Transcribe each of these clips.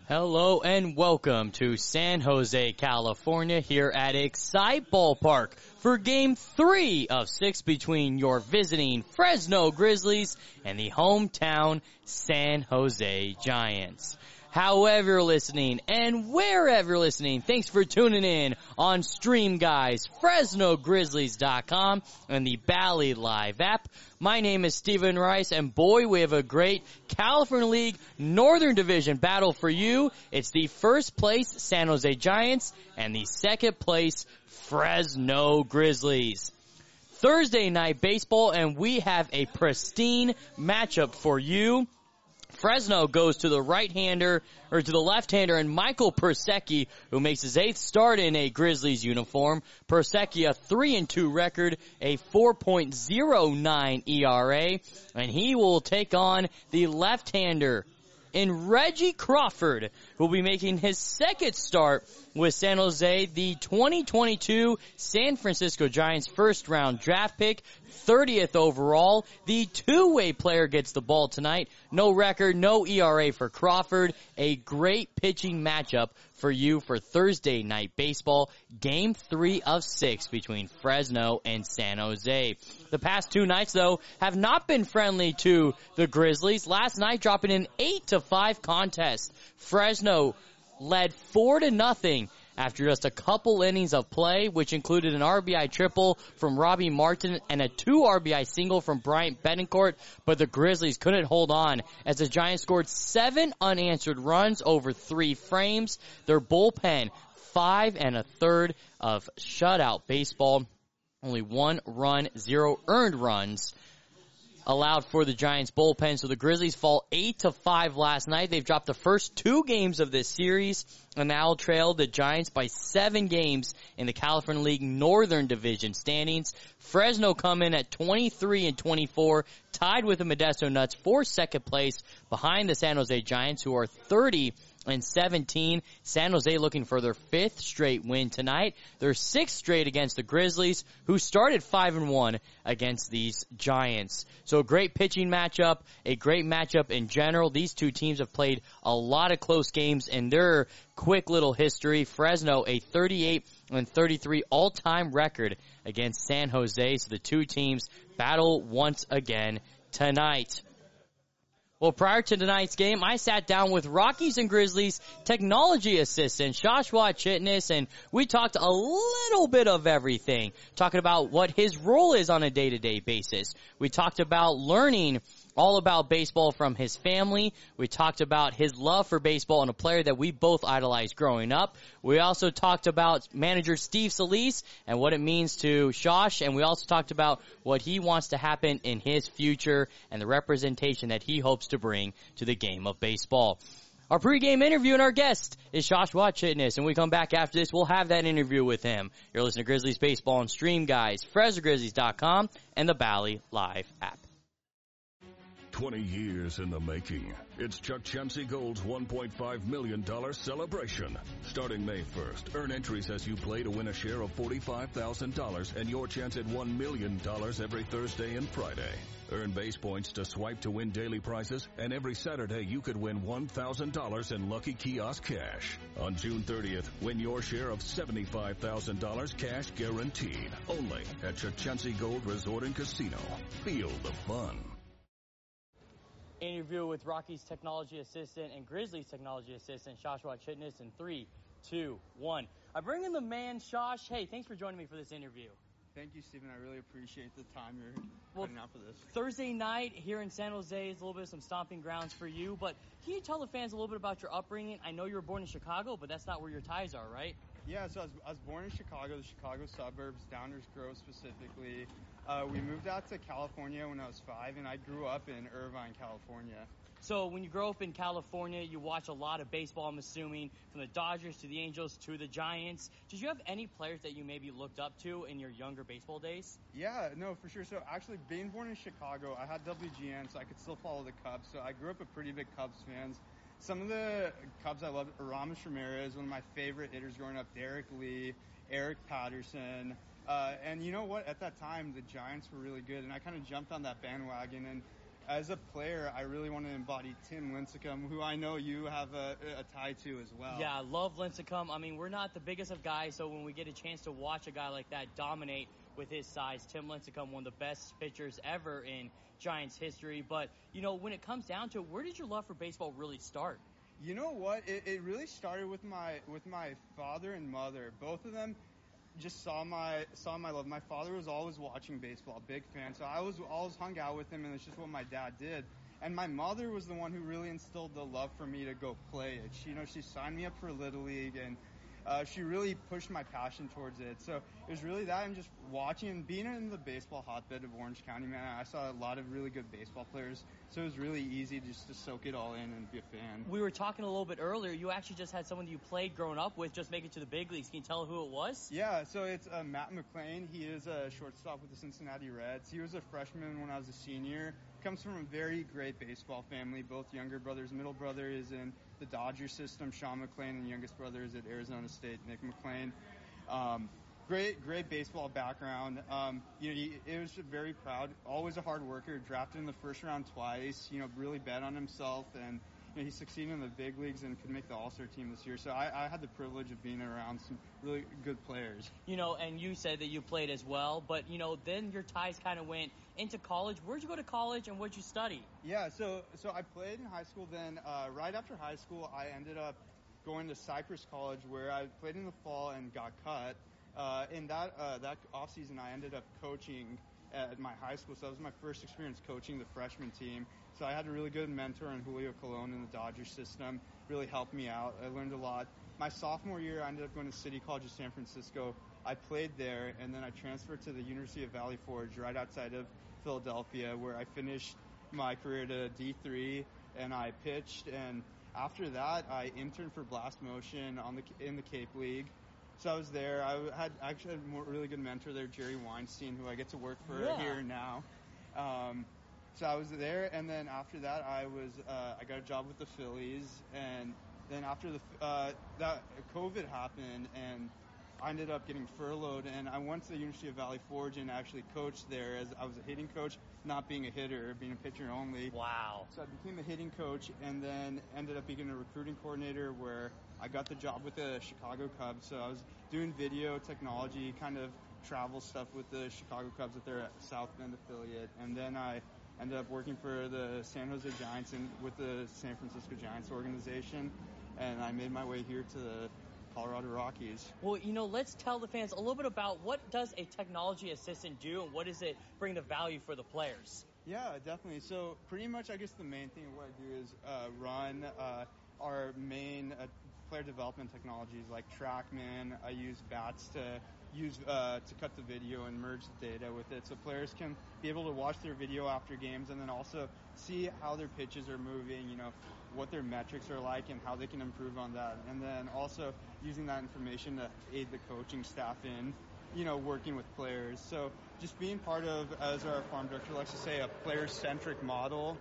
Hello and welcome to San Jose, California here at Excite Ballpark for Game 3 of 6 between your visiting Fresno Grizzlies and the hometown San Jose Giants. However you're listening and wherever you're listening, thanks for tuning in on Stream Guys, FresnoGrizzlies.com, and the Bally Live app. My name is Steven Rice, and boy, we have a great California League Northern Division battle for you. It's the first place San Jose Giants and the second place Fresno Grizzlies. Thursday night baseball, and we have a pristine matchup for you. Fresno goes to the right-hander, or to the left-hander, and Michael Persecki, who makes his 8th start in a Grizzlies uniform. Persecki, a 3-2 record, a 4.09 ERA, and he will take on the left-hander in Reggie Crawford, who will be making his 2nd start with San Jose, the 2022 San Francisco Giants first-round draft pick, 30th overall. The two-way player gets the ball tonight. No record, no ERA for Crawford. A great pitching matchup for you for Thursday night baseball. Game 3 of 6 between Fresno and San Jose. The past 2 nights, though, have not been friendly to the Grizzlies. Last night dropping an 8-5 contest. Fresno led 4-0 after just a couple innings of play, which included an RBI triple from Robbie Martin and a 2 RBI single from Bryant Betancourt, but the Grizzlies couldn't hold on as the Giants scored 7 unanswered runs over 3 frames. Their bullpen, 5 1/3 of shutout baseball. Only 1 run, 0 earned runs allowed for the Giants bullpen. So the Grizzlies fall 8-5 last night. They've dropped the first 2 games of this series and now trail the Giants by 7 games in the California League Northern Division standings. Fresno come in at 23-24, tied with the Modesto Nuts for second place behind the San Jose Giants, who are 30-17. San Jose looking for their 5th straight win tonight. Their 6th straight against the Grizzlies, who started 5-1 against these Giants. So a great pitching matchup, a great matchup in general. These two teams have played a lot of close games in their quick little history. Fresno, a 38-33 all-time record against San Jose. So the two teams battle once again tonight. Well, prior to tonight's game, I sat down with Rockies and Grizzlies technology assistant Joshua Chitnis, and we talked a little bit of everything, talking about what his role is on a day-to-day basis. We talked about learning all about baseball from his family. We talked about his love for baseball and a player that we both idolized growing up. We also talked about manager Steve Solis and what it means to Josh, and we also talked about what he wants to happen in his future and the representation that he hopes to bring to the game of baseball. Our pregame interview and our guest is Joshua Chitnis, and when we come back after this, we'll have that interview with him. You're listening to Grizzlies Baseball on Stream Guys, FresnoGrizzlies.com, and the Bally Live app. 20 years in the making. It's Chuck Chansey Gold's $1.5 million celebration. Starting May 1st, earn entries as you play to win a share of $45,000 and your chance at $1 million every Thursday and Friday. Earn base points to swipe to win daily prizes, and every Saturday you could win $1,000 in Lucky Kiosk cash. On June 30th, win your share of $75,000 cash guaranteed. Only at Chansey Gold Resort and Casino. Feel the fun. Interview with Rockies technology assistant and Grizzlies technology assistant Joshua Chitnis in 3, 2, 1. I bring in the man, Josh. Hey, thanks for joining me for this interview. Thank you, Steven. I really appreciate the time you're putting out for this. Thursday night here in San Jose is a little bit of some stomping grounds for you, but can you tell the fans a little bit about your upbringing? I know you were born in Chicago, but that's not where your ties are, right? Yeah, so I was born in Chicago, the Chicago suburbs, Downers Grove specifically. We moved out to California when I was 5, and I grew up in Irvine, California. So when you grow up in California, you watch a lot of baseball, I'm assuming, from the Dodgers to the Angels to the Giants. Did you have any players that you maybe looked up to in your younger baseball days? Yeah, no, for sure. So actually, being born in Chicago, I had WGN, so I could still follow the Cubs. So I grew up a pretty big Cubs fan. Some of the Cubs I loved, Aramis Ramirez, one of my favorite hitters growing up, Derek Lee, Eric Patterson. And you know what? At that time, the Giants were really good, and I kind of jumped on that bandwagon. And as a player, I really want to embody Tim Lincecum, who I know you have a tie to as well. Yeah, I love Lincecum. I mean, we're not the biggest of guys, so when we get a chance to watch a guy like that dominate with his size, Tim Lincecum, one of the best pitchers ever in Giants history. But, you know, when it comes down to it, where did your love for baseball really start? You know what? It really started with my father and mother. Both of them just saw my love. My father was always watching baseball, big fan. So I was always hung out with him, and it's just what my dad did. And my mother was the one who really instilled the love for me to go play it. She signed me up for Little League, and she really pushed my passion towards it. So it was really that, and just watching and being in the baseball hotbed of Orange County, man, I saw a lot of really good baseball players. So it was really easy just to soak it all in and be a fan. We were talking a little bit earlier. You actually just had someone you played growing up with just make it to the big leagues. Can you tell who it was? Yeah, so it's Matt McLain. He is a shortstop with the Cincinnati Reds. He was a freshman when I was a senior. Comes from a very great baseball family, both younger brothers. Middle brother is in the Dodger system, Sean McLain, and youngest brother is at Arizona State, Nick McLain. Great baseball background. It was very proud. Always a hard worker. Drafted in the first round twice. Really bet on himself, and he succeeded in the big leagues and could make the All-Star team this year. So I had the privilege of being around some really good players. And you said that you played as well, but then your ties kind of went into college. Where'd you go to college, and what'd you study? Yeah, so I played in high school. Then right after high school, I ended up going to Cypress College, where I played in the fall and got cut. In that off season, I ended up coaching at my high school, so that was my first experience coaching the freshman team. So I had a really good mentor in Julio Colon in the Dodger system. Really helped me out. I learned a lot. My sophomore year, I ended up going to City College of San Francisco. I played there, and then I transferred to the University of Valley Forge right outside of Philadelphia, where I finished my career to D3, and I pitched. And after that, I interned for Blast Motion in the Cape League. So I was there. I had a really good mentor there, Jerry Weinstein, who I get to work for here now. So I was there, and then after that, I got a job with the Phillies, and then after that COVID happened, and I ended up getting furloughed, and I went to the University of Valley Forge and actually coached there as I was a hitting coach, not being a hitter, being a pitcher only. Wow. So I became a hitting coach, and then ended up being a recruiting coordinator, where I got the job with the Chicago Cubs. So I was doing video technology, kind of travel stuff with the Chicago Cubs at their South Bend affiliate, and then I ended up working for the San Jose Giants and with the San Francisco Giants organization, and I made my way here to the Colorado Rockies. Well, let's tell the fans a little bit about what does a technology assistant do, and what does it bring the value for the players? Yeah, definitely. So pretty much, I guess the main thing of what I do is run our main player development technologies like TrackMan. I use Bats to cut the video and merge the data with it, so players can be able to watch their video after games and then also see how their pitches are moving, what their metrics are like and how they can improve on that. And then also using that information to aid the coaching staff in, working with players. So just being part of, as our farm director likes to say, a player-centric model,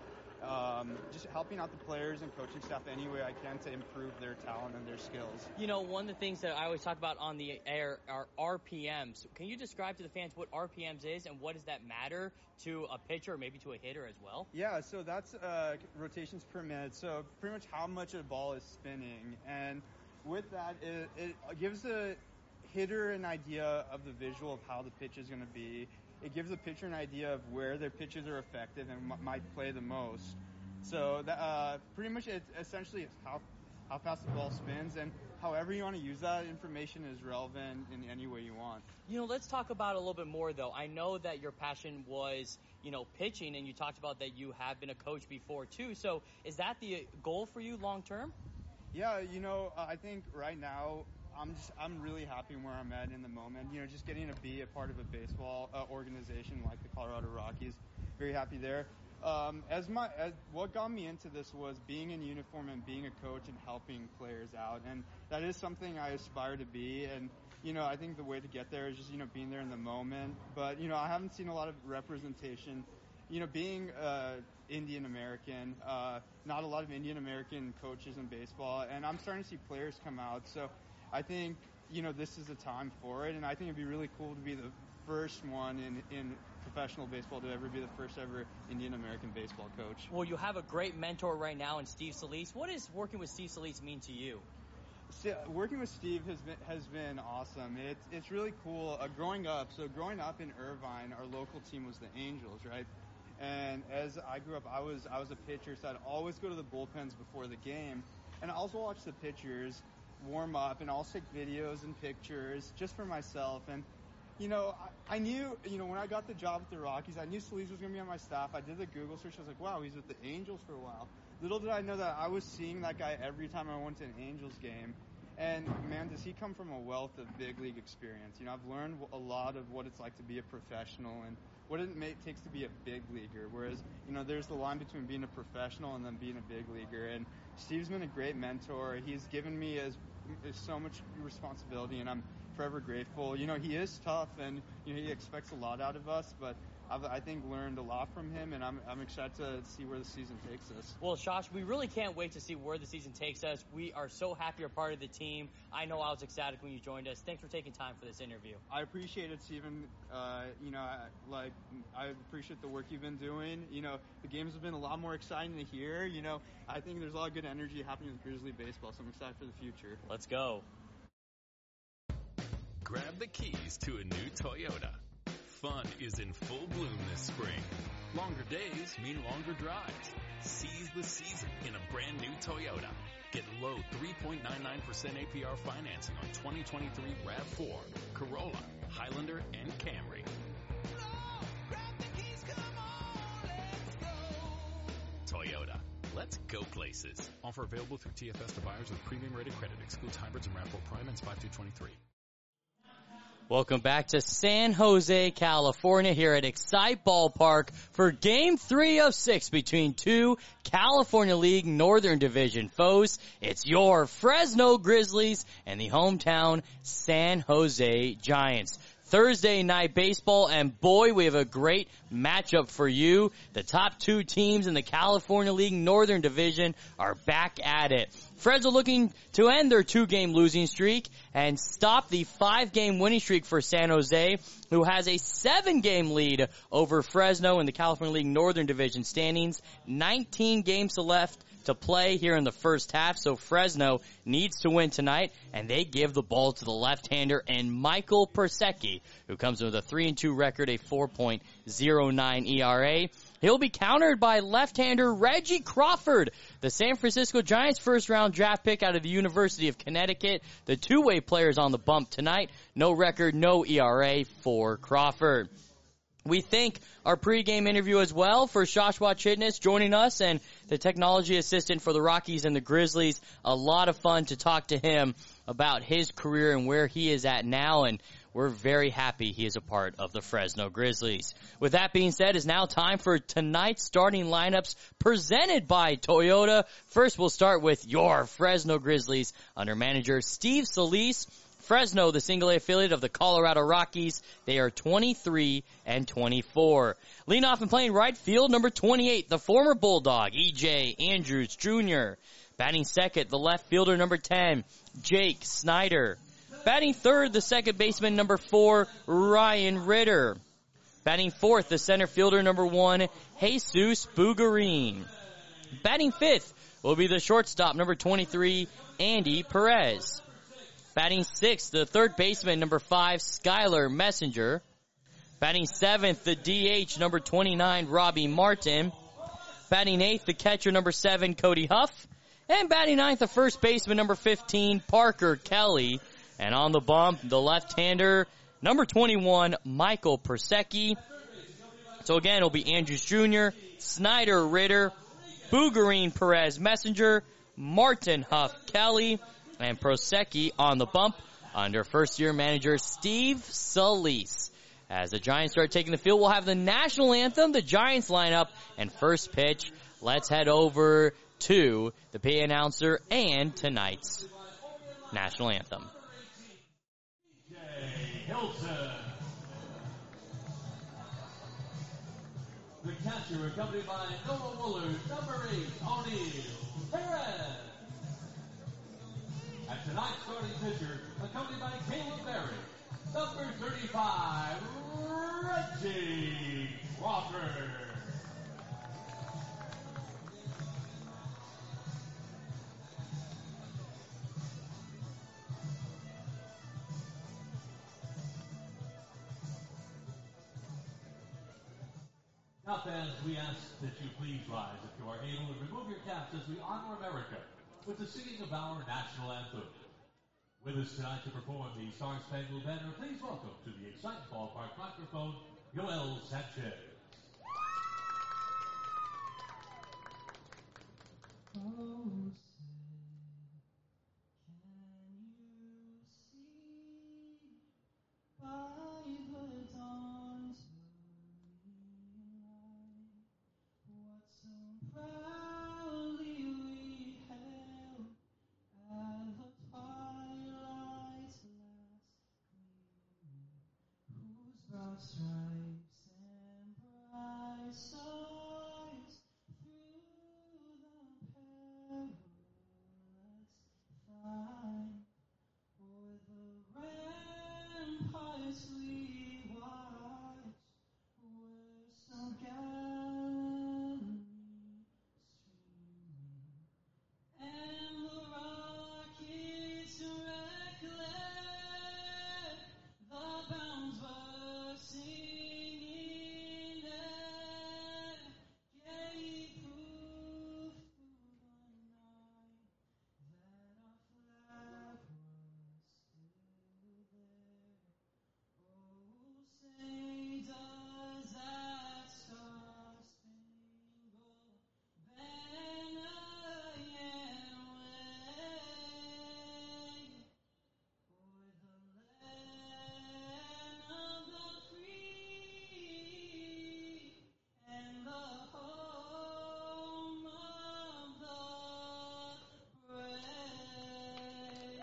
just helping out the players and coaching staff any way I can to improve their talent and their skills. One of the things that I always talk about on the air are RPMs. Can you describe to the fans what RPMs is, and what does that matter to a pitcher or maybe to a hitter as well? Yeah, so that's rotations per minute. So pretty much how much a ball is spinning. And with that, it gives the hitter an idea of the visual of how the pitch is going to be. It gives the pitcher an idea of where their pitches are effective and might play the most. So that, pretty much it essentially is how fast the ball spins, and however you want to use that information is relevant in any way you want. Let's talk about it a little bit more, though. I know that your passion was, pitching, and you talked about that you have been a coach before, too. So is that the goal for you long term? Yeah, I think right now I'm really happy where I'm at in the moment. Just getting to be a part of a baseball organization like the Colorado Rockies. Very happy there. What got me into this was being in uniform and being a coach and helping players out, and that is something I aspire to be. And I think the way to get there is just being there in the moment. But I haven't seen a lot of representation. Being Indian American, not a lot of Indian American coaches in baseball, and I'm starting to see players come out. So I think, this is a time for it, and I think it'd be really cool to be the first one in professional baseball to ever be the first ever Indian American baseball coach. Well, you have a great mentor right now in Steve Solis. What does working with Steve Solis mean to you? Working with Steve has been awesome. It's really cool. Growing up in Irvine, our local team was the Angels, right? And as I grew up, I was a pitcher, so I'd always go to the bullpens before the game, and I also watch the pitchers warm up, and I'll take videos and pictures just for myself. And I knew, when I got the job at the Rockies, I knew Solis was going to be on my staff. I did the Google search. I was like, wow, he's with the Angels for a while. Little did I know that I was seeing that guy every time I went to an Angels game. And, man, does he come from a wealth of big league experience. I've learned a lot of what it's like to be a professional and what it takes to be a big leaguer. Whereas, there's the line between being a professional and then being a big leaguer. And Steve's been a great mentor. He's given me so much responsibility, and I'm forever grateful. He is tough, and he expects a lot out of us, but I think learned a lot from him, and I'm excited to see where the season takes us. Well, Josh, we really can't wait to see where the season takes us. We are so happy you're part of the team. I know I was ecstatic when you joined us. Thanks for taking time for this interview. I appreciate it, Steven. I appreciate the work you've been doing. The games have been a lot more exciting to hear. I think there's a lot of good energy happening with Grizzly baseball, so I'm excited for the future. Let's go. Grab the keys to a new Toyota. Fun is in full bloom this spring. Longer days mean longer drives. Seize the season in a brand new Toyota. Get low 3.99% APR financing on 2023 RAV4, Corolla, Highlander, and Camry. Toyota. Let's go places. Offer available through TFS to buyers with premium rated credit. Excludes hybrids and RAV4 Prime and 5 through 23. Welcome back to San Jose, California, here at Excite Ballpark for Game 3 of 6 between two California League Northern Division foes. It's your Fresno Grizzlies and the hometown San Jose Giants. Thursday night baseball, and boy, we have a great matchup for you. The top two teams in the California League Northern Division are back at it. Fresno looking to end their 2-game losing streak and stop the 5-game winning streak for San Jose, who has a 7-game lead over Fresno in the California League Northern Division standings. 19 games left to play here in the first half, so Fresno needs to win tonight, and they give the ball to the left-hander and Michael Persecki, who comes in with a 3-2 record, a 4.09 ERA. He'll be countered by left-hander Reggie Crawford, the San Francisco Giants first-round draft pick out of the University of Connecticut. The two-way players on the bump tonight. No record, no ERA for Crawford. We thank our pregame interview as well for Joshua Chitnis joining us and the technology assistant for the Rockies and the Grizzlies. A lot of fun to talk to him about his career and where he is at now, and we're very happy he is a part of the Fresno Grizzlies. With that being said, it's now time for tonight's starting lineups presented by Toyota. First, we'll start with your Fresno Grizzlies under manager Steve Solis. Fresno, the single-A affiliate of the Colorado Rockies, they are 23-24. Leading off and playing right field, number 28, the former Bulldog, E.J. Andrews Jr. Batting second, the left fielder, number 10, Jake Snyder. Batting third, the second baseman, number 4, Ryan Ritter. Batting fourth, the center fielder, number 1, Jesus Bugarin. Batting fifth will be the shortstop, number 23, Andy Perez. Batting sixth, the third baseman, number 5, Skylar Messenger. Batting seventh, the DH, number 29, Robbie Martin. Batting eighth, the catcher, number 7, Cody Huff. And batting ninth, the first baseman, number 15, Parker Kelly. And on the bump, the left-hander, number 21, Michael Persecki. So again, it'll be Andrews Jr., Snyder Ritter, Bugarin Perez Messenger, Martin Huff Kelly, and Persecki on the bump under first-year manager Steve Solis. As the Giants start taking the field, we'll have the national anthem, the Giants lineup, and first pitch. Let's head over to the PA announcer and tonight's national anthem. Hilton. The catcher accompanied by Noah Woolard, number 8, O'Neal Perez. And tonight's starting pitcher, accompanied by Caleb Berry, number 35, Reggie Crawford. Now, fans, we ask that you please rise if you are able to remove your caps as we honor America with the singing of our national anthem. With us tonight to perform the Star Spangled Banner, please welcome to the Excite Ballpark microphone, Yoel Sanchez. Stripes and bright stars through the perilous fight, o'er the ramparts we watch, were so gallantly streaming, and the rockets reckless, the bounds were singing there, gave proof through the night that our flag was still there. Oh, say does that star-spangled banner yet wave o'er the land of the free and the home of the brave?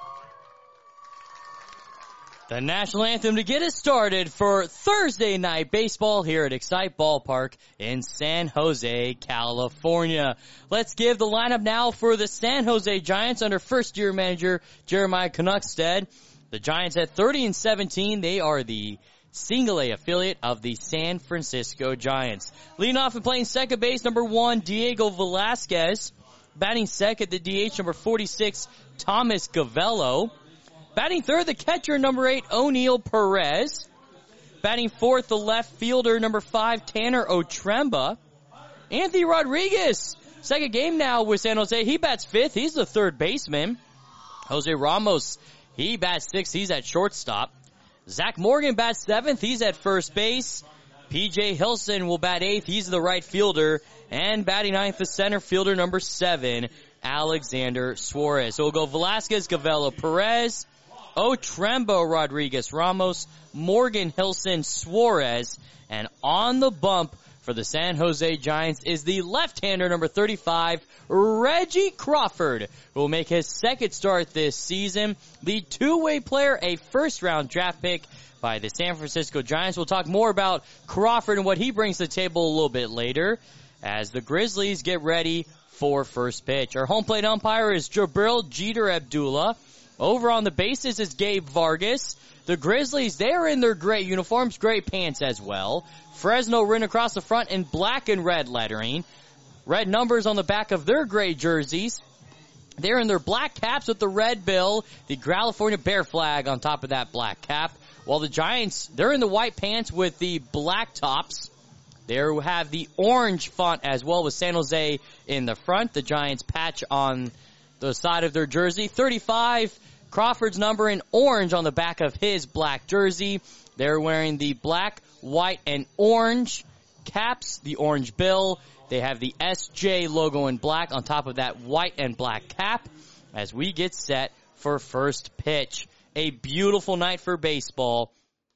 The national anthem to get us started for Thursday night baseball here at Excite Ballpark in San Jose, California. Let's give the lineup now for the San Jose Giants under first-year manager Jeremiah Canuckstead. The Giants at 30-17, they are the single-A affiliate of the San Francisco Giants. Leading off and playing second base, number 1, Diego Velasquez. Batting second, the DH, number 46, Thomas Gavello. Batting third, the catcher, number 8, O'Neal Perez. Batting fourth, the left fielder, number 5, Tanner Otremba. Anthony Rodriguez, second game now with San Jose. He bats fifth. He's the third baseman. Jose Ramos, he bats sixth. He's at shortstop. Zach Morgan bats seventh. He's at first base. P.J. Hilson will bat eighth. He's the right fielder. And batting ninth, the center fielder, number 7, Alexander Suarez. So we'll go Velasquez, Gavello, Perez, Otremba, Rodriguez, Ramos, Morgan, Hilson, Suarez. And on the bump for the San Jose Giants is the left-hander, number 35, Reggie Crawford, who will make his second start this season. The two-way player, a first-round draft pick by the San Francisco Giants. We'll talk more about Crawford and what he brings to the table a little bit later as the Grizzlies get ready for first pitch. Our home plate umpire is Jabril Jeter Abdullah. Over on the bases is Gabe Vargas. The Grizzlies, they're in their gray uniforms, gray pants as well. Fresno written across the front in black and red lettering. Red numbers on the back of their gray jerseys. They're in their black caps with the red bill, the California Bear flag on top of that black cap. While the Giants, they're in the white pants with the black tops. They have the orange font as well with San Jose in the front. The Giants patch on the side of their jersey. 35, Crawford's number in orange on the back of his black jersey. They're wearing the black, white, and orange caps, the orange bill. They have the SJ logo in black on top of that white and black cap as we get set for first pitch. A beautiful night for baseball.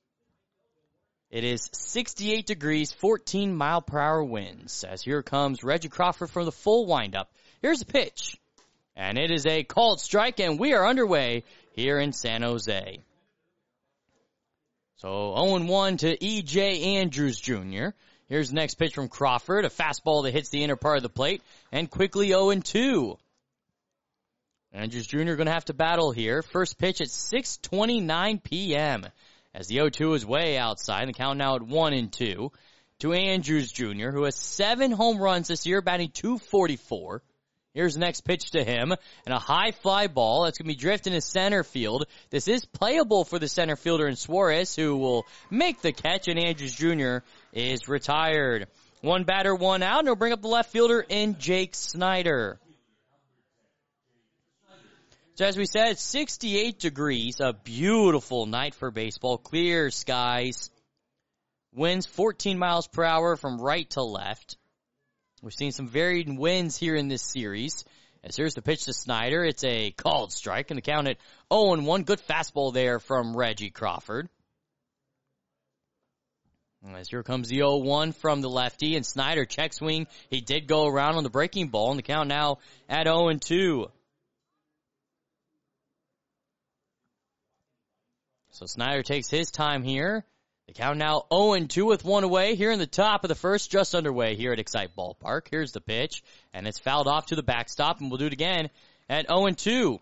It is 68 degrees, 14 mile per hour winds as here comes Reggie Crawford for the full windup. Here's the pitch. And it is a called strike, and we are underway here in San Jose. So 0-1 to E.J. Andrews Jr. Here's the next pitch from Crawford, a fastball that hits the inner part of the plate, and quickly 0-2. Andrews Jr. going to have to battle here. First pitch at 6:29 p.m. as the 0-2 is way outside. The count now at 1-2. to Andrews Jr., who has 7 home runs this year, batting .244. Here's the next pitch to him, and a high fly ball that's going to be drifting to center field. This is playable for the center fielder in Suarez, who will make the catch, and Andrews Jr. is retired. 1 batter, 1 out, and he'll bring up the left fielder in Jake Snyder. So as we said, 68 degrees, a beautiful night for baseball, clear skies, winds 14 miles per hour from right to left. We're seeing some varied winds here in this series. As here's the pitch to Snyder. It's a called strike, and the count at 0-1. Good fastball there from Reggie Crawford. As here comes the 0-1 from the lefty, and Snyder check swing. He did go around on the breaking ball, and the count now at 0-2. So Snyder takes his time here. The count now 0-2 with 1 away here in the top of the first, just underway here at Excite Ballpark. Here's the pitch, and it's fouled off to the backstop, and we'll do it again at 0-2.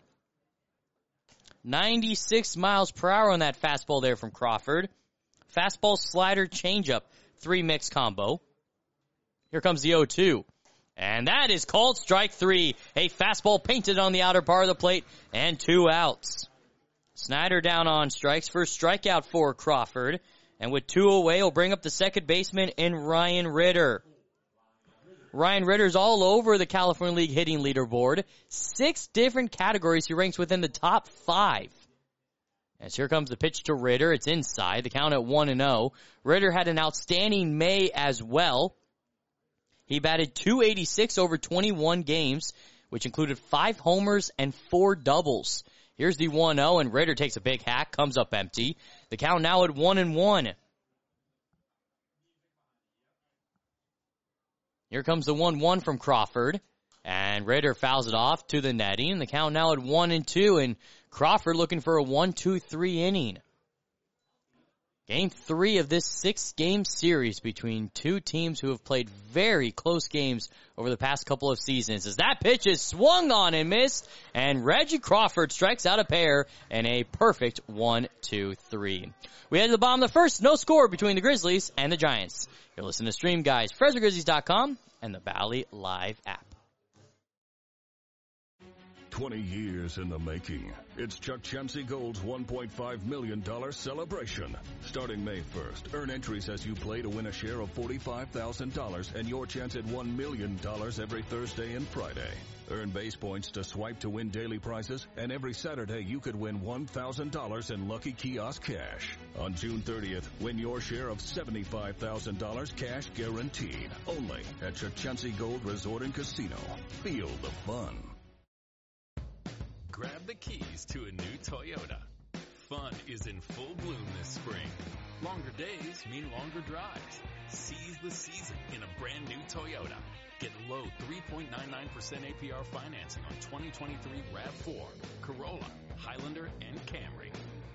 96 miles per hour on that fastball there from Crawford. Fastball, slider, changeup, 3 mix combo. Here comes the 0-2. And that is called strike 3. A fastball painted on the outer part of the plate, and 2 outs. Snyder down on strikes. First strikeout for Crawford. And with 2 away, he'll bring up the second baseman in Ryan Ritter. Ryan Ritter's all over the California League hitting leaderboard. 6 different categories he ranks within the top 5. As here comes the pitch to Ritter. It's inside. The count at 1-0. Ritter had an outstanding May as well. He batted .286 over 21 games, which included 5 homers and 4 doubles. Here's the 1-0, and Ritter takes a big hack, comes up empty. The count now at 1-1. Here comes the 1-1 from Crawford, and Ritter fouls it off to the netting. The count now at 1-2, and Crawford looking for a 1-2-3 inning. Game 3 of this 6-game series between 2 teams who have played very close games over the past couple of seasons. As that pitch is swung on and missed, and Reggie Crawford strikes out a pair in a perfect 1-2-3. We head to the bottom of the first, no score between the Grizzlies and the Giants. You're listening to Stream Guys, FresnoGrizzlies.com, and the Bally Live app. 20 years in the making. It's Chuck Chansey Gold's $1.5 million celebration. Starting May 1st, earn entries as you play to win a share of $45,000 and your chance at $1 million every Thursday and Friday. Earn base points to swipe to win daily prizes, and every Saturday you could win $1,000 in Lucky Kiosk cash. On June 30th, win your share of $75,000 cash guaranteed. Only at Chuck Chansey Gold Resort and Casino. Feel the fun. Grab the keys to a new Toyota. Fun is in full bloom this spring. Longer days mean longer drives. Seize the season in a brand new Toyota. Get low 3.99% APR financing on 2023 RAV4, Corolla, Highlander, and Camry.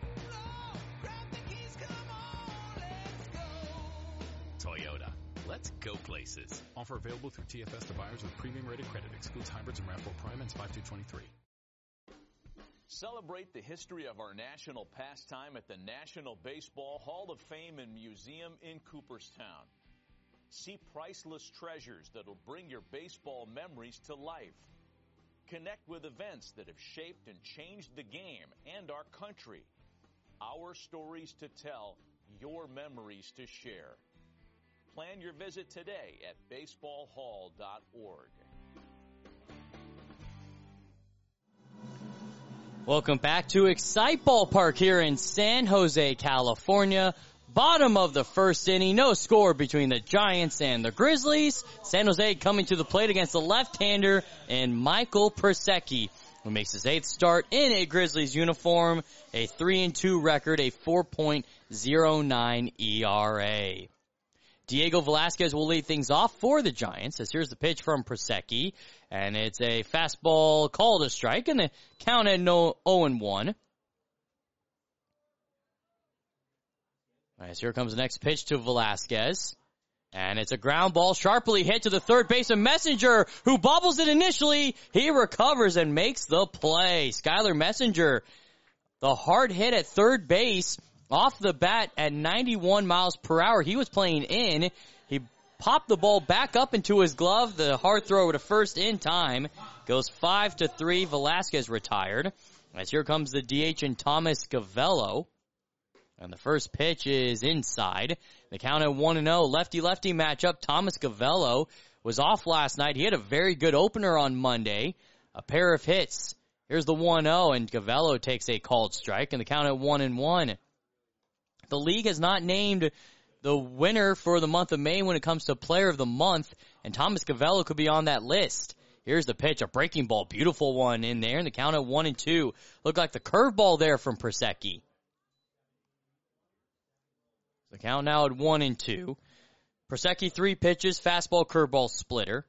Toyota. Let's go places. Offer available through TFS to buyers with premium rated credit. Excludes hybrids and RAV4 Prime and 5/2/23. Celebrate the history of our national pastime at the National Baseball Hall of Fame and Museum in Cooperstown. See priceless treasures that'll bring your baseball memories to life. Connect with events that have shaped and changed the game and our country. Our stories to tell, your memories to share. Plan your visit today at baseballhall.org. Welcome back to Excite Ballpark here in San Jose, California. Bottom of the first inning, no score between the Giants and the Grizzlies. San Jose coming to the plate against the left-hander and Michael Persecki, who makes his 8th start in a Grizzlies uniform, a 3-2 record, a 4.09 ERA. Diego Velasquez will lead things off for the Giants, as here's the pitch from Persecki, and it's a fastball called a strike, and the count at 0-1. As here comes the next pitch to Velasquez, and it's a ground ball sharply hit to the third baseman Messenger, who bobbles it initially. He recovers and makes the play. Skylar Messenger, the hard hit at third base, off the bat at 91 miles per hour. He was playing in. He popped the ball back up into his glove. The hard throw to first in time. Goes 5-3. Velasquez retired. As here comes the DH and Thomas Gavello. And the first pitch is inside. The count at 1-0. Lefty-lefty matchup. Thomas Gavello was off last night. He had a very good opener on Monday. A pair of hits. Here's the 1-0, and Gavello takes a called strike, and the count at 1-1. The league has not named the winner for the month of May when it comes to Player of the Month, and Thomas Gavello could be on that list. Here's the pitch, a breaking ball, beautiful one in there, and the count at 1-2. Looked like the curveball there from Prusecki. The count now at 1-2. Prusecki 3 pitches, fastball, curveball, splitter.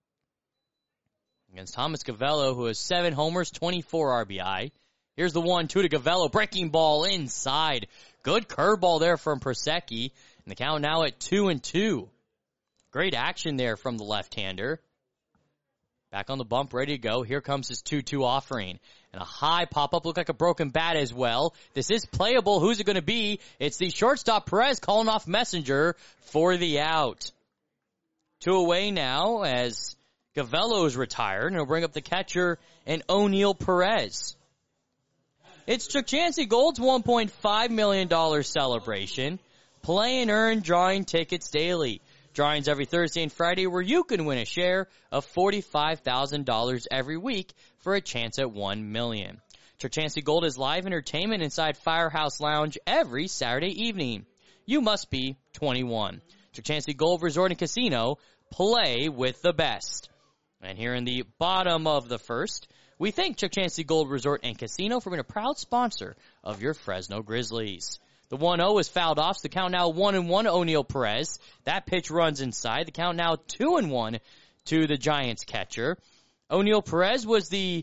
Against Thomas Gavello, who has 7 homers, 24 RBI. Here's the 1-2 to Gavello, breaking ball inside. Good curveball there from Prusecki, and the count now at 2-2. Great action there from the left-hander. Back on the bump, ready to go. Here comes his 2-2 offering. And a high pop-up, looked like a broken bat as well. This is playable. Who's it going to be? It's the shortstop, Perez, calling off Messenger for the out. 2 away now as Gavello is retired, and he'll bring up the catcher and O'Neill Perez. It's Chuck Chansey Gold's $1.5 million celebration. Play and earn drawing tickets daily. Drawings every Thursday and Friday where you can win a share of $45,000 every week for a chance at $1 million. Chuck Chansey Gold is live entertainment inside Firehouse Lounge every Saturday evening. You must be 21. Chuck Chansey Gold Resort and Casino. Play with the best. And here in the bottom of the first, we thank Chuck Chansey Gold Resort and Casino for being a proud sponsor of your Fresno Grizzlies. The 1-0 is fouled off, so the count now 1-1 O'Neill Perez. That pitch runs inside. The count now 2-1 to the Giants catcher. O'Neill Perez was the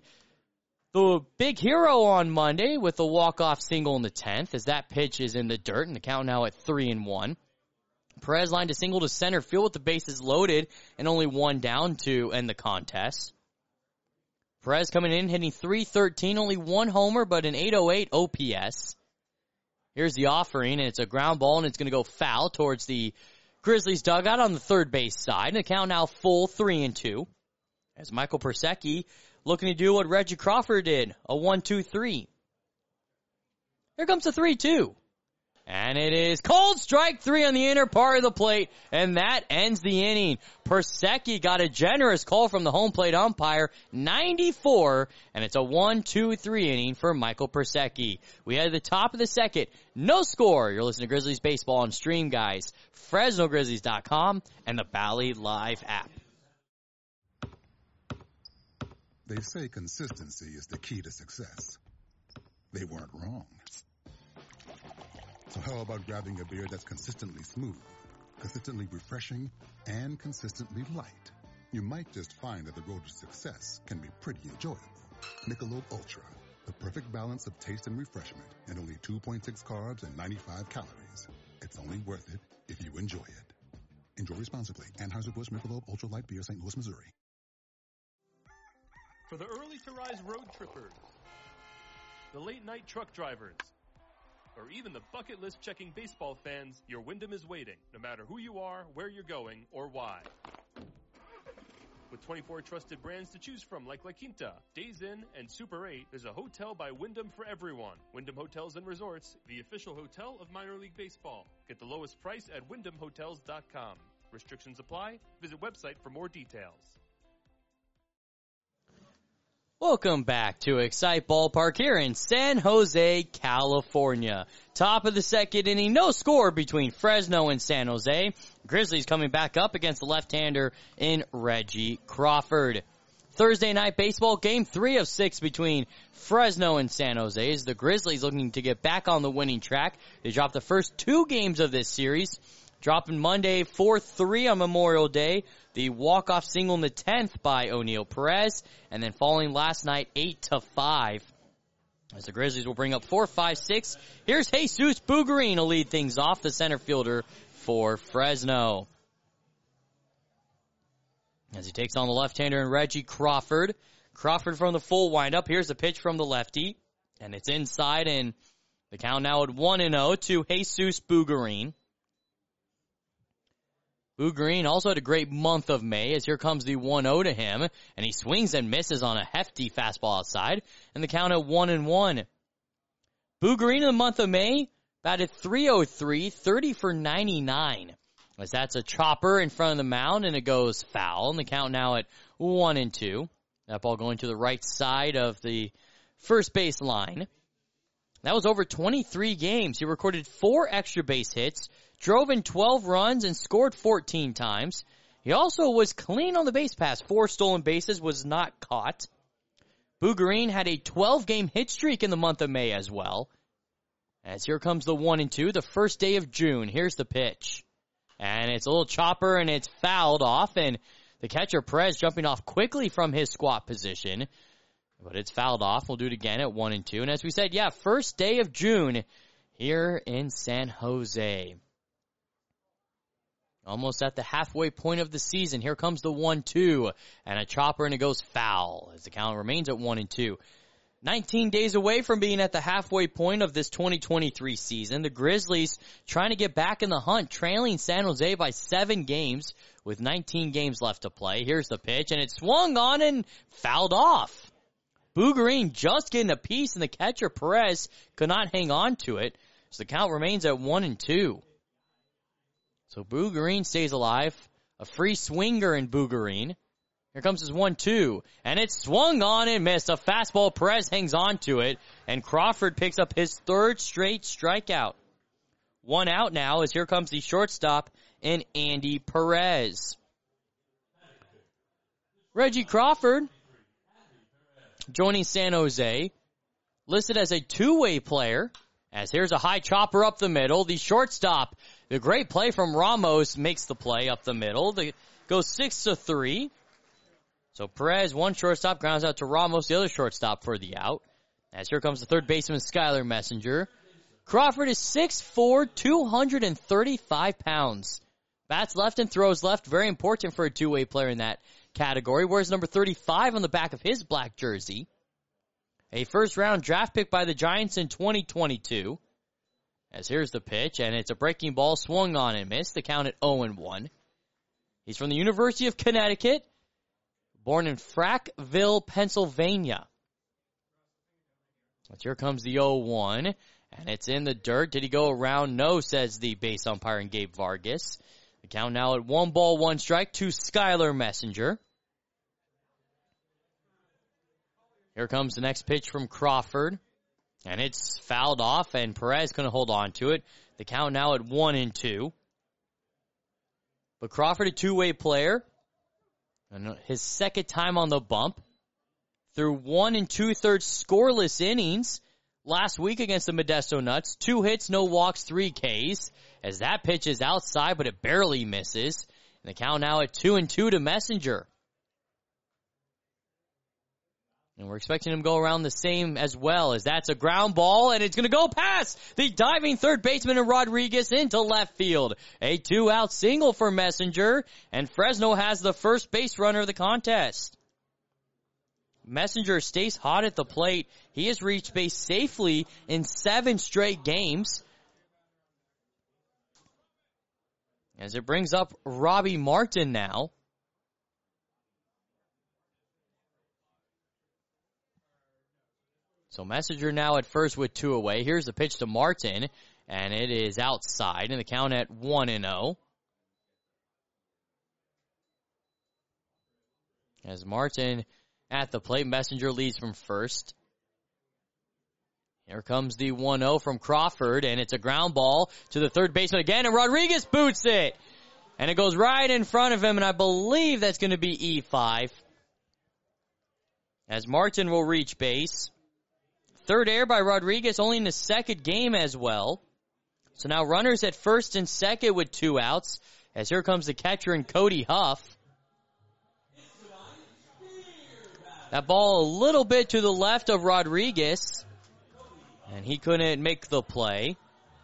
big hero on Monday with the walk-off single in the 10th, as that pitch is in the dirt, and the count now at 3-1. Perez lined a single to center field with the bases loaded and only 1 down to end the contest. Perez coming in, hitting .313, only 1 homer, but an .808 OPS. Here's the offering, and it's a ground ball, and it's going to go foul towards the Grizzlies dugout on the third base side. And the count now full 3-2. As Michael Prusecki looking to do what Reggie Crawford did, a 1-2-3. Here comes the 3-2. And it is cold strike 3 on the inner part of the plate, and that ends the inning. Prusecki got a generous call from the home plate umpire, 94, and it's a 1-2-3 inning for Michael Prusecki. We had the top of the second, no score. You're listening to Grizzlies Baseball on Stream, guys. FresnoGrizzlies.com and the Bally Live app. They say consistency is the key to success. They weren't wrong. So how about grabbing a beer that's consistently smooth, consistently refreshing, and consistently light? You might just find that the road to success can be pretty enjoyable. Michelob Ultra, the perfect balance of taste and refreshment, and only 2.6 carbs and 95 calories. It's only worth it if you enjoy it. Enjoy responsibly. Anheuser-Busch Michelob Ultra Light Beer, St. Louis, Missouri. For the early to rise road trippers, the late night truck drivers, or even the bucket list checking baseball fans, your Wyndham is waiting, no matter who you are, where you're going, or why. With 24 trusted brands to choose from like La Quinta, Days Inn, and Super 8, there's a hotel by Wyndham for everyone. Wyndham Hotels and Resorts, the official hotel of minor league baseball. Get the lowest price at WyndhamHotels.com. Restrictions apply. Visit website for more details. Welcome back to Excite Ballpark here in San Jose, California. Top of the second inning, no score between Fresno and San Jose. Grizzlies coming back up against the left-hander in Reggie Crawford. Thursday night baseball, game 3 of 6 between Fresno and San Jose as the Grizzlies looking to get back on the winning track. They dropped the first 2 games of this series, dropping Monday 4-3 on Memorial Day. The walk-off single in the 10th by O'Neill Perez, and then falling last night 8-5. As the Grizzlies will bring up 4-5-6. Here's Jesus Bugarin to lead things off, the center fielder for Fresno. As he takes on the left-hander in Reggie Crawford. Crawford from the full windup. Here's the pitch from the lefty, and it's inside, and the count now at 1-0 to Jesus Bugarin. Boo Green also had a great month of May, as here comes the 1-0 to him, and he swings and misses on a hefty fastball outside, and the count at 1-1. Boo Green in the month of May batted .303, 30 for 99. As that's a chopper in front of the mound, and it goes foul, and the count now at 1-2. That ball going to the right side of the first base line. That was over 23 games. He recorded 4 extra base hits, drove in 12 runs, and scored 14 times. He also was clean on the base pass. 4 stolen bases, was not caught. Boo Green had a 12-game hit streak in the month of May as well. As here comes the 1-2, the first day of June. Here's the pitch. And it's a little chopper, and it's fouled off, and the catcher, Perez, jumping off quickly from his squat position. But it's fouled off. We'll do it again at 1-2. And as we said, first day of June here in San Jose. Almost at the halfway point of the season. Here comes the 1-2, and a chopper, and it goes foul as the count remains at 1-2. 19 days away from being at the halfway point of this 2023 season. The Grizzlies trying to get back in the hunt, trailing San Jose by 7 games with 19 games left to play. Here's the pitch, and it swung on and fouled off. Boo Green just getting a piece, and the catcher, Perez, could not hang on to it. So the count remains at 1-2. So Boo Green stays alive. A free swinger in Boo Green. Here comes his 1-2, and it's swung on and missed. A fastball, Perez hangs on to it, and Crawford picks up his 3rd straight strikeout. 1 out now as here comes the shortstop in Andy Perez. Reggie Crawford joining San Jose, listed as a 2-way player, as here's a high chopper up the middle. The shortstop, the great play from Ramos, makes the play up the middle. They go 6-3. So Perez, one shortstop, grounds out to Ramos, the other shortstop for the out. As here comes the third baseman, Skylar Messenger. Crawford is 6'4", 235 pounds. Bats left and throws left, very important for a 2-way player in that category. Wears number 35 on the back of his black jersey. A first-round draft pick by the Giants in 2022. As here's the pitch, and it's a breaking ball, swung on and missed. The count at 0-1. He's from the University of Connecticut, born in Frackville, Pennsylvania. But here comes the 0-1, and it's in the dirt. Did he go around? No, says the base umpire in Gabe Vargas. The count now at 1 ball, 1 strike to Skylar Messenger. Here comes the next pitch from Crawford, and it's fouled off, and Perez couldn't hold on to it. The count now at 1-2. But Crawford, a 2-way player, and his second time on the bump, through 1 2/3 scoreless innings last week against the Modesto Nuts. 2 hits, no walks, 3 Ks. As that pitch is outside, but it barely misses. And the count now at 2-2 to Messenger. And we're expecting him to go around the same as well, as that's a ground ball, and it's going to go past the diving third baseman and Rodriguez into left field. A 2-out single for Messenger, and Fresno has the first base runner of the contest. Messenger stays hot at the plate. He has reached base safely in 7 straight games. As it brings up Robbie Martin now. So Messenger now at first with 2 away. Here's the pitch to Martin, and it is outside, and the count at 1-0. As Martin at the plate, Messenger leads from first. Here comes the 1-0 from Crawford, and it's a ground ball to the third baseman again, and Rodriguez boots it. And it goes right in front of him, and I believe that's going to be E5. As Martin will reach base. Third error by Rodriguez, only in the second game as well. So now runners at first and second with 2 outs. As here comes the catcher and Cody Huff. That ball a little bit to the left of Rodriguez. And he couldn't make the play.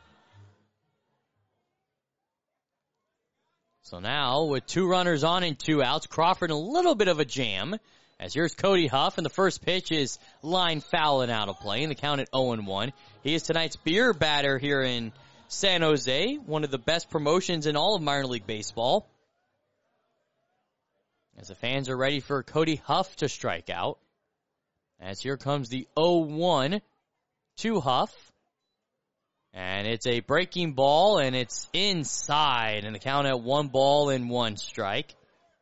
So now with 2 runners on and 2 outs, Crawford in a little bit of a jam. As here's Cody Huff, and the first pitch is line foul and out of play, and the count at 0-1. He is tonight's beer batter here in San Jose, one of the best promotions in all of minor league baseball. As the fans are ready for Cody Huff to strike out. As here comes the 0-1 to Huff. And it's a breaking ball, and it's inside. And the count at 1-1 strike.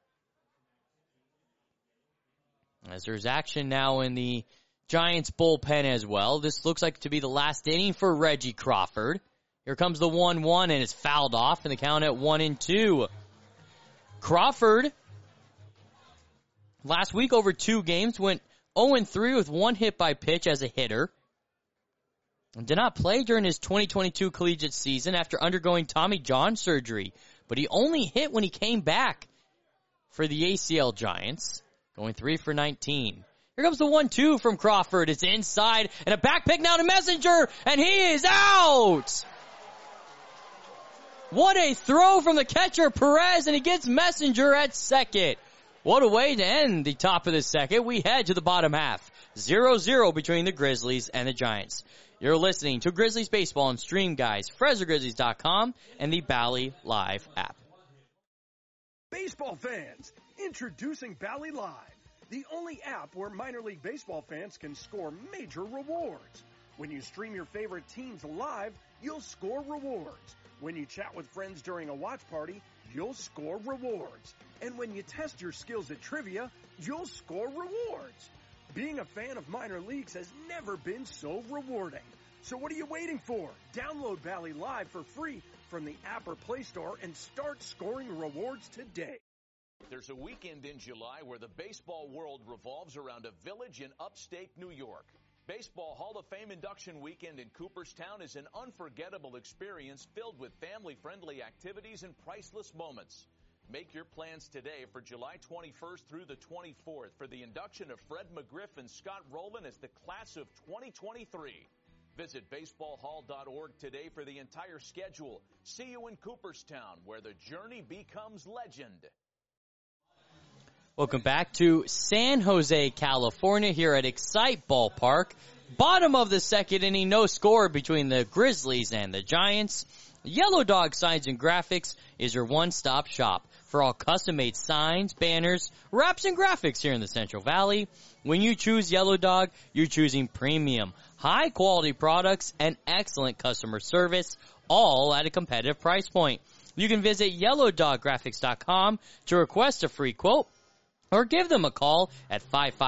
As there's action now in the Giants bullpen as well. This looks like to be the last inning for Reggie Crawford. Here comes the 1-1, and it's fouled off, and the count at 1-2. Crawford, last week over 2 games, went 0-3 with 1 hit by pitch as a hitter. And did not play during his 2022 collegiate season after undergoing Tommy John surgery. But he only hit when he came back for the ACL Giants, going 3 for 19. Here comes the 1-2 from Crawford. It's inside, and a back pick now to Messenger, and he is out! What a throw from the catcher, Perez, and he gets Messenger at second. What a way to end the top of the second. We head to the bottom half. 0-0 between the Grizzlies and the Giants. You're listening to Grizzlies Baseball on Stream Guys, FresnoGrizzlies.com, and the Bally Live app. Baseball fans, introducing Bally Live, the only app where minor league baseball fans can score major rewards. When you stream your favorite teams live, you'll score rewards. When you chat with friends during a watch party, you'll score rewards. And when you test your skills at trivia, you'll score rewards. Being a fan of minor leagues has never been so rewarding. So what are you waiting for? Download Bally Live for free from the app or Play Store and start scoring rewards today. There's a weekend in July where the baseball world revolves around a village in upstate New York. Baseball Hall of Fame induction weekend in Cooperstown is an unforgettable experience filled with family-friendly activities and priceless moments. Make your plans today for July 21st through the 24th for the induction of Fred McGriff and Scott Rowland as the class of 2023. Visit baseballhall.org today for the entire schedule. See you in Cooperstown, where the journey becomes legend. Welcome back to San Jose, California, here at Excite Ballpark. Bottom of the second inning, no score between the Grizzlies and the Giants. Yellow Dog Signs and Graphics is your one-stop shop for all custom-made signs, banners, wraps, and graphics here in the Central Valley. When you choose Yellow Dog, you're choosing premium, high-quality products and excellent customer service, all at a competitive price point. You can visit YellowDogGraphics.com to request a free quote, or give them a call at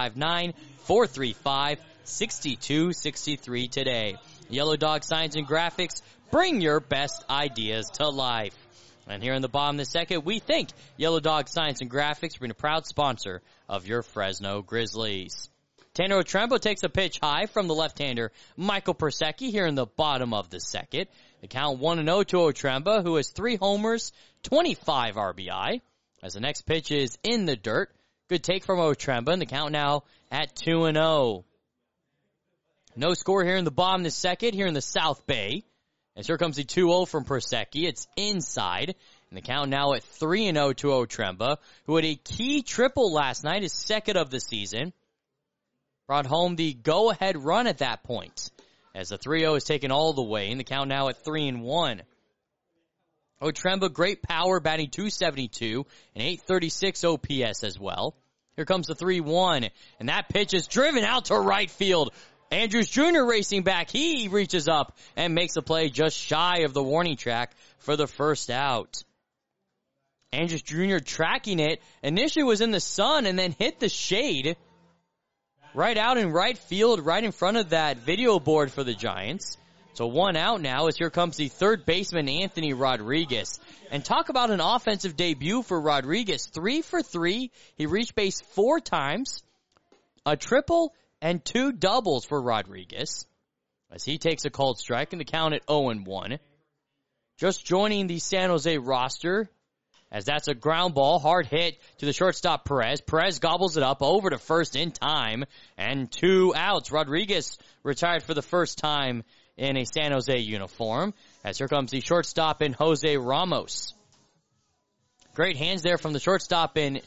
559-435-6263 today. Yellow Dog Signs and Graphics, bring your best ideas to life. And here in the bottom of the second, we thank Yellow Dog Signs and Graphics for being a proud sponsor of your Fresno Grizzlies. Tanner Otremba takes a pitch high from the left-hander Michael Persecki here in the bottom of the second. The count 1-0 to Otremba, who has 3 homers, 25 RBI. As the next pitch is in the dirt. Good take from Otremba, and the count now at 2-0. No score here in the bottom of the second, here in the South Bay. As here comes the 2-0 from Persecki. It's inside, and the count now at 3-0 to Otremba, who had a key triple last night, his second of the season. Brought home the go-ahead run at that point, as the 3-0 is taken all the way, and the count now at 3-1. Otremba, great power, batting .272 and .836 OPS as well. Here comes the 3-1, and that pitch is driven out to right field. Andrews Jr. racing back. He reaches up and makes a play just shy of the warning track for the first out. Andrews Jr. tracking it. Initially was in the sun and then hit the shade right out in right field, right in front of that video board for the Giants. So 1 out now as here comes the third baseman, Anthony Rodriguez. And talk about an offensive debut for Rodriguez. 3 for 3. He reached base 4 times. A triple and 2 doubles for Rodriguez. As he takes a called strike and the count at 0-1. Just joining the San Jose roster, as that's a ground ball, hard hit to the shortstop Perez. Perez gobbles it up over to first in time. And 2 outs. Rodriguez retired for the first time in a San Jose uniform, as here comes the shortstop in Jose Ramos. Great hands there from the shortstop in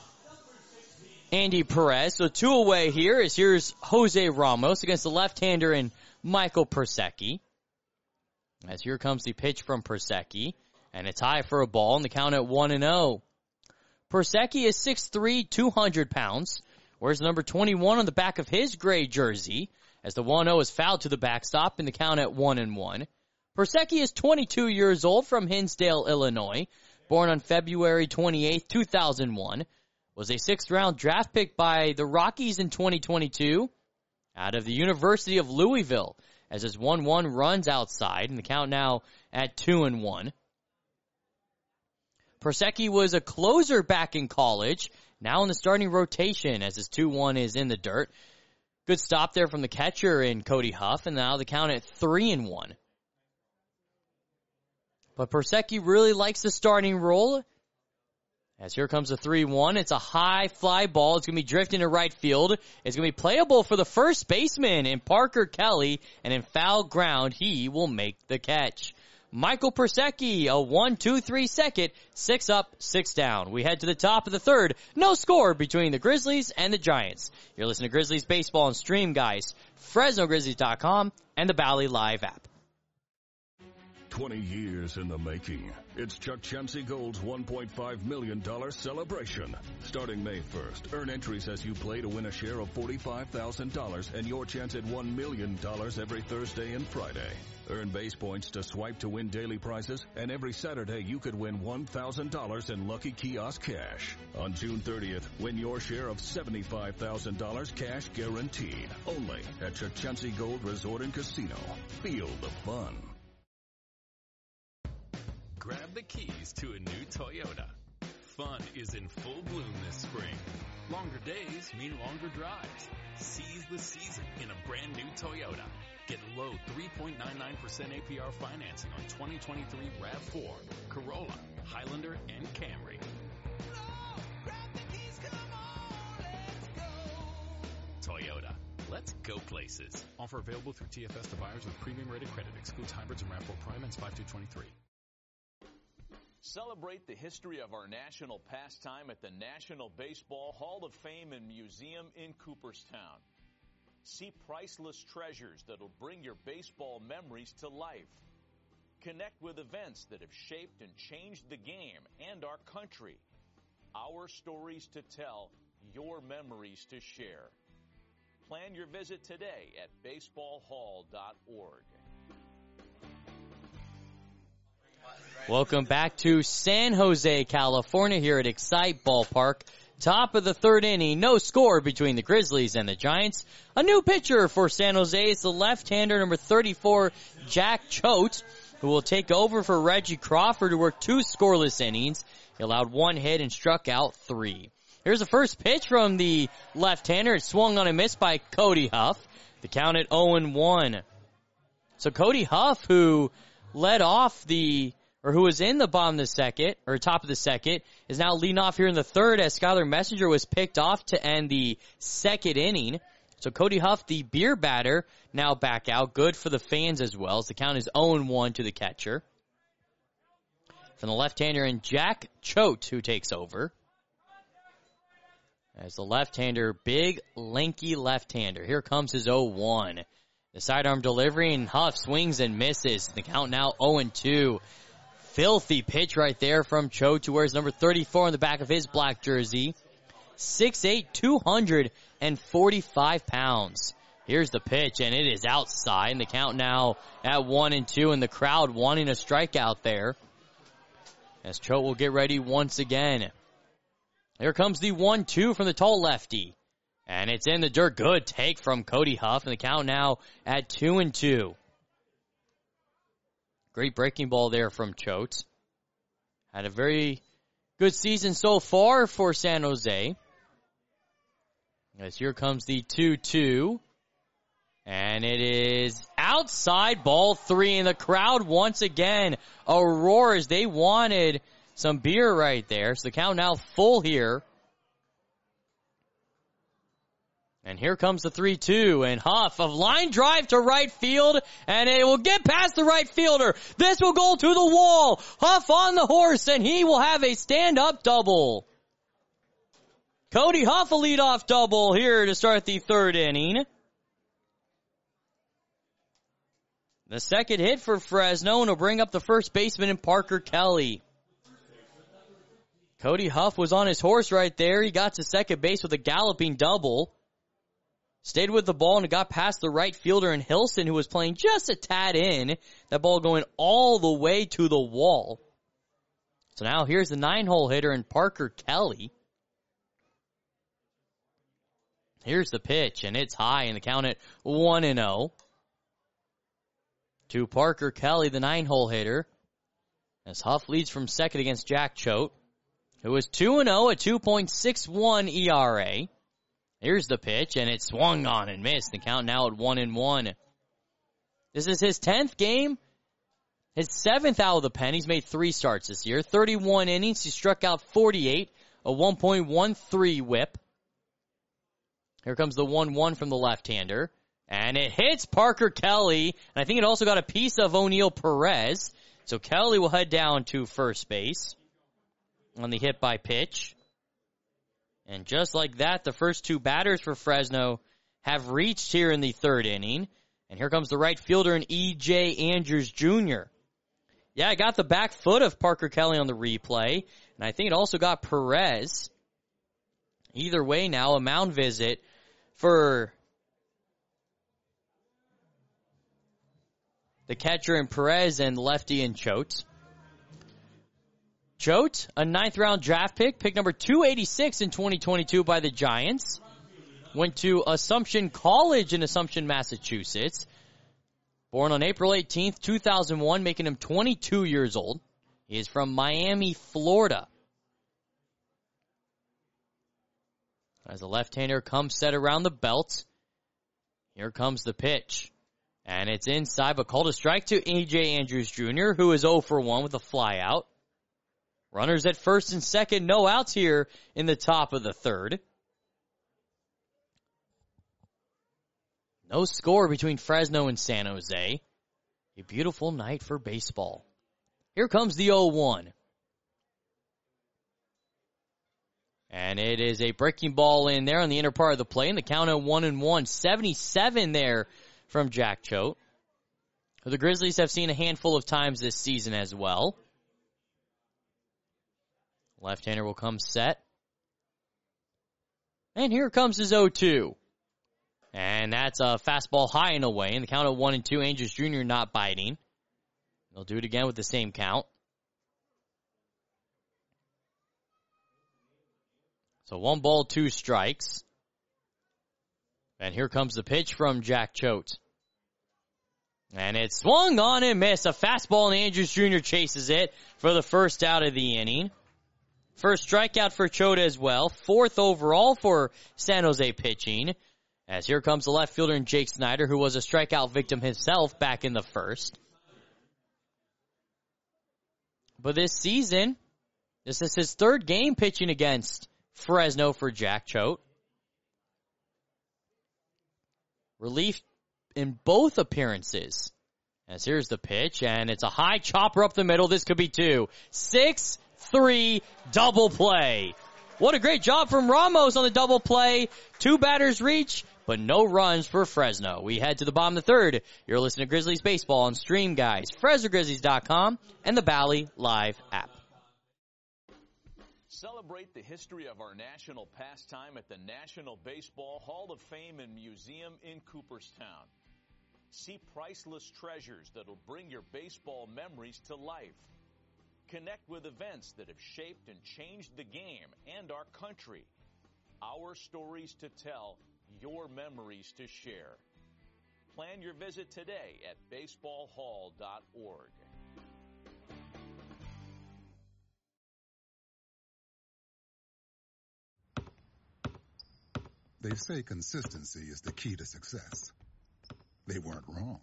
Andy Perez. So 2 away here, as here's Jose Ramos against the left-hander in Michael Persecki. As here comes the pitch from Persecki, and it's high for a ball, and the count at 1-0. Persecki is 6'3", 200 pounds. Wears number 21 on the back of his gray jersey, as the 1-0 is fouled to the backstop in the count at 1-1. Persecki is 22 years old from Hinsdale, Illinois. Born on February 28, 2001. Was a 6th-round draft pick by the Rockies in 2022 out of the University of Louisville, as his 1-1 runs outside, and the count now at 2-1. Persecki was a closer back in college, now in the starting rotation as his 2-1 is in the dirt. Good stop there from the catcher in Cody Huff, and now the count at 3-1. But Persecki really likes the starting role. As here comes the 3-1. It's a high fly ball. It's going to be drifting to right field. It's going to be playable for the first baseman in Parker Kelly, and in foul ground, he will make the catch. Michael Persecki, a 1-2-3 second, 6 up, 6 down. We head to the top of the third. No score between the Grizzlies and the Giants. You're listening to Grizzlies Baseball and Stream, guys. FresnoGrizzlies.com and the Bally Live app. 20 years in the making. It's Chuck Chansey Gold's $1.5 million celebration. Starting May 1st, earn entries as you play to win a share of $45,000 and your chance at $1 million every Thursday and Friday. Earn base points to swipe to win daily prizes, and every Saturday you could win $1,000 in Lucky Kiosk cash. On June 30th, win your share of $75,000 cash guaranteed. Only at Chuck Chansey Gold Resort and Casino. Feel the fun. Grab the keys to a new Toyota. Fun is in full bloom this spring. Longer days mean longer drives. Seize the season in a brand new Toyota. Get low 3.99% APR financing on 2023 RAV4, Corolla, Highlander, and Camry. Toyota. Let's go places. Offer available through TFS to buyers with premium rated credit. Excludes hybrids and RAV4 Prime ends 5/2/23. Celebrate the history of our national pastime at the National Baseball Hall of Fame and Museum in Cooperstown. See priceless treasures that'll bring your baseball memories to life. Connect with events that have shaped and changed the game and our country. Our stories to tell, your memories to share. Plan your visit today at baseballhall.org. Welcome back to San Jose, California, here at Excite Ballpark. Top of the third inning, no score between the Grizzlies and the Giants. A new pitcher for San Jose is the left-hander, number 34, Jack Choate, who will take over for Reggie Crawford, who worked 2 scoreless innings. He allowed 1 hit and struck out 3. Here's the first pitch from the left-hander. It swung on and missed by Cody Huff. The count at 0-1. So Cody Huff, who led off who was in the bottom of the second, or top of the second, is now leading off here in the third as Skylar Messenger was picked off to end the second inning. So Cody Huff, the beer batter, now back out. Good for the fans as well, as the count is 0-1 to the catcher. From the left-hander, and Jack Choate, who takes over. As the left-hander, big, lanky left-hander. Here comes his 0-1. The sidearm delivery, and Huff swings and misses. The count now 0-2. Filthy pitch right there from Choate, who wears number 34 on the back of his black jersey. 6'8", 245 pounds. Here's the pitch, and it is outside. And the count now at 1-2, and the crowd wanting a strikeout there. As Choate will get ready once again. Here comes the 1-2 from the tall lefty. And it's in the dirt. Good take from Cody Huff, and the count now at 2-2. Great breaking ball there from Choate. Had a very good season so far for San Jose. As here comes the 2-2. And it is outside, ball 3, and the crowd once again a roar as they wanted some beer right there. So the count now full here. And here comes the 3-2, and Huff, a line drive to right field, and it will get past the right fielder. This will go to the wall. Huff on the horse, and he will have a stand-up double. Cody Huff, a leadoff double here to start the third inning. The second hit for Fresno, and will bring up the first baseman in Parker Kelly. Cody Huff was on his horse right there. He got to second base with a galloping double. Stayed with the ball and got past the right fielder in Hilson, who was playing just a tad in. That ball going all the way to the wall. So now here's the 9-hole hitter in Parker Kelly. Here's the pitch, and it's high, and the count at 1-0. To Parker Kelly, the 9-hole hitter, as Huff leads from second against Jack Choate, who is 2-0 at 2.61 ERA. Here's the pitch, and it swung on and missed. The count now at 1-1. This is his 10th game, his 7th out of the pen. He's made 3 starts this year, 31 innings. He struck out 48, a 1.13 whip. Here comes the 1-1 from the left-hander. And it hits Parker Kelly. And I think it also got a piece of O'Neal Perez. So Kelly will head down to first base on the hit by pitch. And just like that, the first 2 batters for Fresno have reached here in the 3rd inning. And here comes the right fielder in E.J. Andrews Jr. Yeah, I got the back foot of Parker Kelly on the replay. And I think it also got Perez. Either way now, a mound visit for the catcher in Perez and lefty in Choate. Choate, a 9th-round draft pick number 286 in 2022 by the Giants. Went to Assumption College in Assumption, Massachusetts. Born on April 18th, 2001, making him 22 years old. He is from Miami, Florida. As the left-hander comes set around the belt, here comes the pitch. And it's inside, but called a strike to E.J. Andrews Jr., who is 0 for 1 with a flyout. Runners at first and second, no outs here in the top of the 3rd. No score between Fresno and San Jose. A beautiful night for baseball. Here comes the 0-1. And it is a breaking ball in there on the inner part of the plate, and the count at 1-1. 77 there from Jack Choate. The Grizzlies have seen a handful of times this season as well. Left-hander will come set. And here comes his 0-2. And that's a fastball high and away. And the count at 1-2, Andrews Jr. not biting. They'll do it again with the same count. So 1 ball, 2 strikes. And here comes the pitch from Jack Choate. And it swung on and missed. A fastball, and Andrews Jr. chases it for the first out of the inning. First strikeout for Choate as well. 4th overall for San Jose pitching. As here comes the left fielder in Jake Snyder, who was a strikeout victim himself back in the 1st. But this season, this is his 3rd game pitching against Fresno for Jack Choate. Relief in both appearances. As here's the pitch, and it's a high chopper up the middle. This could be 2. 6-3 double play. What a great job from Ramos on the double play. 2 batters reach, but no runs for Fresno. We head to the bottom of the 3rd. You're listening to Grizzlies Baseball on Stream Guys, FresnoGrizzlies.com, and the Bally Live app. Celebrate the history of our national pastime at the National Baseball Hall of Fame and Museum in Cooperstown. See priceless treasures that'll bring your baseball memories to life. Connect with events that have shaped and changed the game and our country. Our stories to tell, your memories to share. Plan your visit today at baseballhall.org. They say consistency is the key to success. They weren't wrong.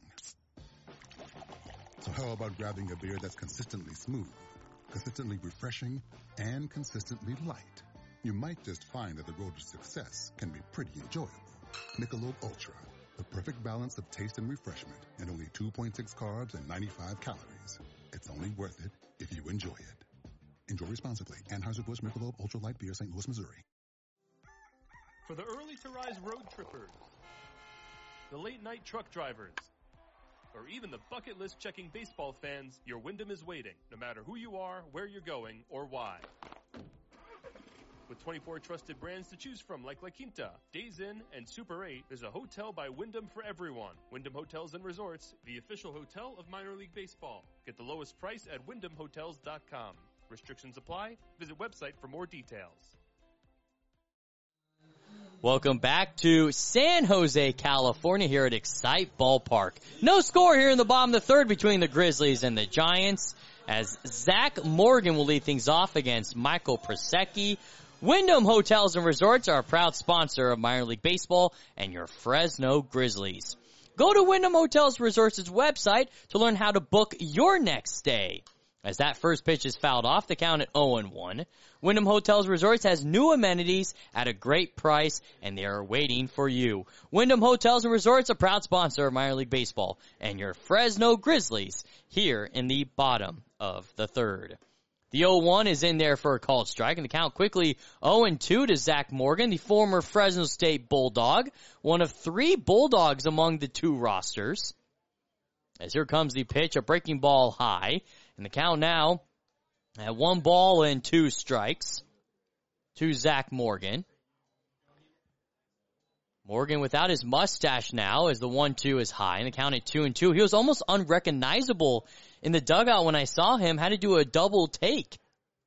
So how about grabbing a beer that's consistently smooth, consistently refreshing, and consistently light? You might just find that the road to success can be pretty enjoyable. Michelob Ultra, the perfect balance of taste and refreshment, and only 2.6 carbs and 95 calories. It's only worth it if you enjoy it. Enjoy responsibly. Anheuser-Busch Michelob Ultra Light Beer, St. Louis, Missouri. For the early-to-rise road trippers, the late-night truck drivers, or even the bucket list checking baseball fans, your Wyndham is waiting, no matter who you are, where you're going, or why. With 24 trusted brands to choose from like La Quinta, Days Inn, and Super 8, there's a hotel by Wyndham for everyone. Wyndham Hotels and Resorts, the official hotel of minor league baseball. Get the lowest price at wyndhamhotels.com. Restrictions apply. Visit website for more details. Welcome back to San Jose, California here at Excite Ballpark. No score here in the bottom of the third between the Grizzlies and the Giants as Zach Morgan will lead things off against Michael Prosecki. Wyndham Hotels and Resorts are a proud sponsor of minor league baseball and your Fresno Grizzlies. Go to Wyndham Hotels and Resorts' website to learn how to book your next stay. As that first pitch is fouled off, the count at 0-1. Wyndham Hotels Resorts has new amenities at a great price, and they are waiting for you. Wyndham Hotels and Resorts, a proud sponsor of minor league baseball, and your Fresno Grizzlies here in the bottom of the third. The 0-1 is in there for a called strike, and the count quickly 0-2 to Zach Morgan, the former Fresno State Bulldog, one of 3 Bulldogs among the 2 rosters. As here comes the pitch, a breaking ball high. And the count now at 1 ball and 2 strikes to Zach Morgan. Morgan without his mustache now as the 1-2 is high. And the count at 2-2. He was almost unrecognizable in the dugout when I saw him. Had to do a double take.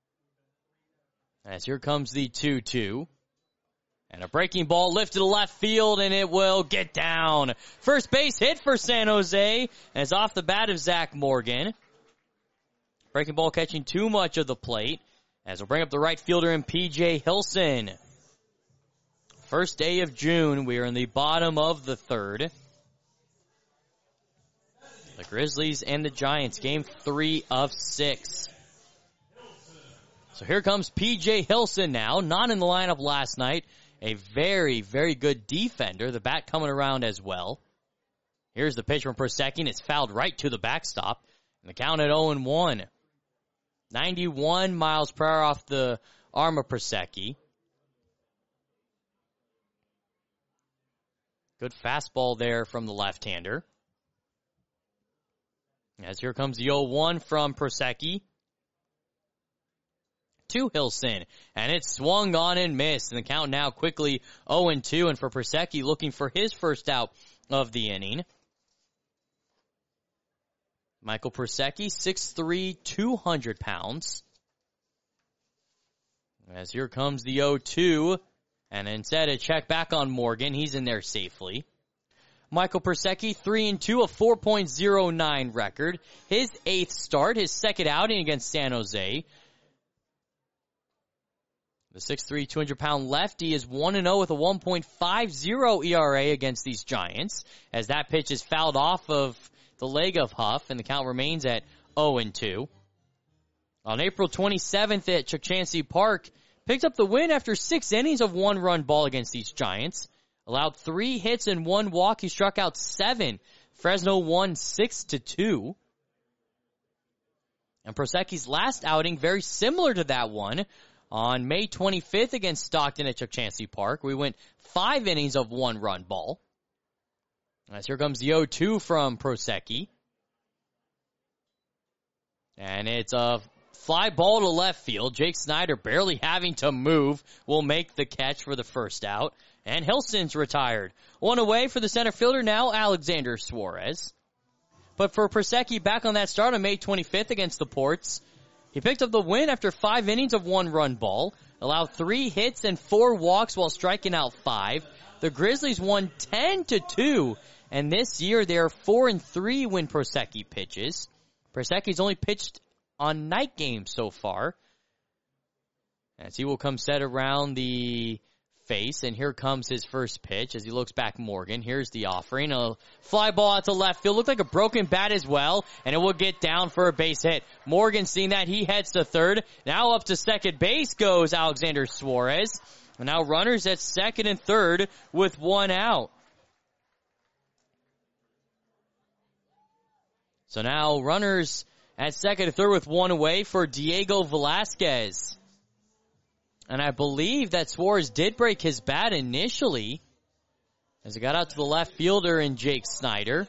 As here comes the 2-2. And a breaking ball lifted to left field, and it will get down. First base hit for San Jose. And it's off the bat of Zach Morgan. Breaking ball catching too much of the plate. As we'll bring up the right fielder in P.J. Hilson. First day of June. We are in the bottom of the third. The Grizzlies and the Giants. Game 3 of 6. So here comes P.J. Hilson now. Not in the lineup last night. A very, very good defender. The bat coming around as well. Here's the pitch from Prosecki. It's fouled right to the backstop. And the count at 0-1. 91 miles per hour off the arm of Prosecki. Good fastball there from the left-hander. As here comes the 0-1 from Prosecki to Hilson. And it's swung on and missed. And the count now quickly 0-2. And for Prosecki looking for his first out of the inning. Michael Prosecki, 6'3", 200 pounds. As here comes the 0-2. And instead a check back on Morgan. He's in there safely. Michael Prosecki, 3-2, a 4.09 record. His 8th start, his second outing against San Jose. The 6'3", 200-pound lefty is 1-0 with a 1.50 ERA against these Giants. As that pitch is fouled off of the leg of Huff, and the count remains at 0-2. On April 27th at Chukchansi Park, picked up the win after 6 innings of 1-run ball against these Giants. Allowed 3 hits and 1 walk. He struck out 7. Fresno won 6-2. And Prosecki's last outing, very similar to that one, on May 25th against Stockton at Chukchansi Park. We went 5 innings of 1-run ball. As here comes the 0-2 from Prosecki. And it's a fly ball to left field. Jake Snyder barely having to move will make the catch for the first out. And Hilson's retired. 1 away for the center fielder now, Alexander Suarez. But for Prosecki, back on that start on May 25th against the Ports, he picked up the win after 5 innings of 1-run ball, allowed 3 hits and 4 walks while striking out 5. The Grizzlies won 10-2. And this year, they are 4-3 when Prosecki pitches. Prosecki's only pitched on night games so far. As he will come set around the face, and here comes his first pitch as he looks back Morgan. Here's the offering. A fly ball out to left field. Looked like a broken bat as well, and it will get down for a base hit. Morgan seeing that, he heads to third. Now up to second base goes Alexander Suarez. And now runners at second and third with 1 out. So now runners at second and third with 1 away for Diego Velasquez. And I believe that Suarez did break his bat initially as it got out to the left fielder in Jake Snyder.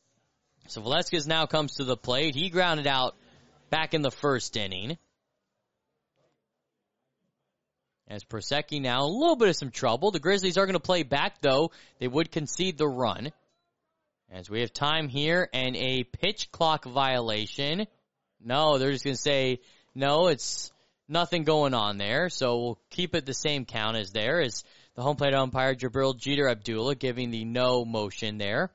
So Velasquez now comes to the plate. He grounded out back in the first inning. As Prosecki now, a little bit of some trouble. The Grizzlies are going to play back, though. They would concede the run. As we have time here and a pitch clock violation. No, they're just going to say, no, it's nothing going on there. So we'll keep it the same count as there, as the home plate umpire, Jabril Jeter Abdullah, giving the no motion there.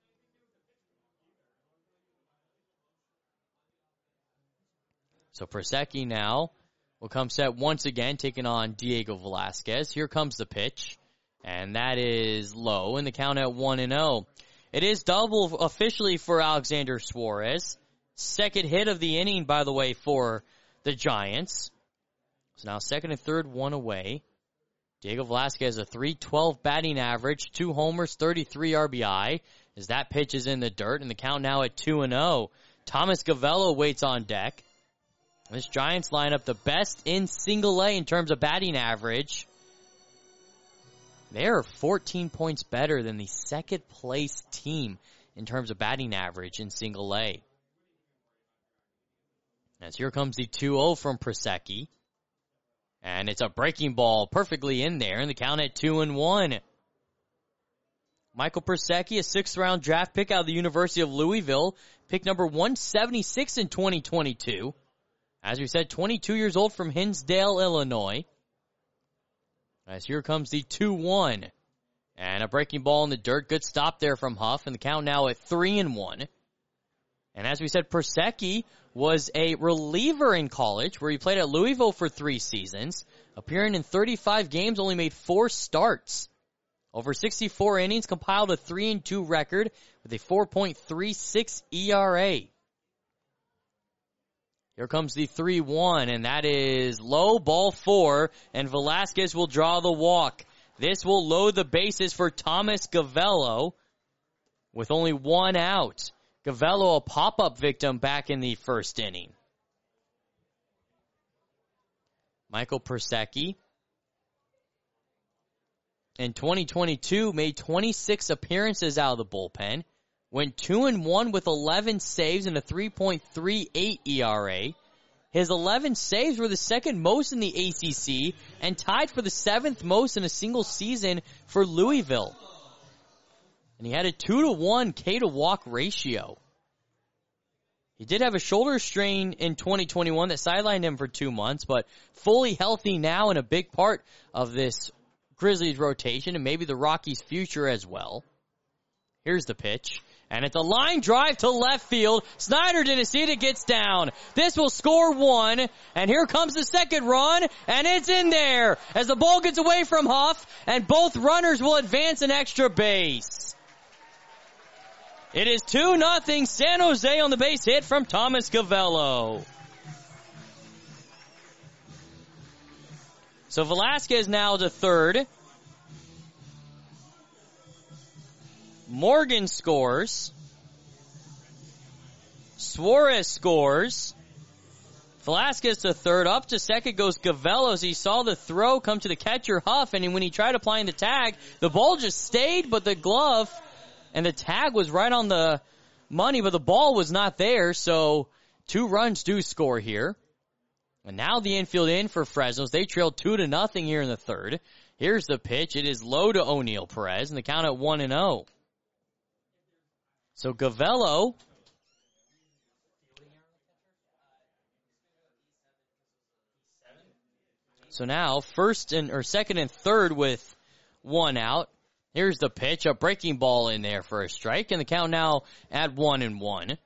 So Prosecki now will come set once again, taking on Diego Velasquez. Here comes the pitch, and that is low, and the count at 1-0. It is double officially for Alexander Suarez. Second hit of the inning, by the way, for the Giants. So now second and third, one away. Diego Velasquez, a .312 batting average, 2 homers, 33 RBI, as that pitch is in the dirt, and the count now at 2-0. Thomas Gavello waits on deck. This Giants lineup, the best in single A in terms of batting average. They are 14 points better than the second place team in terms of batting average in single A. As here comes the 2-0 from Prosecki. And it's a breaking ball perfectly in there, and the count at 2-1. Michael Prosecki, a 6th round draft pick out of the University of Louisville, pick number 176 in 2022. As we said, 22 years old from Hinsdale, Illinois. As here comes the 2-1. And a breaking ball in the dirt. Good stop there from Huff. And the count now at 3-1. And as we said, Prosecki was a reliever in college, where he played at Louisville for 3 seasons. Appearing in 35 games, only made 4 starts. Over 64 innings, compiled a 3-2 record with a 4.36 ERA. Here comes the 3-1, and that is low, ball 4, and Velasquez will draw the walk. This will load the bases for Thomas Gavello with only 1 out. Gavello, a pop-up victim back in the first inning. Michael Prosecki, in 2022, made 26 appearances out of the bullpen. Went 2-1 with 11 saves and a 3.38 ERA. His 11 saves were the second most in the ACC and tied for the 7th most in a single season for Louisville. And he had a 2-1 K to walk ratio. He did have a shoulder strain in 2021 that sidelined him for 2 months, but fully healthy now and a big part of this Grizzlies rotation and maybe the Rockies' future as well. Here's the pitch. And it's a line drive to left field. Snyder didn't see it. It gets down. This will score 1. And here comes the second run. And it's in there as the ball gets away from Huff. And both runners will advance an extra base. It is 2-0 San Jose on the base hit from Thomas Gavello. So Velasquez now to third. Morgan scores. Suarez scores. Velasquez to third. Up to second goes Gavello as he saw the throw come to the catcher Huff, and when he tried applying the tag, the ball just stayed, but the glove and the tag was right on the money, but the ball was not there, so 2 runs do score here. And now the infield in for Fresno. They trail 2-0 here in the third. Here's the pitch. It is low to O'Neal Perez, and the count at 1-0. So Gavello So now second and third with 1 out. Here's the pitch, a breaking ball in there for a strike, and the count now at 1-1.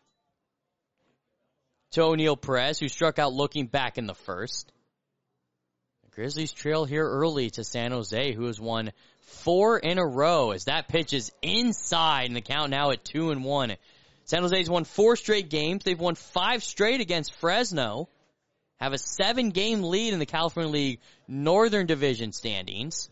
To O'Neal Perez, who struck out looking back in the first. The Grizzlies trail here early to San Jose, who has won 4 in a row as that pitch is inside, and the count now at 2-1. San Jose's won 4 straight games. They've won 5 straight against Fresno. Have a 7-game lead in the California League Northern Division standings.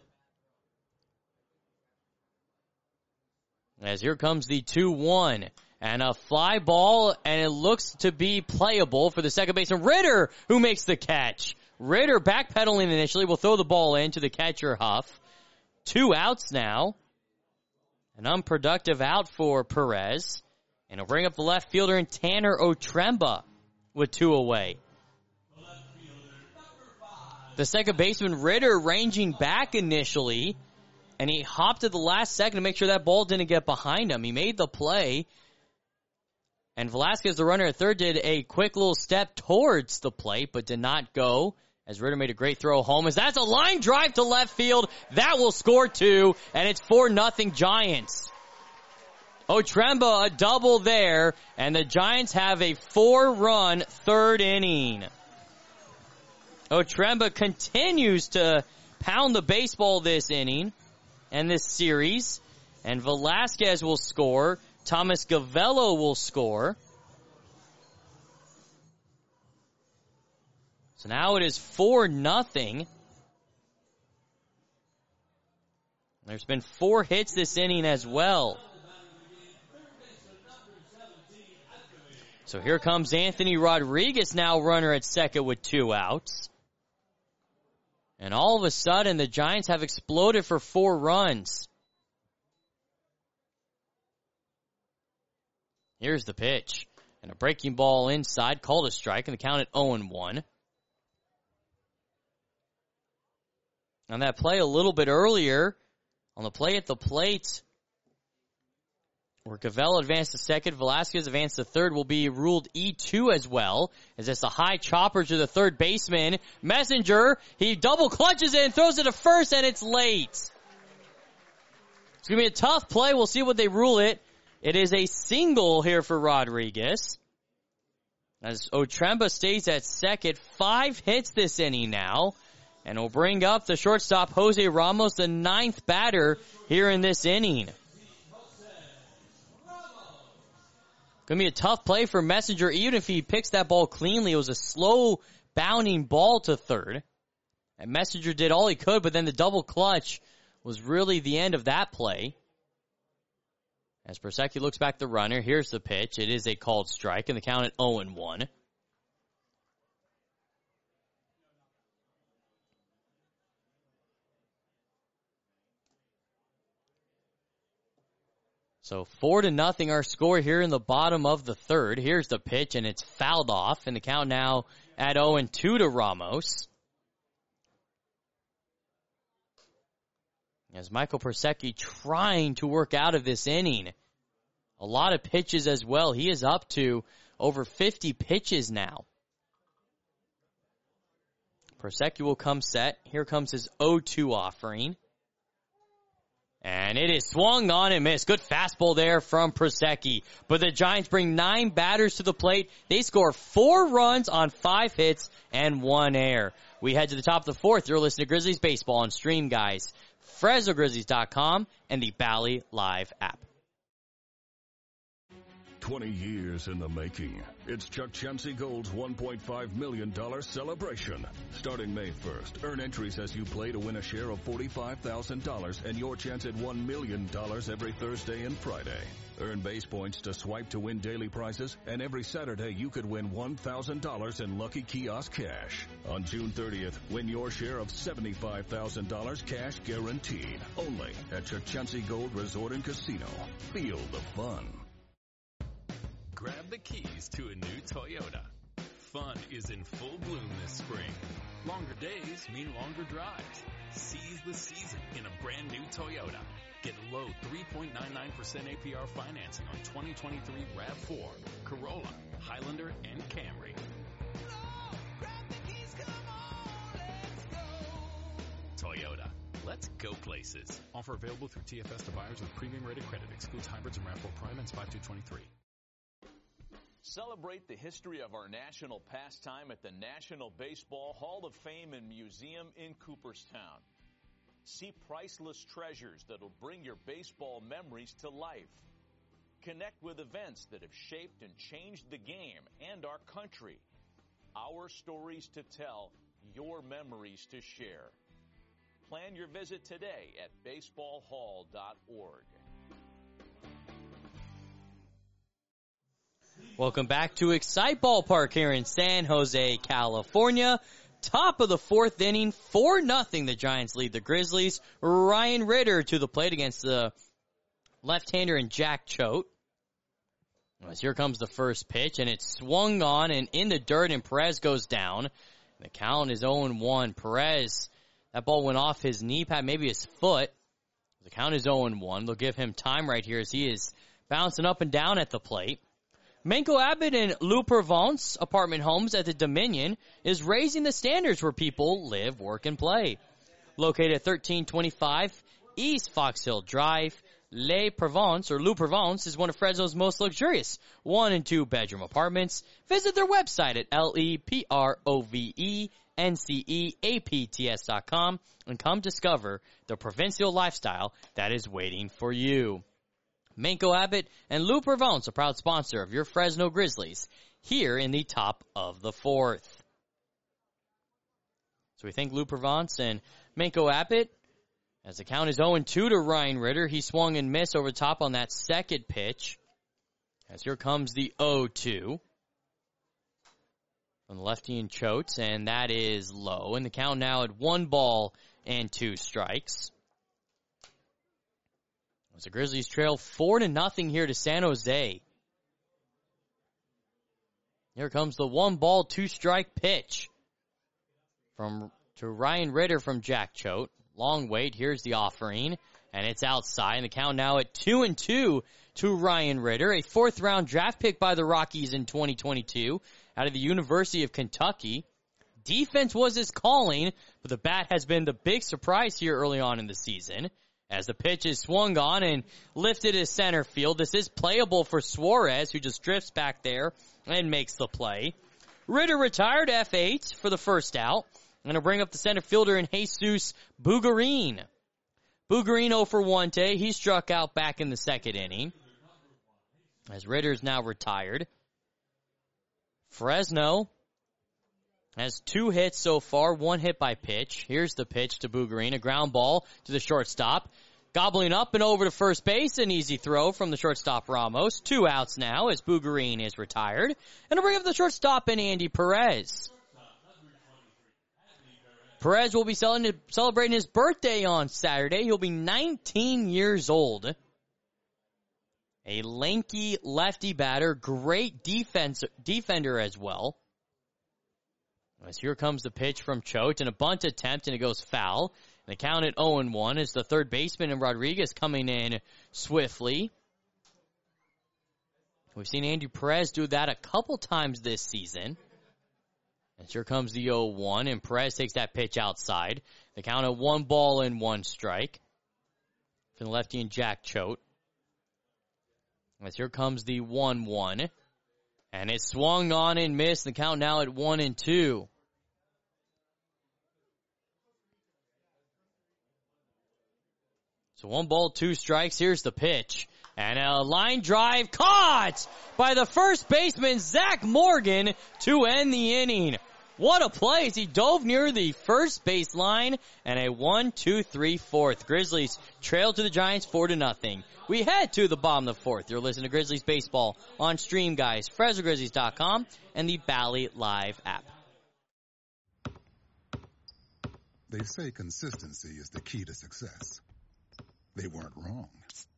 As here comes the 2-1. And a fly ball, and it looks to be playable for the second baseman, Ritter, who makes the catch. Ritter backpedaling initially will throw the ball in to the catcher Huff. 2 outs now. An unproductive out for Perez. And he'll bring up the left fielder in Tanner Otremba with 2 away. The second baseman, Ritter, ranging back initially, and he hopped at the last second to make sure that ball didn't get behind him. He made the play, and Velasquez, the runner at third, did a quick little step towards the plate, but did not go, as Ritter made a great throw home. As that's a line drive to left field, that will score 2, and it's 4-0 Giants. Otremba, a double there, and the Giants have a 4-run third inning. Otremba continues to pound the baseball this inning and this series, and Velasquez will score. Thomas Gavello will score. So now it is 4-0. There's been 4 hits this inning as well. So here comes Anthony Rodriguez, now runner at second with 2 outs. And all of a sudden, the Giants have exploded for 4 runs. Here's the pitch. And a breaking ball inside, called a strike, and the count at 0-1. On that play a little bit earlier, on the play at the plate, where Gavello advanced to second, Velasquez advanced to third, will be ruled E2 as well, as it's a high chopper to the third baseman. Messenger, he double clutches it and throws it to first, and it's late. It's going to be a tough play. We'll see what they rule it. It is a single here for Rodriguez, as Otremba stays at second. 5 hits this inning now, and will bring up the shortstop, Jose Ramos, the 9th batter here in this inning. Going to be a tough play for Messenger, even if he picks that ball cleanly. It was a slow bounding ball to third. And Messenger did all he could, but then the double clutch was really the end of that play. As Persecki looks back the runner, here's the pitch. It is a called strike, and the count at 0-1. So 4-0 our score here in the bottom of the third. Here's the pitch, and it's fouled off, and the count now at 0-2 to Ramos. As Michael Persecki trying to work out of this inning. A lot of pitches as well. He is up to over 50 pitches now. Persecki will come set. Here comes his 0-2 offering. And it is swung on and missed. Good fastball there from Persecki. But the Giants bring 9 batters to the plate. They score 4 runs on 5 hits and 1 error. We head to the top of the 4th. You're listening to Grizzlies Baseball on Stream Guys, FresnoGrizzlies.com, and the Bally Live app. 20 years in the making. It's Chuck Chansey Gold's $1.5 million celebration. Starting May 1st, earn entries as you play to win a share of $45,000 and your chance at $1 million every Thursday and Friday. Earn base points to swipe to win daily prizes, and every Saturday you could win $1,000 in Lucky Kiosk cash. On June 30th, win your share of $75,000 cash guaranteed. Only at Chuck Chansey Gold Resort and Casino. Feel the fun. Grab the keys to a new Toyota. Fun is in full bloom this spring. Longer days mean longer drives. Seize the season in a brand new Toyota. Get low 3.99% APR financing on 2023 RAV4, Corolla, Highlander, and Camry. Toyota. Let's go places. Offer available through TFS to buyers with premium rated credit. Excludes hybrids and RAV4 Prime and 5223. Celebrate the history of our national pastime at the National Baseball Hall of Fame and Museum in Cooperstown. See priceless treasures that'll bring your baseball memories to life. Connect with events that have shaped and changed the game and our country. Our stories to tell, your memories to share. Plan your visit today at baseballhall.org. Welcome back to Excite Ballpark here in San Jose, California. Top of the 4th inning, 4-0. The Giants lead the Grizzlies. Ryan Ritter to the plate against the left-hander and Jack Choate. As here comes the first pitch, and it's swung on and in the dirt, and Perez goes down. The count is 0-1. Perez, that ball went off his knee pad, maybe his foot. The count is 0-1. They'll give him time right here as he is bouncing up and down at the plate. Manco Abbott and Lou Provence Apartment Homes at the Dominion is raising the standards where people live, work, and play. Located at 1325 East Fox Hill Drive, Lou Provence is one of Fresno's most luxurious 1- and 2-bedroom apartments. Visit their website at leprovenceapts.com and come discover the provincial lifestyle that is waiting for you. Manco Abbott and Lou Provence, a proud sponsor of your Fresno Grizzlies, here in the top of the fourth. So we thank Lou Provence and Manco Abbott. As the count is 0-2 to Ryan Ritter, he swung and missed over top on that second pitch. As here comes the 0-2 from the lefty and Choate, and that is low. And the count now at 1-2 strikes. As the Grizzlies trail 4-0 here to San Jose. Here comes the 1-2 pitch to Ryan Ritter from Jack Choate. Long wait. Here's the offering, and it's outside. And the count now at 2-2 to Ryan Ritter, a 4th-round draft pick by the Rockies in 2022 out of the University of Kentucky. Defense was his calling, but the bat has been the big surprise here early on in the season. As the pitch is swung on and lifted to center field, this is playable for Suarez, who just drifts back there and makes the play. Ritter retired F8 for the first out. I'm going to bring up the center fielder in Jesus Bugarin. Bugarin 0 for 1 today. He struck out back in the second inning. As Ritter's now retired. Fresno has 2 hits so far, 1 hit by pitch. Here's the pitch to Bugarin, a ground ball to the shortstop. Gobbling up and over to first base, an easy throw from the shortstop Ramos. 2 outs now as Bugarin is retired. And I'll bring up the shortstop in Andy Perez. Perez will be celebrating his birthday on Saturday. He'll be 19 years old. A lanky lefty batter, great defender as well. As here comes the pitch from Choate, and a bunt attempt, and it goes foul. And the count at 0-1 is the third baseman and Rodriguez coming in swiftly. We've seen Andy Perez do that a couple times this season. And here comes the 0-1, and Perez takes that pitch outside. The count at 1-1 from the lefty and Jack Choate. As here comes the 1-1. And it swung on and missed. The count now at 1-2. So 1-2 strikes. Here's the pitch. And a line drive caught by the first baseman, Zach Morgan, to end the inning. What a play as he dove near the first base line, and a 1-2-3-4. Grizzlies trail to the Giants 4-0. We head to the bottom of the fourth. You're listening to Grizzlies Baseball on Stream, guys, FresnoGrizzlies.com, and the Bally Live app. They say consistency is the key to success. They weren't wrong.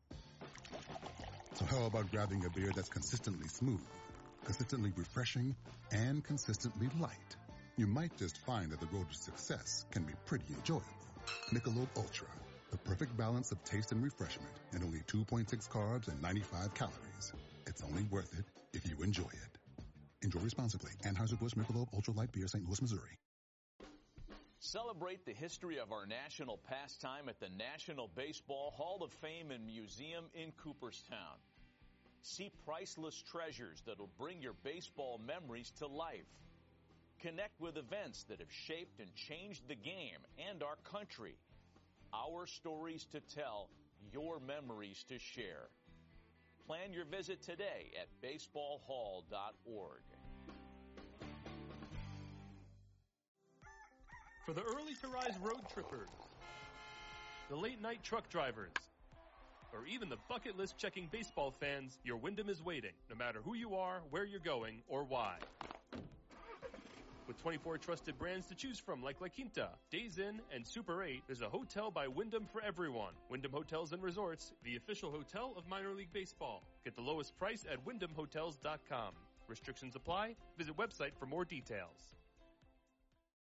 So how about grabbing a beer that's consistently smooth, consistently refreshing, and consistently light? You might just find that the road to success can be pretty enjoyable. Michelob Ultra, the perfect balance of taste and refreshment, and only 2.6 carbs and 95 calories. It's only worth it if you enjoy it. Enjoy responsibly. Anheuser-Busch Michelob Ultra Light Beer, St. Louis, Missouri. Celebrate the history of our national pastime at the National Baseball Hall of Fame and Museum in Cooperstown. See priceless treasures that'll bring your baseball memories to life. Connect with events that have shaped and changed the game and our country. Our stories to tell, your memories to share. Plan your visit today at baseballhall.org. For the early-to-rise road trippers, the late-night truck drivers, or even the bucket list checking baseball fans, your Wyndham is waiting, no matter who you are, where you're going, or why. With 24 trusted brands to choose from like La Quinta, Days Inn, and Super 8, there's a hotel by Wyndham for everyone. Wyndham Hotels and Resorts, the official hotel of minor league baseball. Get the lowest price at WyndhamHotels.com. Restrictions apply. Visit website for more details.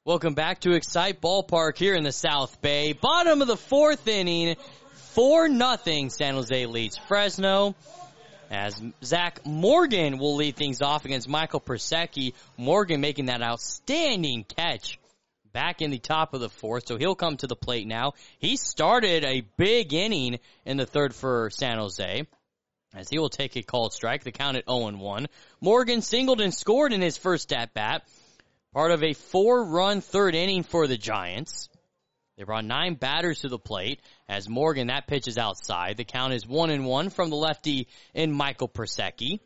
Welcome back to Excite Ballpark here in the South Bay. Bottom of the fourth inning, 4-0 San Jose leads Fresno. As Zach Morgan will lead things off against Michael Persecki. Morgan making that outstanding catch back in the top of the fourth, so he'll come to the plate now. He started a big inning in the third for San Jose, as he will take a called strike, the count at 0-1. Morgan singled and scored in his first at-bat, part of a 4-run third inning for the Giants. They brought 9 batters to the plate, as Morgan, that pitch is outside. The count is 1-1 from the lefty in Michael Persecki.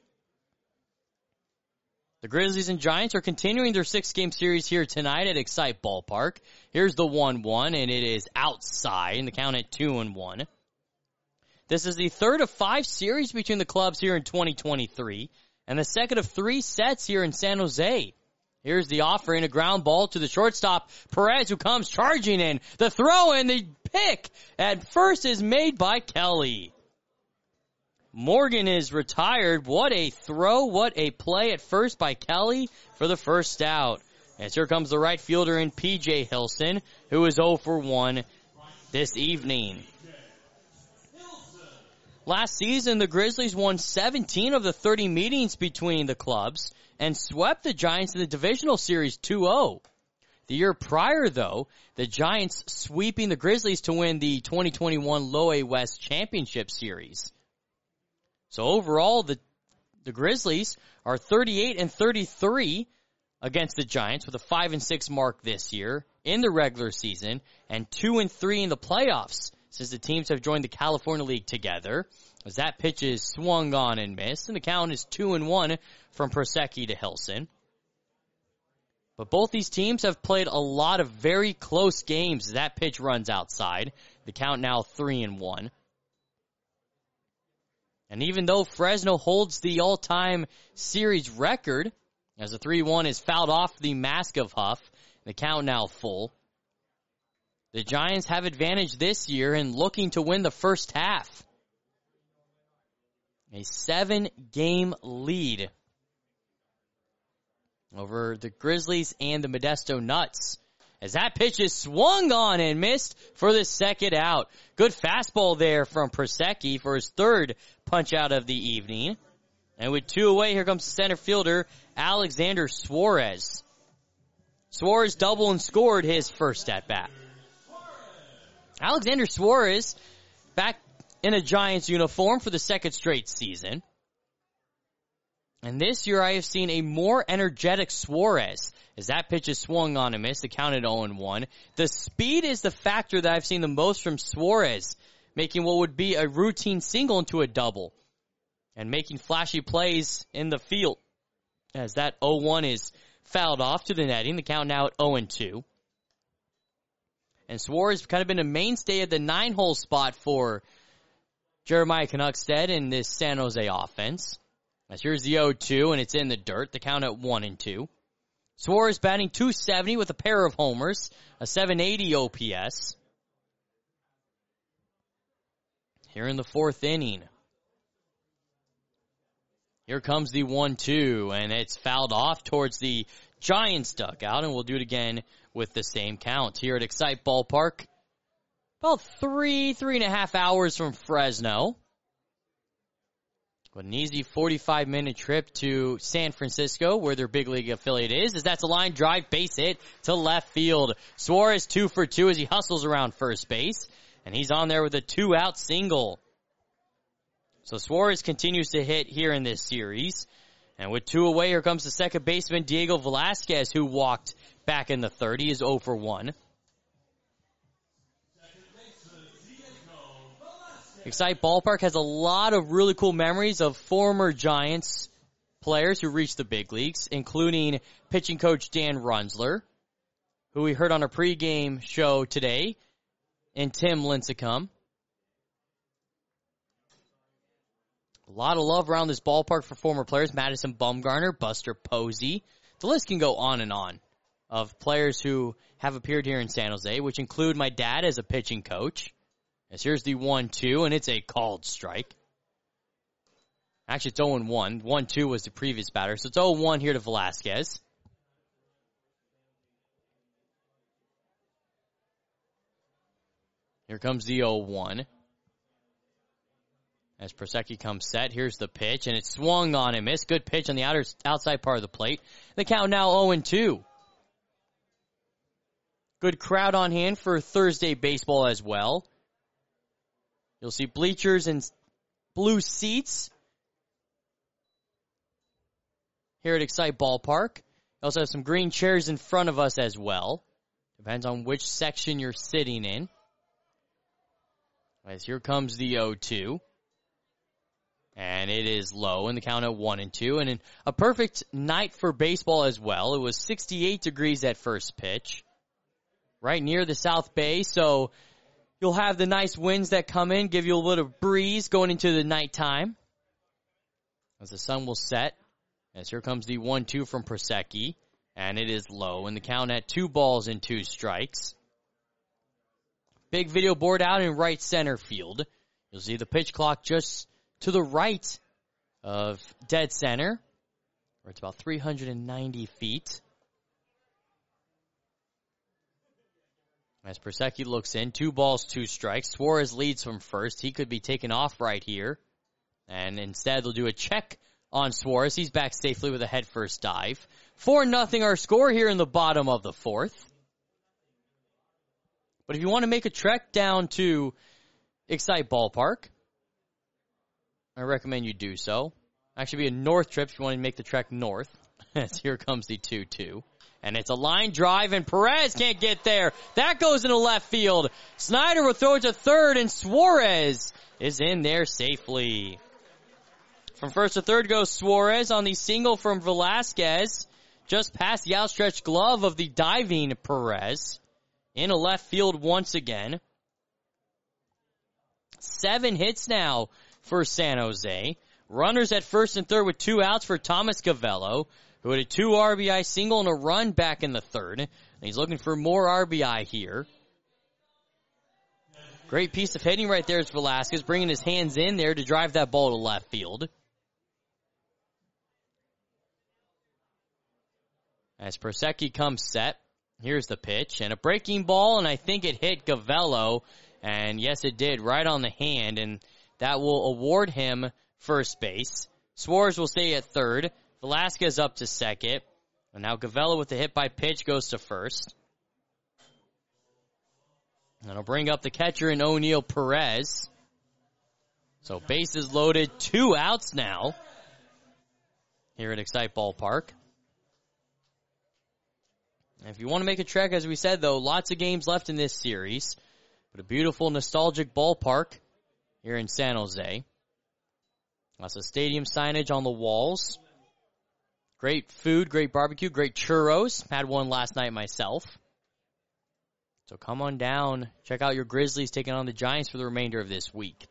The Grizzlies and Giants are continuing their 6-game series here tonight at Excite Ballpark. Here's the 1-1, and it is outside, and the count at 2-1. This is the third of 5 series between the clubs here in 2023, and the second of 3 sets here in San Jose. Here's the offering, a ground ball to the shortstop, Perez, who comes charging in. The throw and the pick at first is made by Kelly. Morgan is retired. What a throw, what a play at first by Kelly for the first out. And here comes the right fielder in P.J. Hilson, who is 0 for 1 this evening. Last season, the Grizzlies won 17 of the 30 meetings between the clubs and swept the Giants in the divisional series 2-0. The year prior, though, the Giants sweeping the Grizzlies to win the 2021 Low A West Championship Series. So overall, the Grizzlies are 38-33 against the Giants with a 5-6 mark this year in the regular season and 2-3 in the playoffs since the teams have joined the California League together. As that pitch is swung on and missed, and the count is 2-1 from Persecki to Hilson. But both these teams have played a lot of very close games as that pitch runs outside. The count now 3-1. And even though Fresno holds the all-time series record, as the 3-1 is fouled off the mask of Huff, the count now full. The Giants have advantage this year in looking to win the first half. A 7-game lead over the Grizzlies and the Modesto Nuts. As that pitch is swung on and missed for the second out. Good fastball there from Persecki for his third punch out of the evening. And with 2 away, here comes the center fielder, Alexander Suarez. Suarez doubled and scored his first at bat. Alexander Suarez back in a Giants uniform for the second straight season. And this year I have seen a more energetic Suarez as that pitch is swung on and missed. The count at 0-1. The speed is the factor that I've seen the most from Suarez, making what would be a routine single into a double and making flashy plays in the field as that 0-1 is fouled off to the netting. The count now at 0-2. And Suarez kind of been a mainstay of the 9-hole spot for Jeremiah Canuckstead in this San Jose offense. As here's the 0-2, and it's in the dirt. The count at 1-2. Suarez batting .270 with a pair of homers, a .780 OPS. Here in the fourth inning. Here comes the 1-2, and it's fouled off towards the Giants dugout, and we'll do it again with the same count here at Excite Ballpark. About 3.5 hours from Fresno. But an easy 45-minute trip to San Francisco, where their big league affiliate is, as that's a line drive base hit to left field. Suarez 2 for 2 as he hustles around first base, and he's on there with a 2-out single. So Suarez continues to hit here in this series. And with 2 away, here comes the second baseman, Diego Velasquez, who walked back in the third. He is 0 for 1. Excite Ballpark has a lot of really cool memories of former Giants players who reached the big leagues, including pitching coach Dan Runzler, who we heard on our pregame show today, and Tim Lincecum. A lot of love around this ballpark for former players, Madison Bumgarner, Buster Posey. The list can go on and on of players who have appeared here in San Jose, which include my dad as a pitching coach. As here's the 1-2, and it's a called strike. Actually, it's 0-1. 1-2 was the previous batter, so it's 0-1 here to Velasquez. Here comes the 0-1. As Prosecki comes set, here's the pitch, and it's swung on and missed. Good pitch on the outside part of the plate. The count now 0-2. Good crowd on hand for Thursday baseball as well. You'll see bleachers and blue seats here at Excite Ballpark. You also have some green chairs in front of us as well. Depends on which section you're sitting in. As here comes the 0-2. And it is low in the count at 1-2. And in a perfect night for baseball as well. It was 68 degrees at first pitch. Right near the South Bay. So you'll have the nice winds that come in. Give you a little breeze going into the nighttime. As the sun will set. As here comes the 1-2 from Prosecki. And it is low in the count at 2-2 strikes. Big video board out in right center field. You'll see the pitch clock just to the right of dead center, where it's about 390 feet. As Prosecki looks in, 2-2 strikes. Suarez leads from first. He could be taken off right here. And instead, they'll do a check on Suarez. He's back safely with a head-first dive. 4-0 our score here in the bottom of the fourth. But if you want to make a trek down to Excite Ballpark, I recommend you do so. Actually, be a north trip if you want to make the trek north. As here comes the 2-2. And it's a line drive, and Perez can't get there. That goes into left field. Snyder will throw it to third, and Suarez is in there safely. From first to third goes Suarez on the single from Velasquez. Just past the outstretched glove of the diving Perez. In a left field once again. 7 hits now for San Jose. Runners at first and third with 2 outs for Thomas Gavello, who had a 2 RBI single and a run back in the third. And he's looking for more RBI here. Great piece of hitting right there is Velasquez, bringing his hands in there to drive that ball to left field. As Prosecki comes set, here's the pitch, and a breaking ball, and I think it hit Gavello, and yes, it did, right on the hand, and that will award him first base. Suarez will stay at third. Velasquez up to second. And now Gavello with the hit by pitch goes to first. And it'll bring up the catcher in O'Neal Perez. So bases loaded, 2 outs now here at Excite Ballpark. And if you want to make a trek, as we said, though, lots of games left in this series. But a beautiful, nostalgic ballpark here in San Jose. Lots of stadium signage on the walls. Great food, great barbecue, great churros. Had one last night myself. So come on down. Check out your Grizzlies taking on the Giants for the remainder of this week.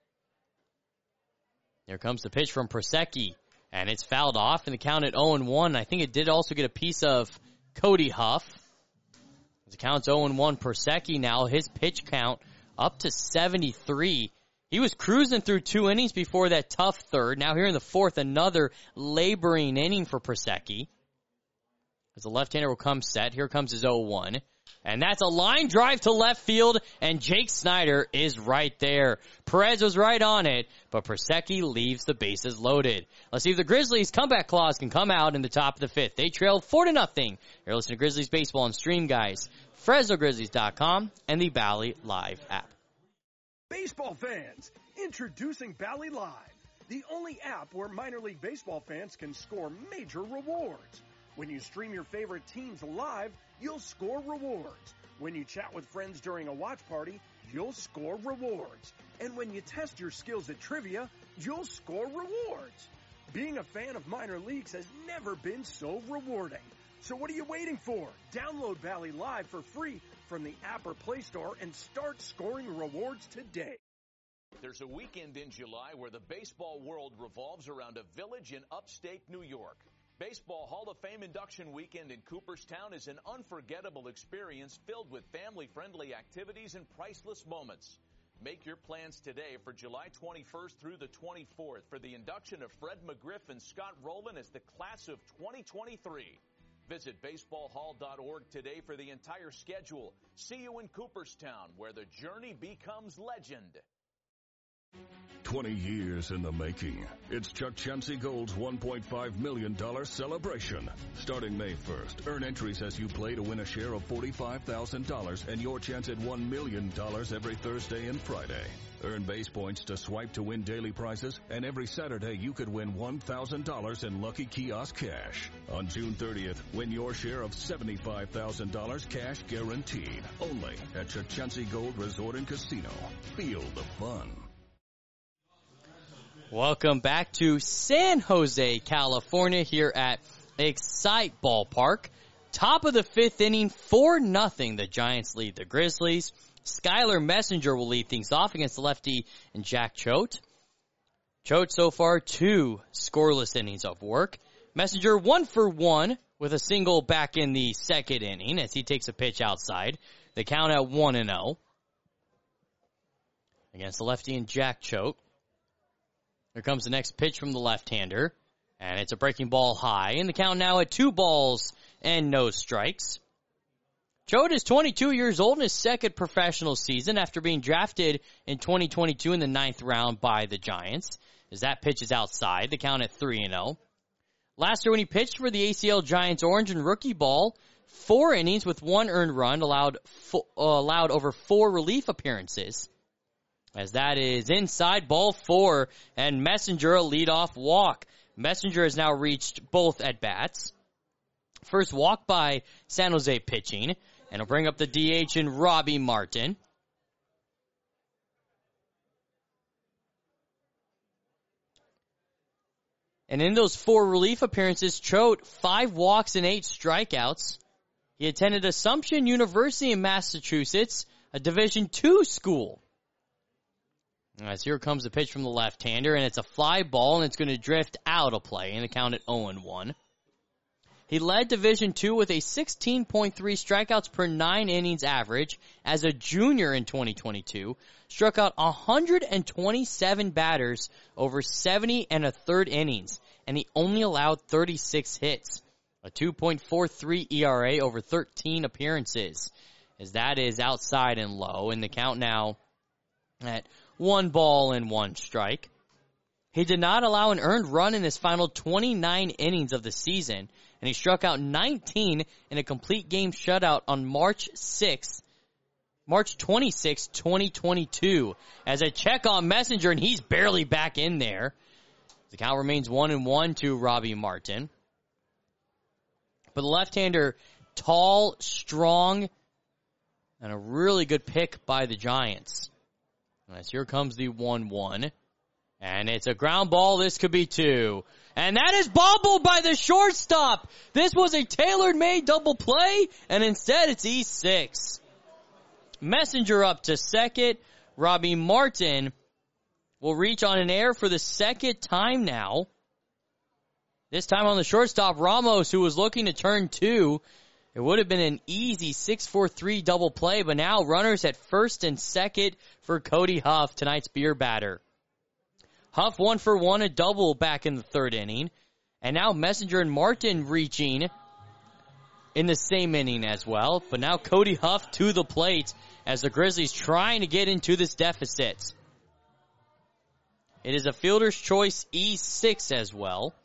Here comes the pitch from Prosecki. And it's fouled off in the count at 0-1. I think it did also get a piece of Cody Huff. The count's 0-1. Prosecki now, his pitch count up to 73. He was cruising through 2 innings before that tough third. Now here in the fourth, another laboring inning for Prosecki. As the left-hander will come set, here comes his 0-1. And that's a line drive to left field, and Jake Snyder is right there. Perez was right on it, but Prosecki leaves the bases loaded. Let's see if the Grizzlies' comeback clause can come out in the top of the fifth. They trailed 4-0. You're listening to Grizzlies Baseball on Stream, guys. FresnoGrizzlies.com and the Bally Live app. Baseball fans, introducing Bally Live, the only app where minor league baseball fans can score major rewards. When you stream your favorite teams live, you'll score rewards. When you chat with friends during a watch party, you'll score rewards. And when you test your skills at trivia, you'll score rewards. Being a fan of minor leagues has never been so rewarding. So what are you waiting for? Download Bally Live for free from the app or Play Store and start scoring rewards today. There's a weekend in July where the baseball world revolves around a village in upstate New York. Baseball Hall of Fame induction weekend in Cooperstown is an unforgettable experience filled with family-friendly activities and priceless moments. Make your plans today for July 21st through the 24th for the induction of Fred McGriff and Scott Rowland as the class of 2023. Visit baseballhall.org today for the entire schedule. See you in Cooperstown, where the journey becomes legend. 20 years in the making. It's Chuck Chansey Gold's $1.5 million celebration. Starting May 1st, earn entries as you play to win a share of $45,000 and your chance at $1 million every Thursday and Friday. Earn base points to swipe to win daily prizes, and every Saturday you could win $1,000 in Lucky Kiosk cash. On June 30th, win your share of $75,000 cash guaranteed. Only at Chuck Chansey Gold Resort and Casino. Feel the fun. Welcome back to San Jose, California, here at Excite Ballpark. Top of the fifth inning, 4-0. The Giants lead the Grizzlies. Skylar Messenger will lead things off against the lefty and Jack Choate. Choate so far 2 scoreless innings of work. Messenger 1 for 1 with a single back in the second inning as he takes a pitch outside. The count at 1-0 against the lefty and Jack Choate. Here comes the next pitch from the left-hander, and it's a breaking ball high, and the count now at 2 balls and no strikes. Choate is 22 years old in his second professional season after being drafted in 2022 in the 9th round by the Giants, as that pitch is outside, the count at 3-0. Last year when he pitched for the ACL Giants Orange and rookie ball, 4 innings with 1 earned run, allowed over 4 relief appearances. As that is inside, ball 4, and Messenger a leadoff walk. Messenger has now reached both at-bats. First walk by San Jose pitching, and he'll bring up the DH in Robbie Martin. And in those 4 relief appearances, Choate, 5 walks and 8 strikeouts. He attended Assumption University in Massachusetts, a Division II school. As here comes the pitch from the left-hander, and it's a fly ball, and it's going to drift out of play, and the count at 0-1. He led Division II with a 16.3 strikeouts per 9 innings average as a junior in 2022, struck out 127 batters over 70 1/3 innings, and he only allowed 36 hits, a 2.43 ERA over 13 appearances, as that is outside and low, and the count now at 1 ball and 1 strike. He did not allow an earned run in his final 29 innings of the season, and he struck out 19 in a complete game shutout on March 26, 2022. As a check on Messenger, and he's barely back in there. The count remains 1-1 to Robbie Martin. But the left-hander, tall, strong, and a really good pick by the Giants. As here comes the 1-1. And it's a ground ball. This could be 2. And that is bobbled by the shortstop. This was a tailor-made double play, and instead it's E6. Messenger up to second. Robbie Martin will reach on an error for the second time now. This time on the shortstop, Ramos, who was looking to turn 2. It would have been an easy 6-4-3 double play, but now runners at first and second for Cody Huff, tonight's beer batter. Huff 1 for 1, a double back in the 3rd inning. And now Messenger and Martin reaching in the same inning as well. But now Cody Huff to the plate as the Grizzlies trying to get into this deficit. It is a fielder's choice E6 as well.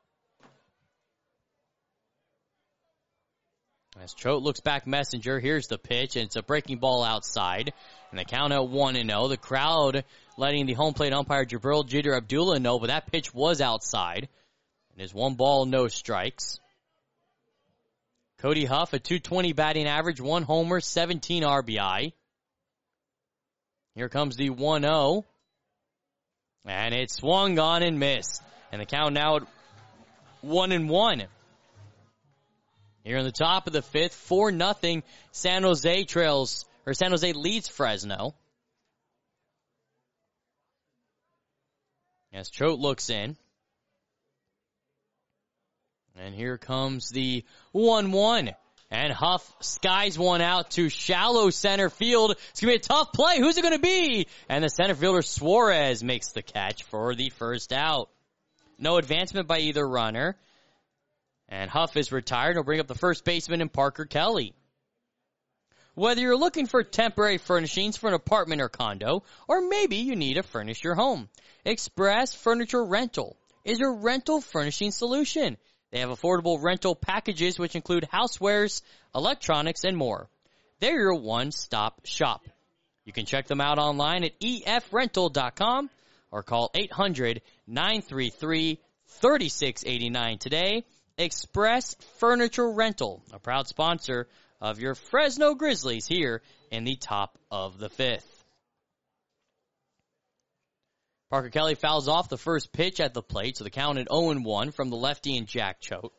As Choate looks back Messenger, here's the pitch, and it's a breaking ball outside. And the count at 1-0. The crowd letting the home plate umpire Jabril Jeter Abdullah know, but that pitch was outside. It is 1 ball, no strikes. Cody Huff, a .220 batting average, 1 homer, 17 RBI. Here comes the 1-0. And it's swung on and missed. And the count now at 1-1. Here in the top of the 5th, 4-0, San Jose leads Fresno. As Choate looks in. And here comes the 1-1. And Huff skies one out to shallow center field. It's going to be a tough play. Who's it going to be? And the center fielder Suarez makes the catch for the first out. No advancement by either runner. And Huff is retired. He'll bring up the first baseman in Parker Kelly. Whether you're looking for temporary furnishings for an apartment or condo, or maybe you need to furnish your home, Express Furniture Rental is your rental furnishing solution. They have affordable rental packages which include housewares, electronics, and more. They're your one-stop shop. You can check them out online at efrental.com or call 800-933-3689 today. Express Furniture Rental, a proud sponsor of your Fresno Grizzlies here in the top of the fifth. Parker Kelly fouls off the first pitch at the plate, so the count at 0-1 from the lefty and Jack Choate.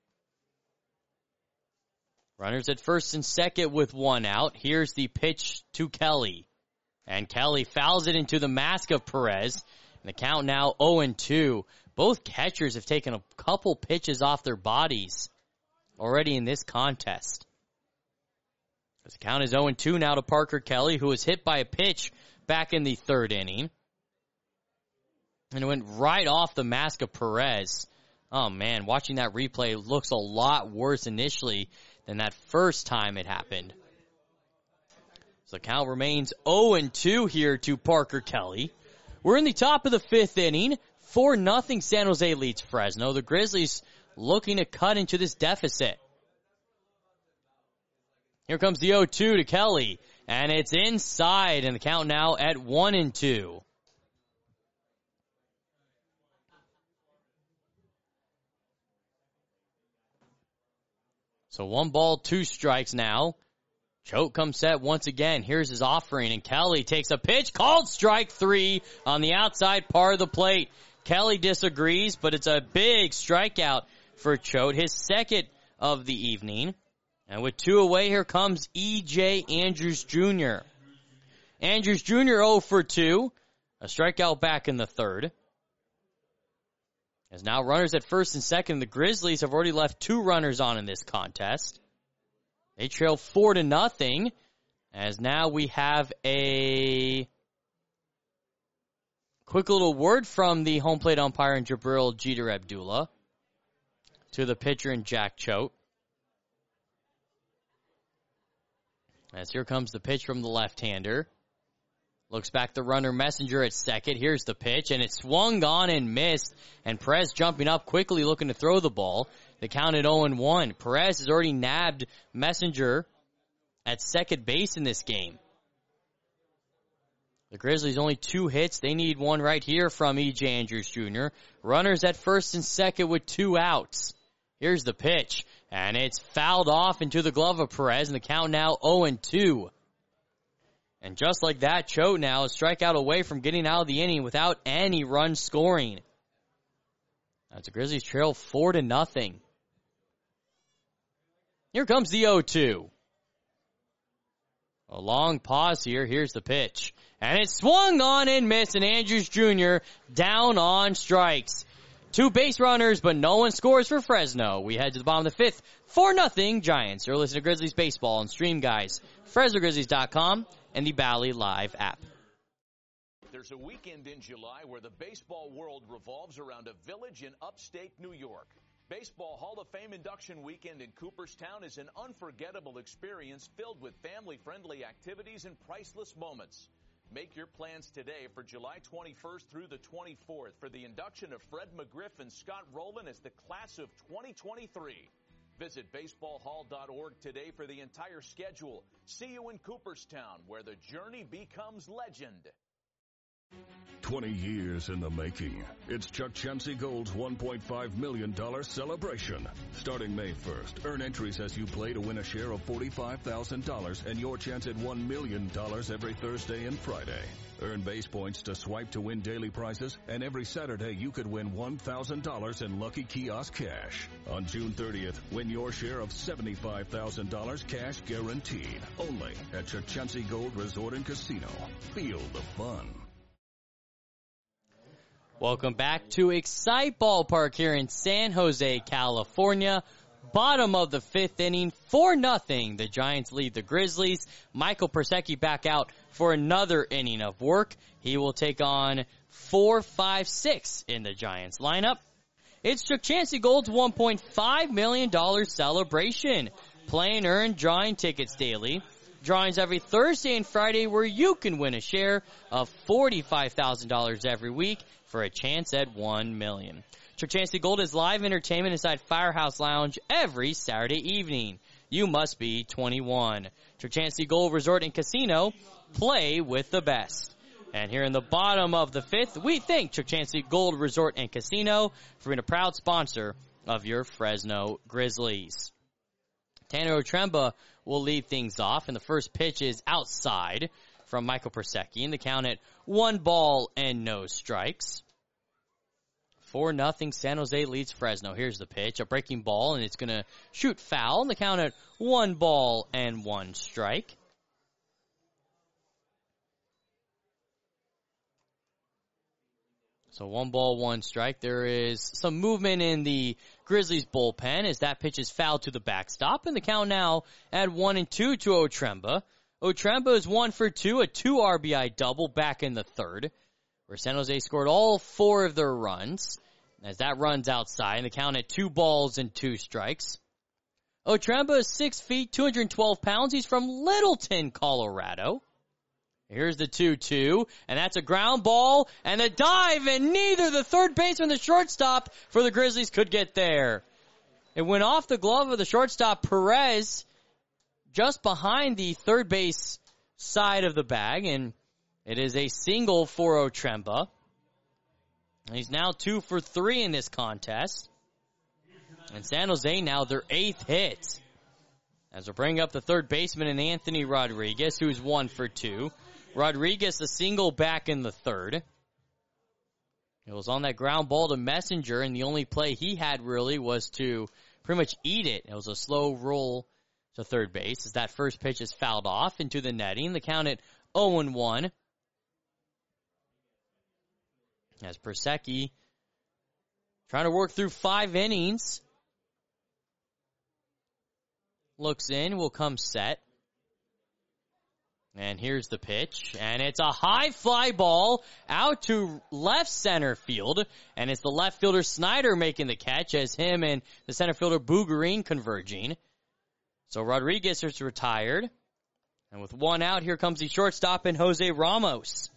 Runners at first and second with one out. Here's the pitch to Kelly. And Kelly fouls it into the mask of Perez. And the count now 0-2. Both catchers have taken a couple pitches off their bodies already in this contest. The count is 0-2 now to Parker Kelly, who was hit by a pitch back in the third inning. And it went right off the mask of Perez. Oh, man, watching that replay looks a lot worse initially than that first time it happened. So the count remains 0-2 here to Parker Kelly. We're in the top of the fifth inning. 4-0 San Jose leads Fresno. The Grizzlies looking to cut into this deficit. Here comes the 0-2 to Kelly. And it's inside, and the count now at 1-2. So 1 ball, 2 strikes now. Choate comes set once again. Here's his offering, and Kelly takes a pitch, called strike 3 on the outside part of the plate. Kelly disagrees, but it's a big strikeout for Choate, his second of the evening. And with 2 away, here comes E.J. Andrews Jr. Andrews Jr. 0 for 2. A strikeout back in the third. As now runners at first and second, the Grizzlies have already left 2 runners on in this contest. They trail 4-0, as now we have a quick little word from the home plate umpire and Jabril Jeter Abdullah to the pitcher and Jack Choate. As here comes the pitch from the left-hander. Looks back the runner Messenger at second. Here's the pitch, and it swung on and missed. And Perez jumping up quickly looking to throw the ball. The count at 0-1. Perez has already nabbed Messenger at second base in this game. The Grizzlies only 2 hits. They need one right here from E.J. Andrews Jr. Runners at first and second with 2 outs. Here's the pitch, and it's fouled off into the glove of Perez, and the count now 0-2. And just like that, Choate now is strikeout away from getting out of the inning without any run scoring. As the Grizzlies trail 4-0. Here comes the 0-2. A long pause here. Here's the pitch. And it swung on and missed, and Andrews Jr. down on strikes. 2 base runners, but no one scores for Fresno. We head to the bottom of the fifth. 4-0 Giants. You're listening to Grizzlies Baseball on Stream Guys, FresnoGrizzlies.com, and the Bally Live app. There's a weekend in July where the baseball world revolves around a village in upstate New York. Baseball Hall of Fame induction weekend in Cooperstown is an unforgettable experience filled with family-friendly activities and priceless moments. Make your plans today for July 21st through the 24th for the induction of Fred McGriff and Scott Rowland as the class of 2023. Visit baseballhall.org today for the entire schedule. See you in Cooperstown, where the journey becomes legend. 20 years in the making. It's Chuck Chansey Gold's $1.5 million celebration. Starting May 1st, earn entries as you play to win a share of $45,000 and your chance at $1 million every Thursday and Friday. Earn base points to swipe to win daily prizes, and every Saturday you could win $1,000 in Lucky Kiosk cash. On June 30th, win your share of $75,000 cash guaranteed. Only at Chuck Chansey Gold Resort and Casino. Feel the fun. Welcome back to Excite Ballpark here in San Jose, California. Bottom of the fifth inning, 4-0. The Giants lead the Grizzlies. Michael Persecki back out for another inning of work. He will take on 4, 5, 6 in the Giants lineup. It's Chuck Chansey Gold's $1.5 million celebration. Play and earn drawing tickets daily. Drawings every Thursday and Friday where you can win a share of $45,000 every week for a chance at $1 million. Chuck Chansey Gold is live entertainment inside Firehouse Lounge every Saturday evening. You must be 21. Chuck Chansey Gold Resort and Casino. Play with the best. And here in the bottom of the fifth, we thank Chuck Chansey Gold Resort and Casino for being a proud sponsor of your Fresno Grizzlies. Tanner Otremba will lead things off, and the first pitch is outside from Michael Persecki, and the count at 1 ball and no strikes. 4-0, San Jose leads Fresno. Here's the pitch, a breaking ball, and it's going to shoot foul, and the count at 1 ball and 1 strike. So 1 ball, 1 strike. There is some movement in the Grizzlies bullpen as that pitch is fouled to the backstop. And the count now at 1-2 to Otremba. Otremba is 1 for 2, a 2 RBI double back in the third, where San Jose scored all 4 of their runs. As that runs outside, and the count at 2 balls and 2 strikes. Otremba is 6 feet, 212 pounds. He's from Littleton, Colorado. Here's the 2-2, and that's a ground ball, and a dive, and neither the third baseman or the shortstop for the Grizzlies could get there. It went off the glove of the shortstop, Perez, just behind the third base side of the bag, and it is a single for Otremba. He's now 2 for 3 in this contest. And San Jose now their 8th hit. As we bring up the third baseman in Anthony Rodriguez, who's 1 for 2. Rodriguez a single back in the third. It was on that ground ball to Messenger, and the only play he had really was to pretty much eat it. It was a slow roll to third base as that first pitch is fouled off into the netting. The count at 0-1. As Persecki trying to work through 5 innings. Looks in, will come set. And here's the pitch, and it's a high fly ball out to left center field, and it's the left fielder Snyder making the catch as him and the center fielder Bougarine converging. So Rodriguez is retired, and with 1 out, here comes the shortstop and Jose Ramos.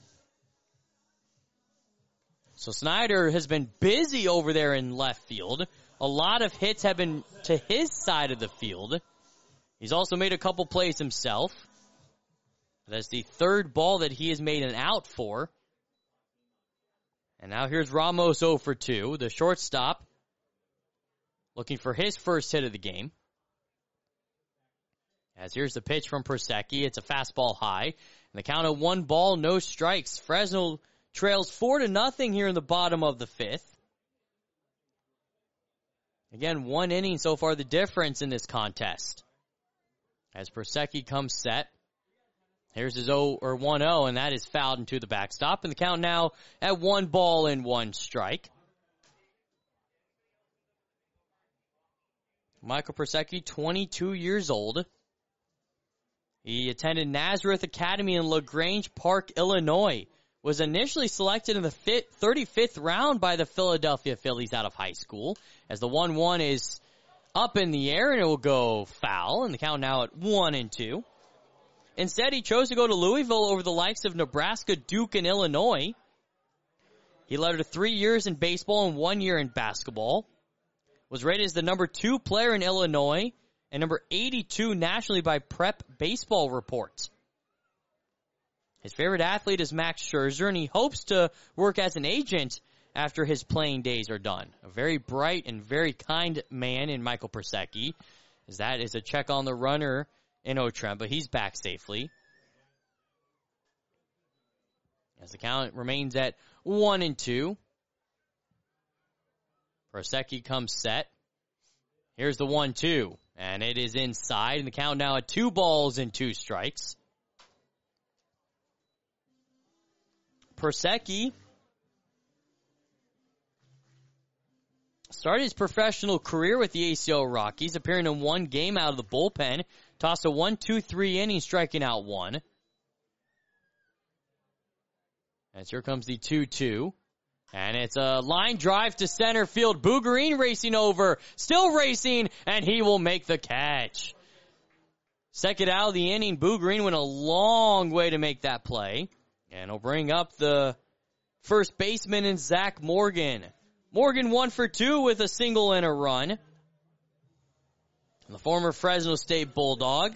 So Snyder has been busy over there in left field. A lot of hits have been to his side of the field. He's also made a couple plays himself. That's the third ball that he has made an out for. And now here's Ramos 0 for 2. The shortstop looking for his first hit of the game. As here's the pitch from Persecki. It's a fastball high. And the count of 1 ball, no strikes. Fresno trails 4-0 here in the bottom of the 5th. Again, 1 inning so far the difference in this contest. As Persecki comes set. Here's his 1-0, and that is fouled into the backstop. And the count now at 1 ball and 1 strike. Michael Persecki, 22 years old. He attended Nazareth Academy in LaGrange Park, Illinois. Was initially selected in the 35th round by the Philadelphia Phillies out of high school. As the 1-1 is up in the air, and it will go foul. And the count now at 1-2. Instead, he chose to go to Louisville over the likes of Nebraska, Duke, and Illinois. He led to 3 years in baseball and 1 year in basketball. Was rated as the number 2 player in Illinois and number 82 nationally by Prep Baseball Report. His favorite athlete is Max Scherzer, and he hopes to work as an agent after his playing days are done. A very bright and very kind man in Michael Persecki, as that is a check on the runner in Otremba. He's back safely. As the count remains at 1-2. Persecki comes set. Here's the 1-2. And it is inside. And the count now at 2 balls and 2 strikes. Persecki started his professional career with the ACO Rockies, appearing in 1 game out of the bullpen. Tossed a 1-2-3 inning, striking out 1. As here comes the 2-2. And it's a line drive to center field. Bougarine racing over, still racing, and he will make the catch. Second out of the inning, Bougarine went a long way to make that play. And he'll bring up the first baseman in Zach Morgan. Morgan 1 for 2 with a single and a run. The former Fresno State Bulldog.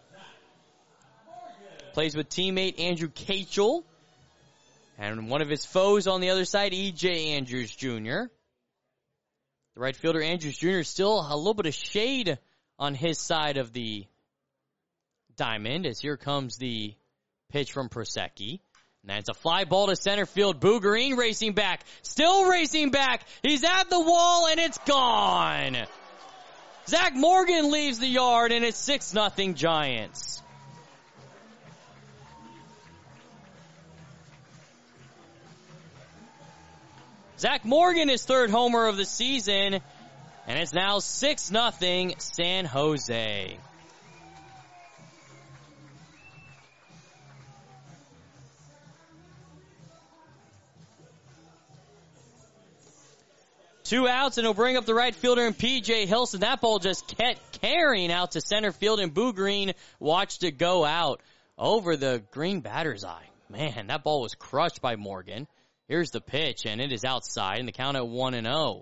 Plays with teammate Andrew Kachel. And one of his foes on the other side, E.J. Andrews Jr. The right fielder, Andrews Jr., still a little bit of shade on his side of the diamond, as here comes the pitch from Prosecki. And that's a fly ball to center field. Bougarine racing back. Still racing back. He's at the wall, and it's gone. Zach Morgan leaves the yard, and it's 6-0 Giants. Zach Morgan is third homer of the season, and it's now 6-0 San Jose. Two outs, and he'll bring up the right fielder in P.J. Hilson. That ball just kept carrying out to center field, and Bougarine watched it go out over the green batter's eye. Man, that ball was crushed by Morgan. Here's the pitch, and it is outside, and the count at 1-0.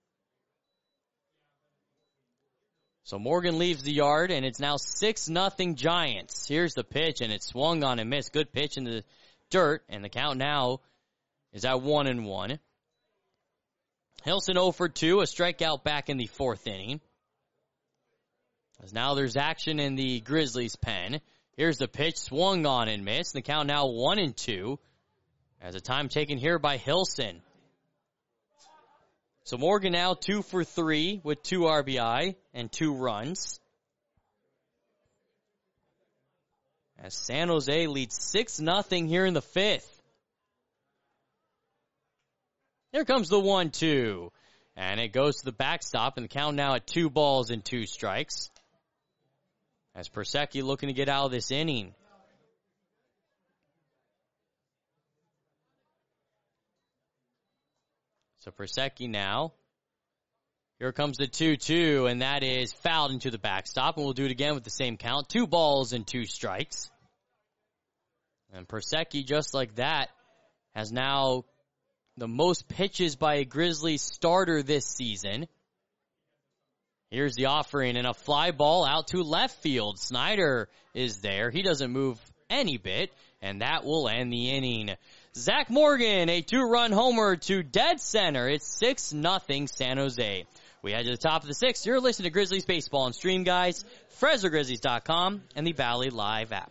So Morgan leaves the yard, and it's now 6-0 Giants. Here's the pitch, and it swung on and missed. Good pitch in the dirt, and the count now is at 1-1. Hilson 0 for 2, a strikeout back in the fourth inning. As now there's action in the Grizzlies' pen. Here's the pitch, swung on and missed. The count now 1-2. As a time taken here by Hilson. So Morgan now 2 for 3 with 2 RBI and 2 runs. As San Jose leads 6-0 here in the fifth. Here comes the 1-2. And it goes to the backstop, and the count now at 2 balls and 2 strikes. As Prosecki looking to get out of this inning. So Prosecki now. Here comes the 2-2, and that is fouled into the backstop. And we'll do it again with the same count. 2 balls and 2 strikes. And Prosecki, just like that, has now the most pitches by a Grizzlies starter this season. Here's the offering, and a fly ball out to left field. Snyder is there. He doesn't move any bit, and that will end the inning. Zach Morgan, a 2-run homer to dead center. It's 6-0 San Jose. We head to the top of the 6th. You're listening to Grizzlies Baseball on Stream, guys. FresnoGrizzlies.com and the Valley Live app.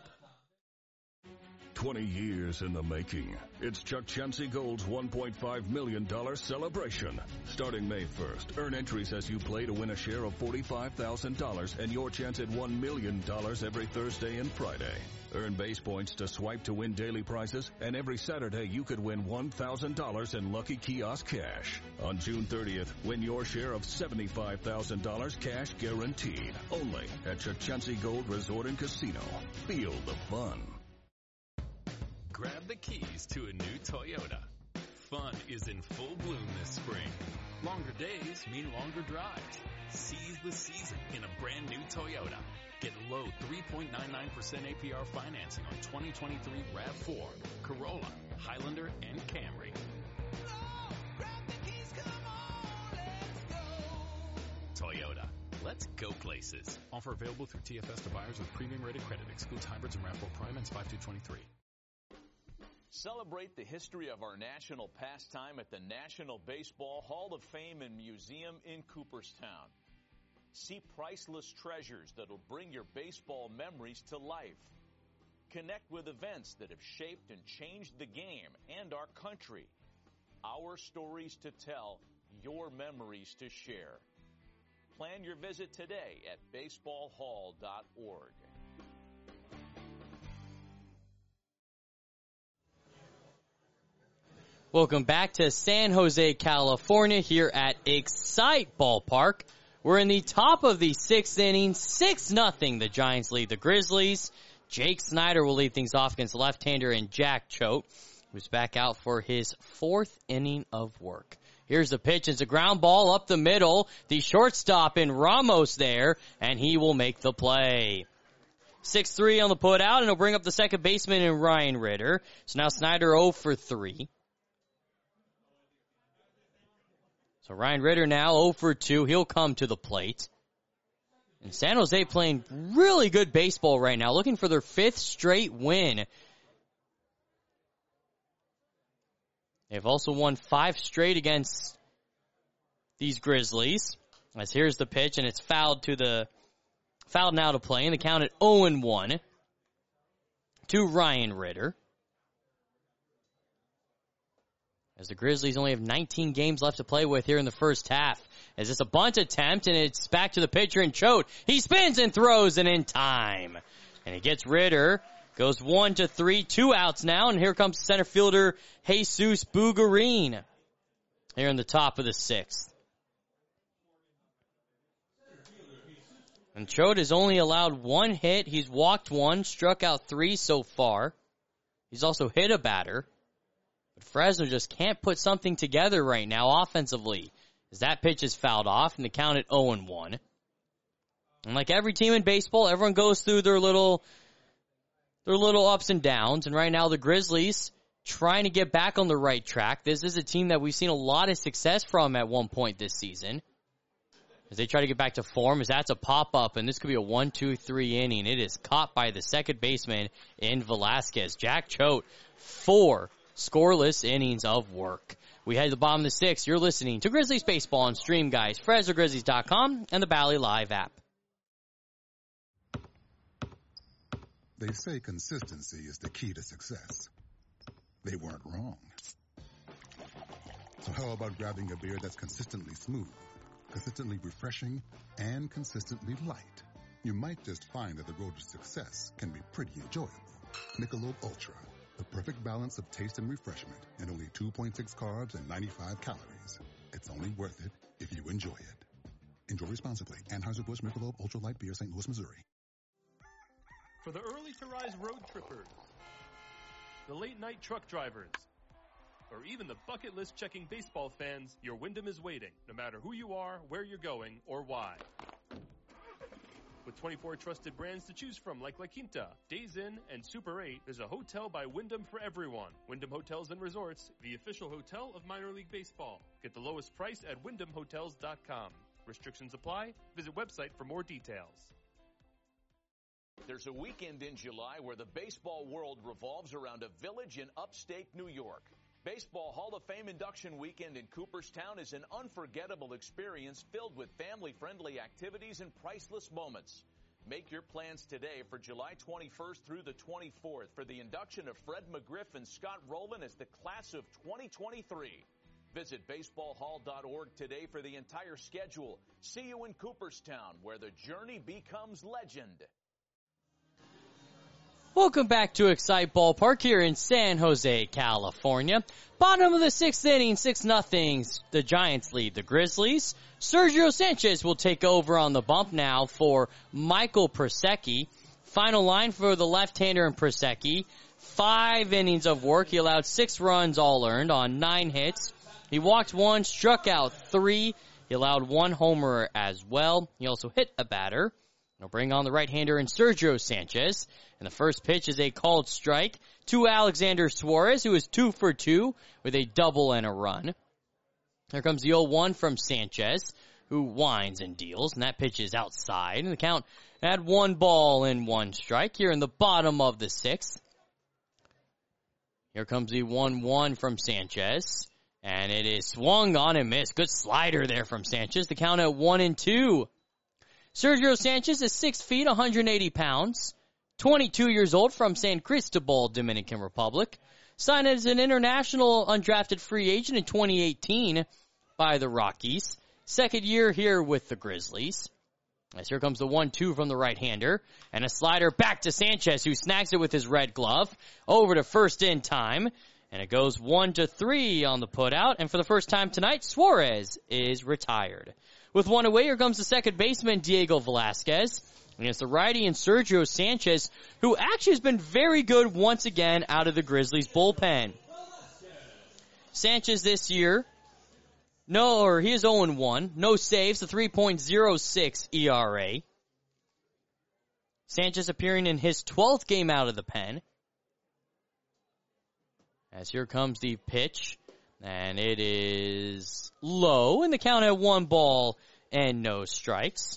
20 years in the making. It's Chuck Chansey Gold's $1.5 million celebration. Starting May 1st, earn entries as you play to win a share of $45,000 and your chance at $1 million every Thursday and Friday. Earn base points to swipe to win daily prizes, and every Saturday you could win $1,000 in Lucky Kiosk cash. On June 30th, win your share of $75,000 cash guaranteed. Only at Chuck Chansey Gold Resort and Casino. Feel the fun. Grab the keys to a new Toyota. Fun is in full bloom this spring. Longer days mean longer drives. Seize the season in a brand new Toyota. Get low 3.99% APR financing on 2023 RAV4, Corolla, Highlander, and Camry. Toyota. Let's go places. Offer available through TFS to buyers with premium rated credit. Excludes hybrids and RAV4 Prime and 5/2/23. Celebrate the history of our national pastime at the National Baseball Hall of Fame and Museum in Cooperstown. See priceless treasures that'll bring your baseball memories to life. Connect with events that have shaped and changed the game and our country. Our stories to tell, your memories to share. Plan your visit today at baseballhall.org. Welcome back to San Jose, California, here at Excite Ballpark. We're in the top of the 6th inning, 6-0. The Giants lead the Grizzlies. Jake Snyder will lead things off against the left-hander and Jack Choate. who's back out for his 4th inning of work. Here's the pitch. It's a ground ball up the middle. The shortstop in Ramos there, and he will make the play. 6-3 on the put out, and he'll bring up the second baseman in Ryan Ritter. So now Snyder 0 for 3. So Ryan Ritter now 0 for 2. He'll come to the plate. And San Jose playing really good baseball right now, looking for their 5th straight win. They've also won 5 straight against these Grizzlies. As here's the pitch, and it's fouled now to play, and the count at 0-1 to Ryan Ritter. As the Grizzlies only have 19 games left to play with here in the first half. As it's a bunt attempt, and it's back to the pitcher and Choate. He spins and throws, and in time. And he gets Ritter. Goes 1-3, 2 outs now, and here comes center fielder Jesus Bugarin here in the top of the 6th. And Choate has only allowed 1 hit. He's walked 1, struck out 3 so far. He's also hit a batter. But Fresno just can't put something together right now offensively, as that pitch is fouled off, and the count at 0-1. And like every team in baseball, everyone goes through their little ups and downs, and right now the Grizzlies trying to get back on the right track. This is a team that we've seen a lot of success from at one point this season, as they try to get back to form, as that's a pop-up, and this could be a 1-2-3 inning. It is caught by the second baseman in Velasquez. Jack Choate, 4 scoreless innings of work. We head to the bottom of the 6th. You're listening to Grizzlies Baseball on Stream Guys, FresnoGrizzlies.com, and the Bally Live app. They say consistency is the key to success. They weren't wrong. So how about grabbing a beer that's consistently smooth, consistently refreshing, and consistently light? You might just find that the road to success can be pretty enjoyable. Michelob Ultra, the perfect balance of taste and refreshment, and only 2.6 carbs and 95 calories. It's only worth it if you enjoy it. Enjoy responsibly. Anheuser-Busch Michelob Ultra Light Beer, St. Louis, Missouri. For the early-to-rise road trippers, the late-night truck drivers, or even the bucket list checking baseball fans, your Wyndham is waiting, no matter who you are, where you're going, or why. With 24 trusted brands to choose from like La Quinta, Days Inn, and Super 8, there's a hotel by Wyndham for everyone. Wyndham Hotels and Resorts, the official hotel of minor league baseball. Get the lowest price at WyndhamHotels.com. Restrictions apply. Visit website for more details. There's a weekend in July where the baseball world revolves around a village in upstate New York. Baseball Hall of Fame induction weekend in Cooperstown is an unforgettable experience filled with family-friendly activities and priceless moments. Make your plans today for July 21st through the 24th for the induction of Fred McGriff and Scott Rowland as the class of 2023. Visit baseballhall.org today for the entire schedule. See you in Cooperstown, where the journey becomes legend. Welcome back to Excite Ballpark here in San Jose, California. Bottom of the 6th inning, 6-0. The Giants lead the Grizzlies. Sergio Sanchez will take over on the bump now for Michael Prosecki. Final line for the left-hander in Prosecki. 5 innings of work. He allowed 6 runs all earned on 9 hits. He walked 1, struck out 3. He allowed 1 homer as well. He also hit a batter. He'll bring on the right-hander in Sergio Sanchez. And the first pitch is a called strike to Alexander Suarez, who is 2 for 2 with a double and a run. Here comes the 0-1 from Sanchez, who winds and deals, and that pitch is outside. And the count at 1 ball and 1 strike here in the bottom of the 6th. Here comes the 1-1 from Sanchez, and it is swung on and missed. Good slider there from Sanchez. The count at 1-2. Sergio Sanchez is 6 feet, 180 pounds. 22 years old, from San Cristobal, Dominican Republic. Signed as an international undrafted free agent in 2018 by the Rockies. Second year here with the Grizzlies. As here comes the 1-2 from the right-hander. And a slider back to Sanchez, who snags it with his red glove. Over to first in time. And it goes 1-3 on the putout. And for the first time tonight, Suarez is retired. With 1 away, here comes the second baseman, Diego Velasquez. Against the righty and Sergio Sanchez, who actually has been very good once again out of the Grizzlies bullpen. Sanchez this year, he is 0-1. No saves, a 3.06 ERA. Sanchez appearing in his 12th game out of the pen. As here comes the pitch, and it is low, and the count at 1 ball and no strikes.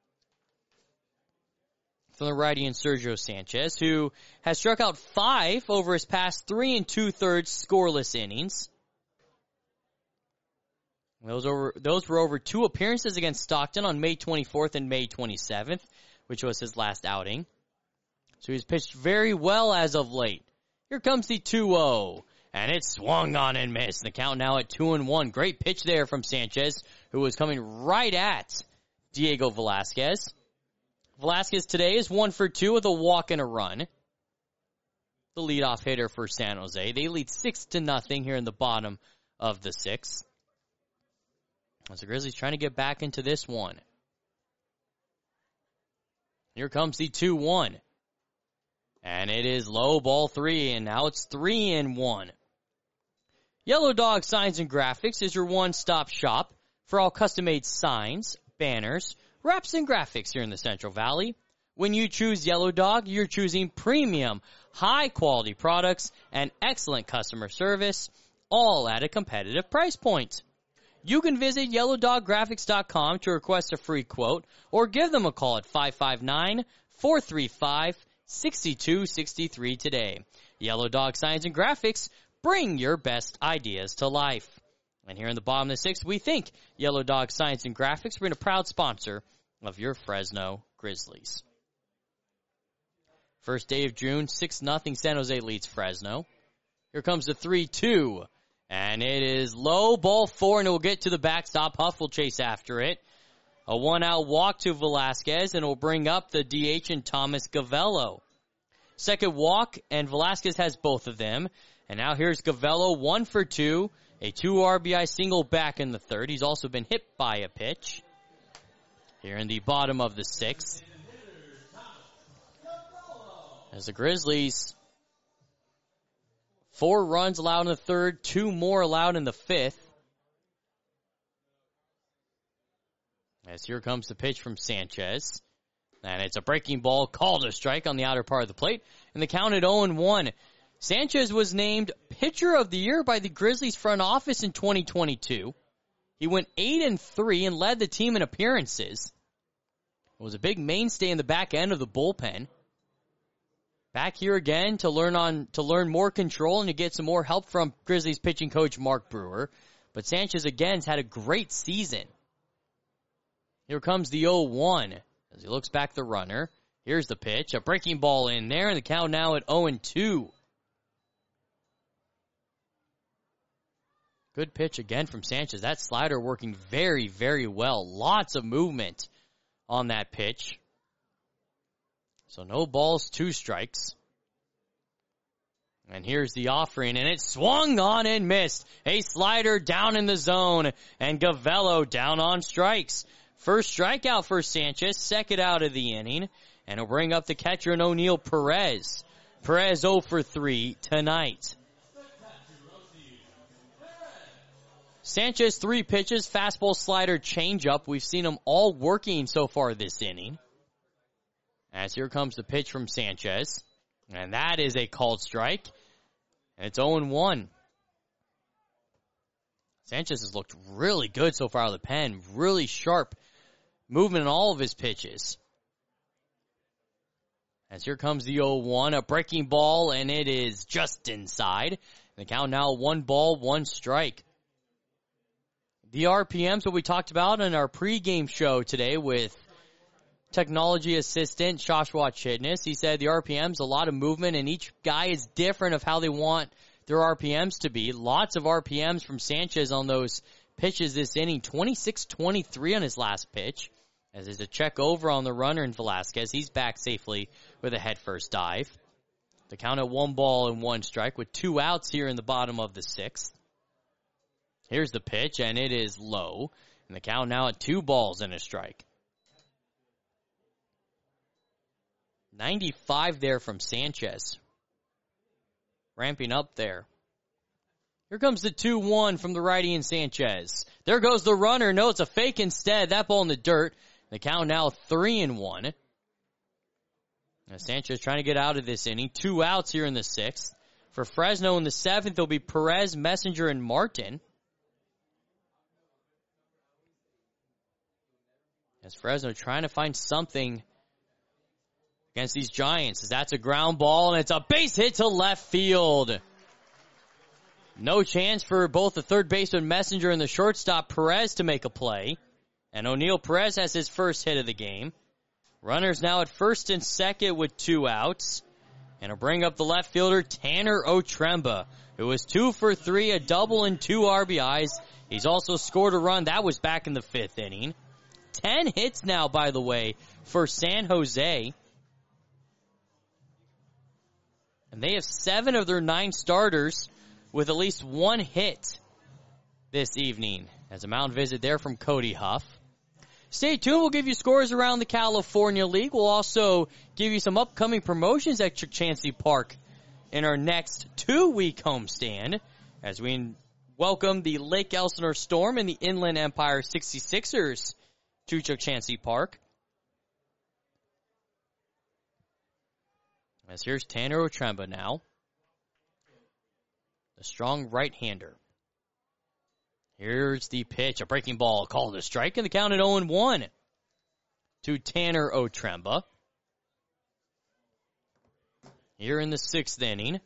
From the righty in Sergio Sanchez, who has struck out 5 over his past 3 2/3 scoreless innings. Those were over 2 appearances against Stockton on May 24th and May 27th, which was his last outing. So he's pitched very well as of late. Here comes the 2-0, and it's swung on and missed. The count now at 2-1. Great pitch there from Sanchez, who was coming right at Diego Velasquez. Velasquez today is 1 for 2 with a walk and a run. The leadoff hitter for San Jose. They lead 6-0 here in the bottom of the 6th. As the Grizzlies trying to get back into this one. Here comes the 2-1. And it is low, ball 3, and now it's 3-1. Yellow Dog Signs and Graphics is your one-stop shop for all custom-made signs, banners, wraps, and graphics here in the Central Valley. When you choose Yellow Dog, you're choosing premium, high-quality products and excellent customer service, all at a competitive price point. You can visit YellowDogGraphics.com to request a free quote or give them a call at 559-435-6263 today. Yellow Dog Signs and Graphics, bring your best ideas to life. And here in the bottom of the 6th, we thank Yellow Dog Signs and Graphics for being a proud sponsor of your Fresno Grizzlies. First day of June, 6-0 San Jose leads Fresno. Here comes the 3-2. And it is low, ball 4, and it will get to the backstop. Huff will chase after it. A 1-out walk to Velasquez, and it will bring up the DH and Thomas Gavello. Second walk, and Velasquez has both of them. And now here's Gavello, 1 for 2. A 2 RBI single back in the 3rd. He's also been hit by a pitch. Here in the bottom of the 6th. As the Grizzlies, 4 runs allowed in the 3rd, 2 more allowed in the 5th. As here comes the pitch from Sanchez. And it's a breaking ball, called a strike on the outer part of the plate. And the count at 0-1. Sanchez was named Pitcher of the Year by the Grizzlies front office in 2022. He went 8-3 and led the team in appearances. It was a big mainstay in the back end of the bullpen. Back here again to learn more control and to get some more help from Grizzlies pitching coach Mark Brewer. But Sanchez again has had a great season. Here comes the 0-1 as he looks back the runner. Here's the pitch, a breaking ball in there, and the count now at 0-2. Good pitch again from Sanchez. That slider working very, very well. Lots of movement on that pitch. So no balls, 2 strikes. And here's the offering, and it swung on and missed. A slider down in the zone, and Gavello down on strikes. First strikeout for Sanchez, second out of the inning, and it'll bring up the catcher in O'Neal Perez. Perez 0 for 3 tonight. Sanchez 3 pitches, fastball, slider, changeup. We've seen them all working so far this inning. As here comes the pitch from Sanchez. And that is a called strike. And it's 0-1. Sanchez has looked really good so far out of the pen. Really sharp movement in all of his pitches. As here comes the 0-1. A breaking ball, and it is just inside. And the count now 1 ball, 1 strike. The RPMs, what we talked about in our pregame show today with technology assistant Joshua Chitness. He said the RPMs, a lot of movement, and each guy is different of how they want their RPMs to be. Lots of RPMs from Sanchez on those pitches this inning. 26-23 on his last pitch. As there's a check over on the runner in Velasquez. He's back safely with a head-first dive. The count at 1 ball and 1 strike with 2 outs here in the bottom of the 6th. Here's the pitch, and it is low. And the count now at 2 balls and a strike. 95 there from Sanchez. Ramping up there. Here comes the 2-1 from the righty in Sanchez. There goes the runner. No, it's a fake instead. That ball in the dirt. The count now 3-1. Now Sanchez trying to get out of this inning. 2 outs here in the 6th. For Fresno in the 7th, it'll be Perez, Messenger, and Martin. As Fresno trying to find something against these Giants. As that's a ground ball, and it's a base hit to left field. No chance for both the third baseman Messenger and the shortstop Perez to make a play. And O'Neal Perez has his first hit of the game. Runners now at first and second with 2 outs. And it'll bring up the left fielder Tanner Otremba, who was 2 for 3, a double and 2 RBIs. He's also scored a run. That was back in the 5th inning. 10 hits now, by the way, for San Jose. And they have 7 of their 9 starters with at least 1 hit this evening. As a mound visit there from Cody Huff. Stay tuned. We'll give you scores around the California League. We'll also give you some upcoming promotions at Chansey Park in our next 2-week homestand as we welcome the Lake Elsinore Storm and the Inland Empire 66ers to Chansey Park. As here's Tanner Otremba now. The strong right-hander. Here's the pitch, a breaking ball, called a strike, and the count at 0-1 to Tanner Otremba. Here in the 6th inning.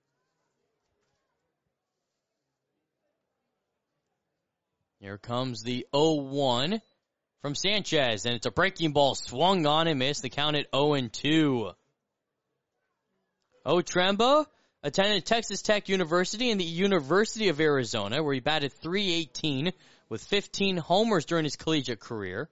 Here comes the 0-1 from Sanchez, and it's a breaking ball swung on and missed. The count at 0-2. Otremba attended Texas Tech University and the University of Arizona, where he batted .318 with 15 homers during his collegiate career.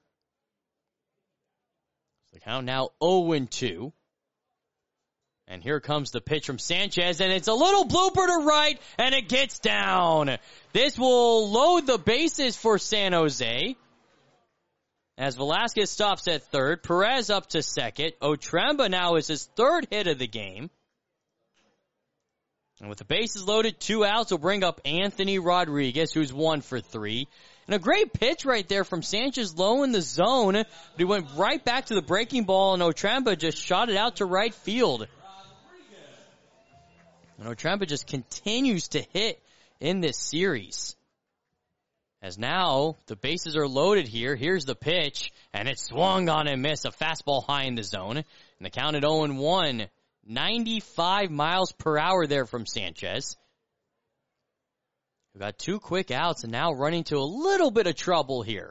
The count now 0-2. And here comes the pitch from Sanchez, and it's a little blooper to right, and it gets down. This will load the bases for San Jose. As Velasquez stops at third, Perez up to second. Otremba now is his 3rd hit of the game. And with the bases loaded, 2 outs, will bring up Anthony Rodriguez, who's 1 for 3. And a great pitch right there from Sanchez low in the zone. But he went right back to the breaking ball, and Otremba just shot it out to right field. And Otremba just continues to hit in this series. As now, the bases are loaded here. Here's the pitch, and it swung on and missed. A fastball high in the zone. And the count at 0-1. 95 miles per hour there from Sanchez. We've got 2 quick outs and now running to a little bit of trouble here.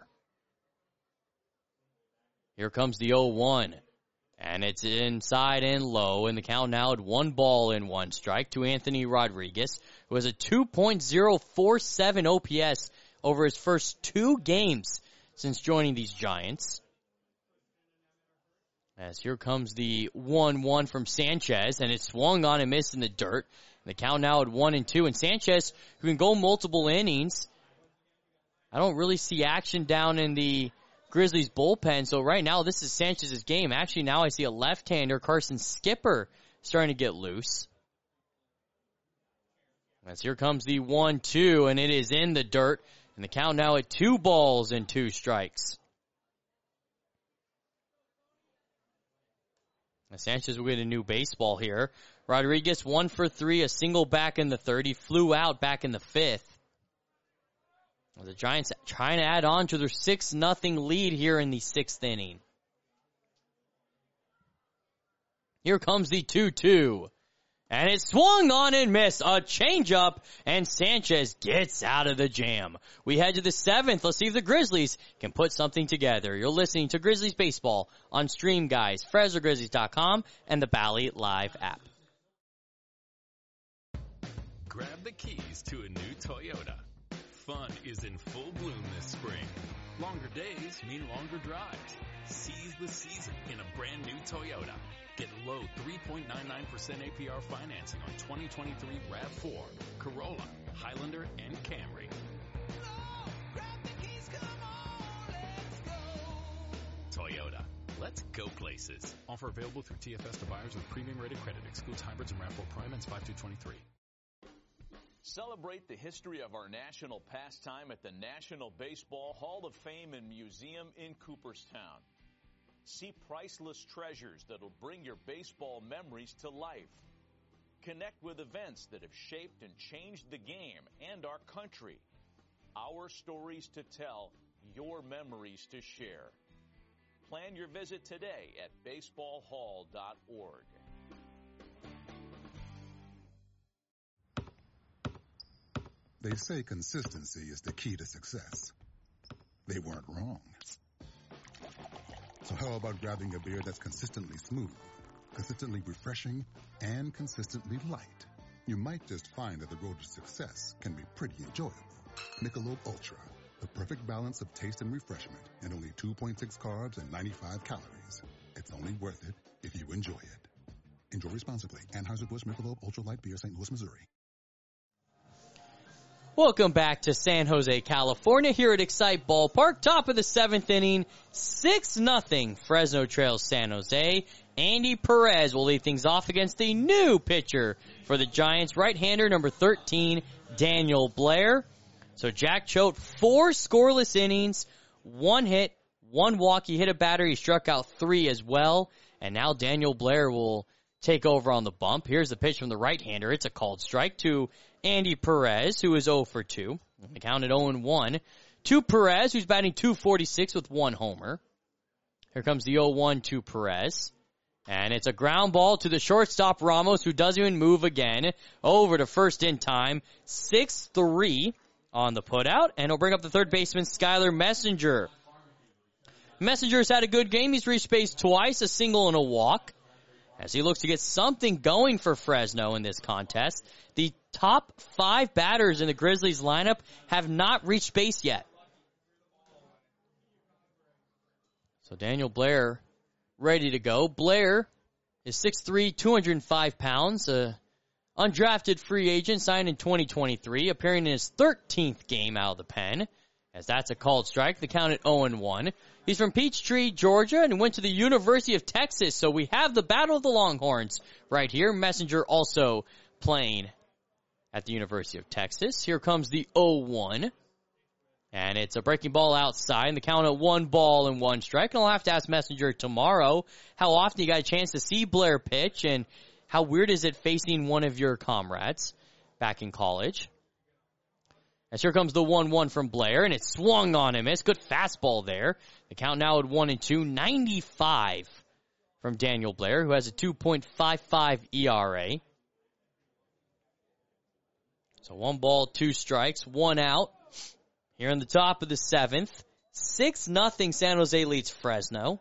Here comes the 0-1. And it's inside and low, and the count now at 1 ball and 1 strike to Anthony Rodriguez, who has a 2.047 OPS over his first 2 games since joining these Giants. As here comes the 1-1 from Sanchez, and it swung on and missed in the dirt. And the count now at 1-2, and Sanchez, who can go multiple innings. I don't really see action down in the Grizzlies bullpen, so right now this is Sanchez's game. Actually, now I see a left-hander, Carson Skipper, starting to get loose. As here comes the 1-2, and it is in the dirt. And the count now at 2 balls and 2 strikes. Now Sanchez will get a new baseball here. Rodriguez 1 for 3, a single back in the 3rd. He flew out back in the 5th. The Giants trying to add on to their 6-0 lead here in the 6th inning. Here comes the 2-2. And it swung on and missed. A changeup, and Sanchez gets out of the jam. We head to the 7th. Let's see if the Grizzlies can put something together. You're listening to Grizzlies Baseball on Stream Guys, FresnoGrizzlies.com, and the Bally Live app. Grab the keys to a new Toyota. Fun is in full bloom this spring. Longer days mean longer drives. Seize the season in a brand new Toyota. Get low 3.99% APR financing on 2023 RAV4, Corolla, Highlander, and Camry. Toyota. Let's go places. Offer available through TFS to buyers with premium rated credit. Excludes hybrids and RAV4 Prime and 5/2/23. Celebrate the history of our national pastime at the National Baseball Hall of Fame and Museum in Cooperstown. See priceless treasures that'll bring your baseball memories to life. Connect with events that have shaped and changed the game and our country. Our stories to tell, your memories to share. Plan your visit today at baseballhall.org. They say consistency is the key to success. They weren't wrong. So how about grabbing a beer that's consistently smooth, consistently refreshing, and consistently light? You might just find that the road to success can be pretty enjoyable. Michelob Ultra, the perfect balance of taste and refreshment, and only 2.6 carbs and 95 calories. It's only worth it if you enjoy it. Enjoy responsibly. Anheuser-Busch Michelob Ultra Light Beer, St. Louis, Missouri. Welcome back to San Jose, California, here at Excite Ballpark. Top of the 7th inning, 6-0 Fresno Trails San Jose. Andy Perez will lead things off against the new pitcher for the Giants, right-hander number 13, Daniel Blair. So Jack Choate, 4 scoreless innings, 1 hit, 1 walk. He hit a batter. He struck out 3 as well. And now Daniel Blair will take over on the bump. Here's the pitch from the right-hander. It's a called strike to Andy Perez, who is 0 for 2. They counted 0-1. To Perez, who's batting .246 with 1 homer. Here comes the 0-1 to Perez. And it's a ground ball to the shortstop Ramos, who doesn't even move again. Over to first in time. 6-3 on the putout. And he'll bring up the third baseman, Skyler Messenger. Messenger's had a good game. He's reached base twice, a single and a walk, as he looks to get something going for Fresno in this contest. The top 5 batters in the Grizzlies lineup have not reached base yet. So Daniel Blair ready to go. Blair is 6'3", 205 pounds, undrafted free agent, signed in 2023, appearing in his 13th game out of the pen, as that's a called strike. The count at 0-1. He's from Peachtree, Georgia, and went to the University of Texas, so we have the Battle of the Longhorns right here. Messenger also playing at the University of Texas. Here comes the 0-1, and it's a breaking ball outside, and the count at 1 ball and 1 strike. And I'll have to ask Messenger tomorrow how often you got a chance to see Blair pitch, and how weird is it facing one of your comrades back in college. As here comes the 1-1 from Blair, and it swung on him. It's good fastball there. The count now at 1-2, 95 from Daniel Blair, who has a 2.55 ERA. So 1 ball, 2 strikes, 1 out. Here in the top of the 7th, 6-0 San Jose leads Fresno.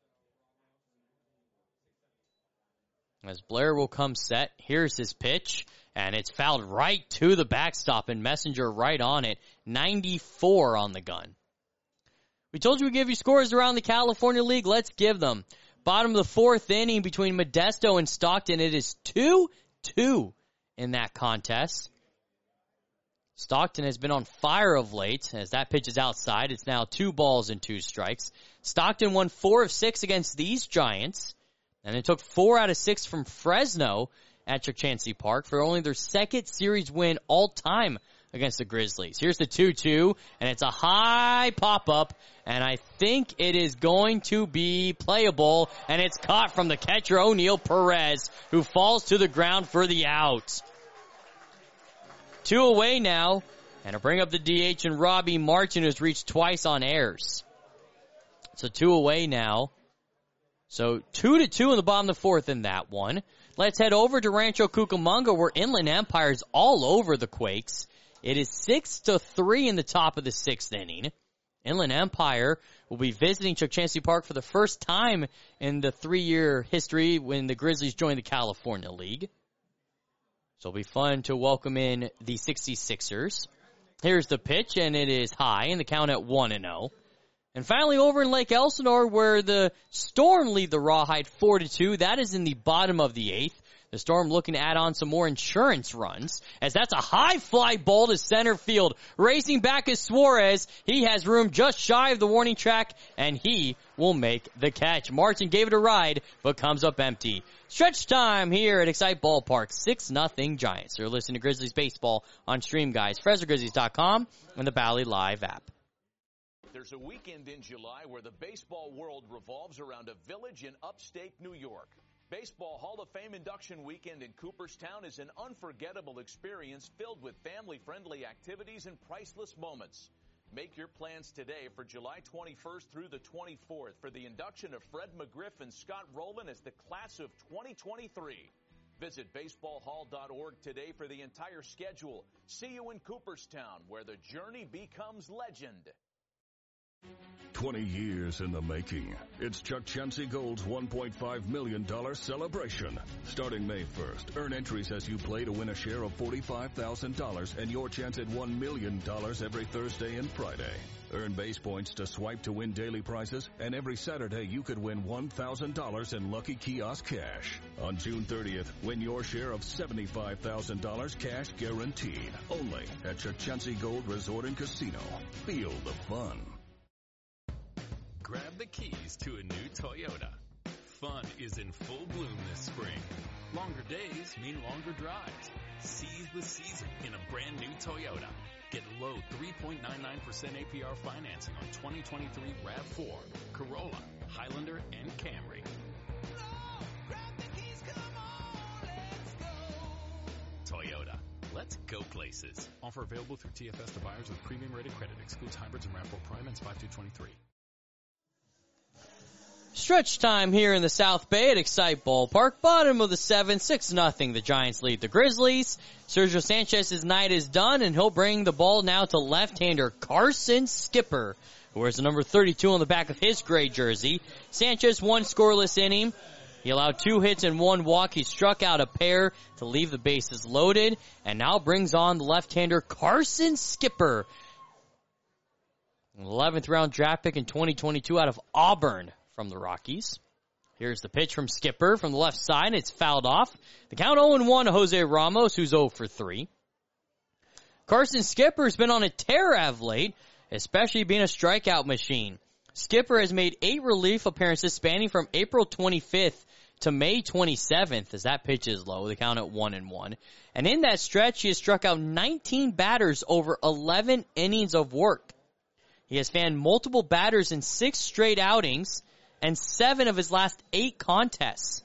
As Blair will come set, here's his pitch. And it's fouled right to the backstop, and Messenger right on it. 94 on the gun. We told you we'd give you scores around the California League. Let's give them. Bottom of the 4th inning between Modesto and Stockton. It is 2-2 in that contest. Stockton has been on fire of late. As that pitch is outside, it's now 2 balls and 2 strikes. Stockton won 4 of 6 against these Giants. And it took 4 out of 6 from Fresno at Chukchansi Park for only their 2nd series win all time against the Grizzlies. Here's the 2-2, and it's a high pop-up, and I think it is going to be playable, and it's caught from the catcher, O'Neal Perez, who falls to the ground for the out. 2 away now, and to bring up the DH and Robbie Martin, who's reached twice on errors. So 2 away now. So 2-2 in the bottom of the 4th in that one. Let's head over to Rancho Cucamonga, where Inland Empire's all over the Quakes. It is 6-3 in the top of the 6th inning. Inland Empire will be visiting Chukchansi Park for the first time in the 3-year history when the Grizzlies joined the California League. So it'll be fun to welcome in the 66ers. Here's the pitch, and it is high, and the count at 1-0. And finally, over in Lake Elsinore, where the Storm lead the Rawhide 4-2. That is in the bottom of the 8th. The Storm looking to add on some more insurance runs, as that's a high fly ball to center field. Racing back is Suarez. He has room just shy of the warning track, and he will make the catch. Martin gave it a ride, but comes up empty. Stretch time here at Excite Ballpark. 6-0 Giants. You're listening to Grizzlies Baseball on Stream Guys, FresnoGrizzlies.com, and the Bally Live app. There's a weekend in July where the baseball world revolves around a village in upstate New York. Baseball Hall of Fame induction weekend in Cooperstown is an unforgettable experience filled with family-friendly activities and priceless moments. Make your plans today for July 21st through the 24th for the induction of Fred McGriff and Scott Rowland as the class of 2023. Visit baseballhall.org today for the entire schedule. See you in Cooperstown, where the journey becomes legend. 20 years in the making. It's Chuck Chansey Gold's $1.5 million celebration. Starting May 1st, earn entries as you play to win a share of $45,000 and your chance at $1 million every Thursday and Friday. Earn base points to swipe to win daily prizes, and every Saturday you could win $1,000 in Lucky Kiosk cash. On June 30th, win your share of $75,000 cash guaranteed. Only at Chuck Chansey Gold Resort and Casino. Feel the fun. Grab the keys to a new Toyota. Fun is in full bloom this spring. Longer days mean longer drives. Seize the season in a brand new Toyota. Get low 3.99% APR financing on 2023 RAV4, Corolla, Highlander, and Camry. Toyota. Let's go places. Offer available through TFS to buyers with premium rated credit. Excludes hybrids and RAV4 Prime ends 5/2/23. Stretch time here in the South Bay at Excite Ballpark. Bottom of the 7th, 6-0. The Giants lead the Grizzlies. Sergio Sanchez's night is done, and he'll bring the ball now to left-hander Carson Skipper, who wears the number 32 on the back of his gray jersey. Sanchez, one scoreless inning. He allowed 2 hits and 1 walk. He struck out a pair to leave the bases loaded, and now brings on the left-hander Carson Skipper. 11th round draft pick in 2022 out of Auburn from the Rockies. Here's the pitch from Skipper from the left side. It's fouled off. The count 0-1 to Jose Ramos, who's 0 for 3. Carson Skipper's been on a tear of late, especially being a strikeout machine. Skipper has made 8 relief appearances spanning from April 25th to May 27th, as that pitch is low. The count at 1-1. And in that stretch, he has struck out 19 batters over 11 innings of work. He has fanned multiple batters in 6 straight outings and 7 of his last 8 contests.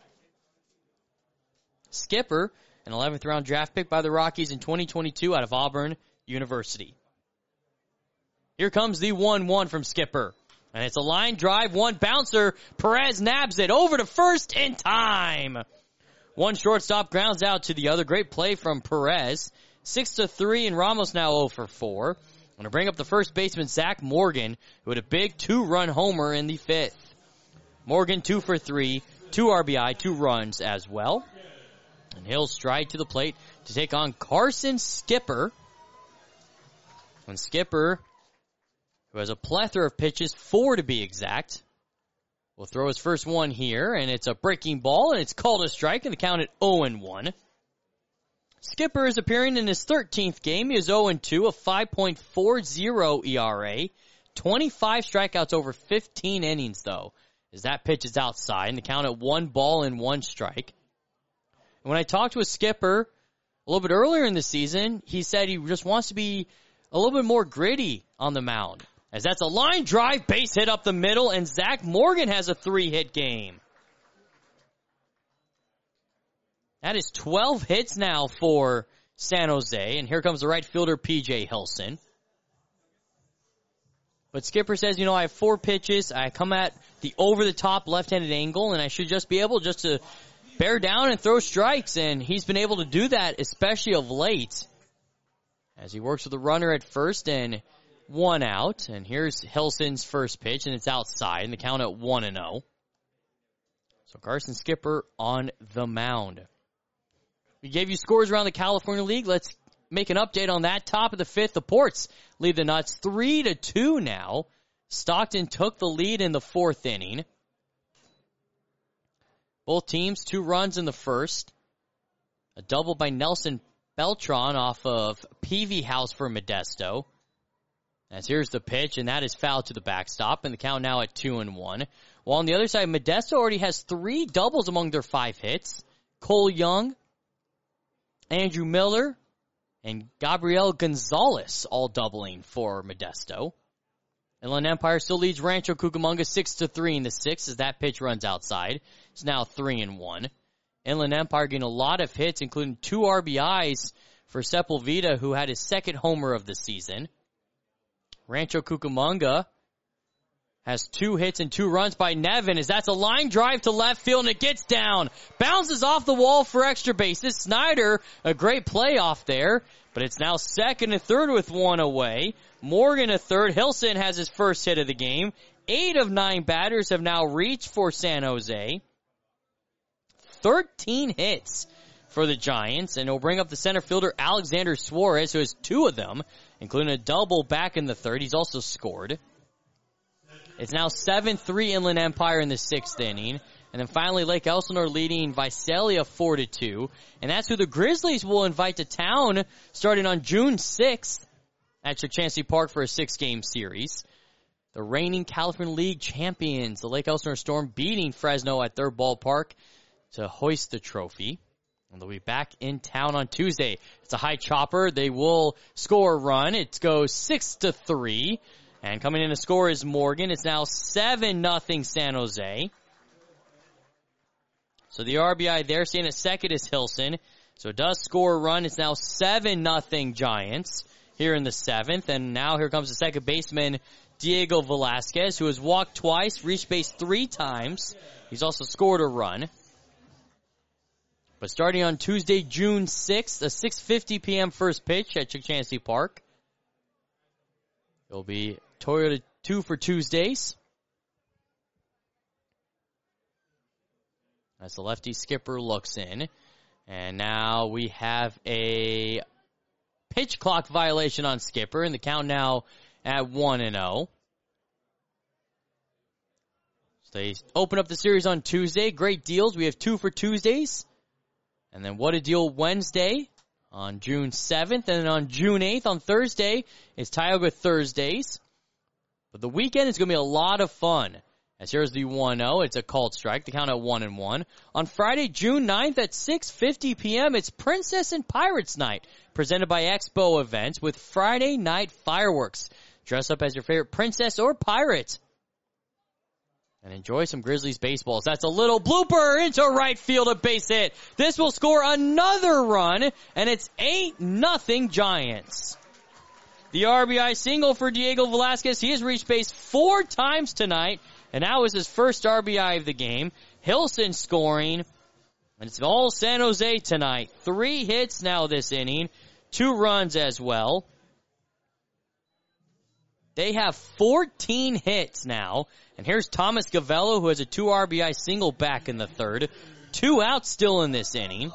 Skipper, an 11th round draft pick by the Rockies in 2022 out of Auburn University. Here comes the 1-1 from Skipper. And it's a line drive, 1 bouncer. Perez nabs it over to first in time. 1 shortstop grounds out to the other. Great play from Perez. 6-3, and Ramos now 0 for 4. I'm going to bring up the first baseman, Zach Morgan, who had a big 2-run homer in the 5th. Morgan 2 for 3, 2 RBI, 2 runs as well. And he'll stride to the plate to take on Carson Skipper. And Skipper, who has a plethora of pitches, 4 to be exact, will throw his first one here, and it's a breaking ball, and it's called a strike, and the count at 0-1. Skipper is appearing in his 13th game. He is 0-2, a 5.40 ERA, 25 strikeouts over 15 innings, though, as that pitch is outside, and the count at 1-1 strike. And when I talked with Skipper a little bit earlier in the season, he said he just wants to be a little bit more gritty on the mound, as that's a line drive, base hit up the middle, and Zach Morgan has a 3-hit game. That is 12 hits now for San Jose, and here comes the right fielder, P.J. Hilson. But Skipper says, I have 4 pitches. I come at the over-the-top left-handed angle, and I should just be able just to bear down and throw strikes, and he's been able to do that, especially of late, as he works with the runner at first and 1 out. And here's Hilson's first pitch, and it's outside, and the count at 1-0. So Carson Skipper on the mound. We gave you scores around the California League. Let's make an update on that. Top of the 5th, the Ports lead the Nuts 3-2 now. Stockton took the lead in the 4th inning. Both teams 2 runs in the first. A double by Nelson Beltran off of Peavy House for Modesto. As here's the pitch, and that is fouled to the backstop, and the count now at 2-1. While on the other side, Modesto already has 3 doubles among their 5 hits. Cole Young, Andrew Miller, and Gabriel Gonzalez all doubling for Modesto. Inland Empire still leads Rancho Cucamonga 6-3 in the 6th as that pitch runs outside. It's now 3-1. Inland Empire getting a lot of hits, including 2 RBIs for Sepulveda, who had his 2nd homer of the season. Rancho Cucamonga has 2 hits and 2 runs by Nevin as that's a line drive to left field and it gets down. Bounces off the wall for extra bases. Snyder, a great play off there, but it's now 2nd and 3rd with 1 away. Morgan at 3rd. Hilson has his first hit of the game. 8 of 9 batters have now reached for San Jose. 13 hits for the Giants, and it'll bring up the center fielder Alexander Suarez, who has 2 of them, including a double back in the 3rd. He's also scored. It's now 7-3 Inland Empire in the 6th inning. And then finally, Lake Elsinore leading Visalia 4-2. And that's who the Grizzlies will invite to town starting on June 6th at Chachansey Park for a 6-game series. The reigning California League champions, the Lake Elsinore Storm, beating Fresno at their ballpark to hoist the trophy. And they'll be back in town on Tuesday. It's a high chopper. They will score a run. It goes 6-3. And coming in to score is Morgan. It's now 7-0 San Jose. So the RBI there, staying at 2nd is Hilson. So it does score a run. It's now 7-0 Giants here in the 7th. And now here comes the second baseman, Diego Velasquez, who has walked twice, reached base 3 times. He's also scored a run. But starting on Tuesday, June 6th, a 6:50 p.m. first pitch at Chachansey Park. It'll be Toyota 2 for Tuesdays. As the lefty skipper looks in. And now we have a pitch clock violation on Skipper, and the count now at 1-0. So they open up the series on Tuesday. Great deals. We have 2 for Tuesdays. And then What a Deal Wednesday on June 7th. And then on June 8th, on Thursday, it's Tioga Thursdays. But the weekend is going to be a lot of fun. As here's the 1-0. It's a called strike. The count at 1-1. On Friday, June 9th at 6:50 p.m., it's Princess and Pirates Night, presented by Expo Events with Friday night fireworks. Dress up as your favorite princess or pirate and enjoy some Grizzlies baseballs. That's a little blooper into right field, a base hit. This will score another run, and it's 8-0 Giants. The RBI single for Diego Velasquez. He has reached base 4 times tonight, and that was his first RBI of the game. Hilson scoring, and it's all San Jose tonight. 3 hits now this inning, 2 runs as well. They have 14 hits now. And here's Thomas Gavello, who has a 2 RBI single back in the 3rd. 2 outs still in this inning.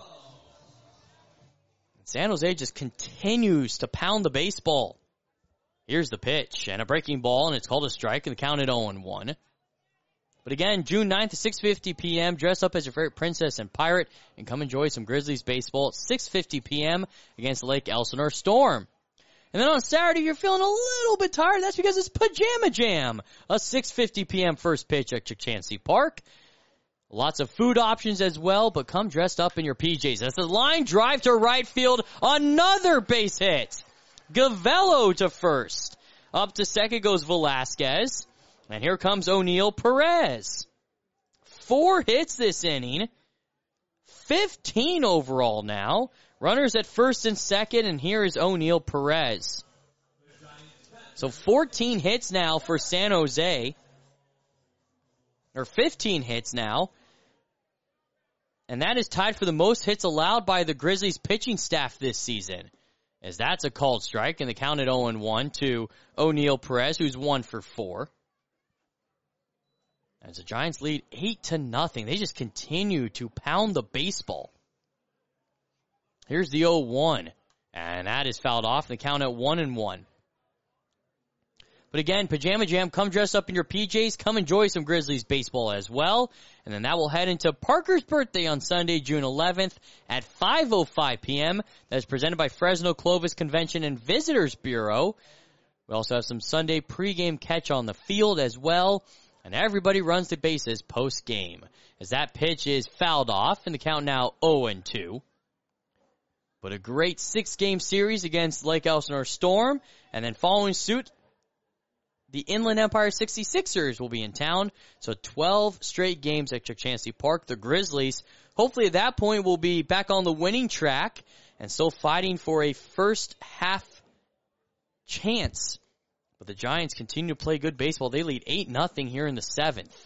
San Jose just continues to pound the baseball. Here's the pitch, and a breaking ball, and it's called a strike, and the count at 0-1. But again, June 9th at 6:50 p.m., dress up as your favorite princess and pirate, and come enjoy some Grizzlies baseball at 6:50 p.m. against the Lake Elsinore Storm. And then on Saturday, you're feeling a little bit tired. That's because it's Pajama Jam, a 6:50 p.m. first pitch at Chachansey Park. Lots of food options as well, but come dressed up in your PJs. That's a line drive to right field, another base hit. Gavello to first. Up to second goes Velasquez. And here comes O'Neal Perez. 4 hits this inning. 15 overall now. Runners at first and second, and here is O'Neal Perez. So 14 hits now for San Jose. Or 15 hits now. And that is tied for the most hits allowed by the Grizzlies pitching staff this season. As that's a called strike, and the count at 0-1 to O'Neal Perez, who's 1 for 4. As the Giants lead 8-0, they just continue to pound the baseball. Here's the 0-1, and that is fouled off, and the count at 1-1. But again, Pajama Jam, come dress up in your PJs, come enjoy some Grizzlies baseball as well. And then that will head into Parker's birthday on Sunday, June 11th at 5:05 p.m. That is presented by Fresno Clovis Convention and Visitors Bureau. We also have some Sunday pregame catch on the field as well. And everybody runs the bases post-game. As that pitch is fouled off, and the count now 0-2. But a great 6-game series against Lake Elsinore Storm. And then following suit, the Inland Empire 66ers will be in town. So 12 straight games at Chuck Chancey Park. The Grizzlies, hopefully at that point, will be back on the winning track and still fighting for a first half chance. But the Giants continue to play good baseball. They lead 8-0 here in the 7th.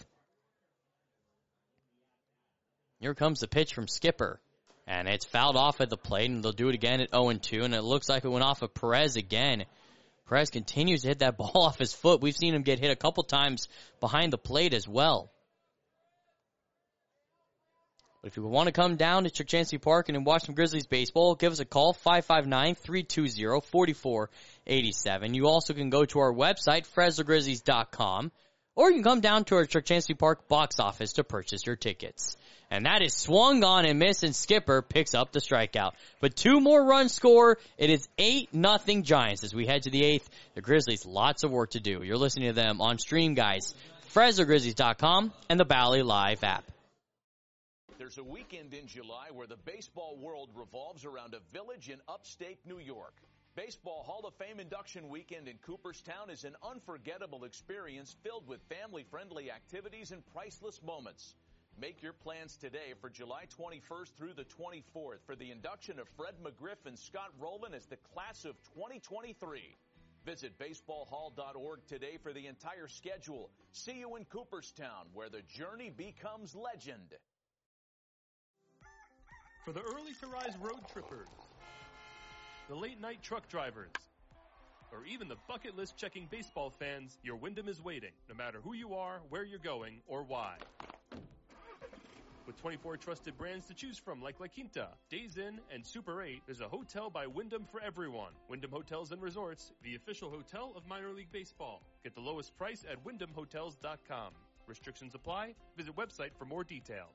Here comes the pitch from Skipper. And it's fouled off at the plate, and they'll do it again at 0-2. And it looks like it went off of Perez again. Perez continues to hit that ball off his foot. We've seen him get hit a couple times behind the plate as well. But if you want to come down to Chuck Chancey Park and watch some Grizzlies baseball, give us a call, 559-320-4487. You also can go to our website, FresnoGrizzlies.com, or you can come down to our Chuck Chancey Park box office to purchase your tickets. And that is swung on and missed, and Skipper picks up the strikeout. But 2 more runs score. It is 8-0 Giants as we head to the 8th. The Grizzlies, lots of work to do. You're listening to them on Stream, guys. FresnoGrizzlies.com and the Bally Live app. There's a weekend in July where the baseball world revolves around a village in upstate New York. Baseball Hall of Fame induction weekend in Cooperstown is an unforgettable experience filled with family-friendly activities and priceless moments. Make your plans today for July 21st through the 24th for the induction of Fred McGriff and Scott Rowland as the class of 2023. Visit baseballhall.org today for the entire schedule. See you in Cooperstown, where the journey becomes legend. For the early-to-rise road trippers, the late-night truck drivers, or even the bucket list checking baseball fans, your Wyndham is waiting, no matter who you are, where you're going, or why. With 24 trusted brands to choose from like La Quinta, Days Inn, and Super 8, there's a hotel by Wyndham for everyone. Wyndham Hotels and Resorts, the official hotel of minor league baseball. Get the lowest price at WyndhamHotels.com. Restrictions apply. Visit website for more details.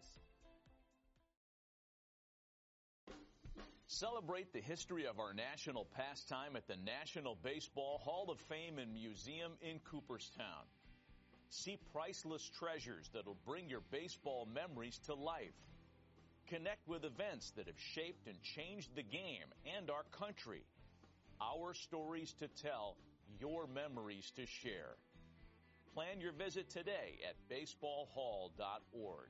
Celebrate the history of our national pastime at the National Baseball Hall of Fame and Museum in Cooperstown. See priceless treasures that'll bring your baseball memories to life. Connect with events that have shaped and changed the game and our country. Our stories to tell, your memories to share. Plan your visit today at baseballhall.org.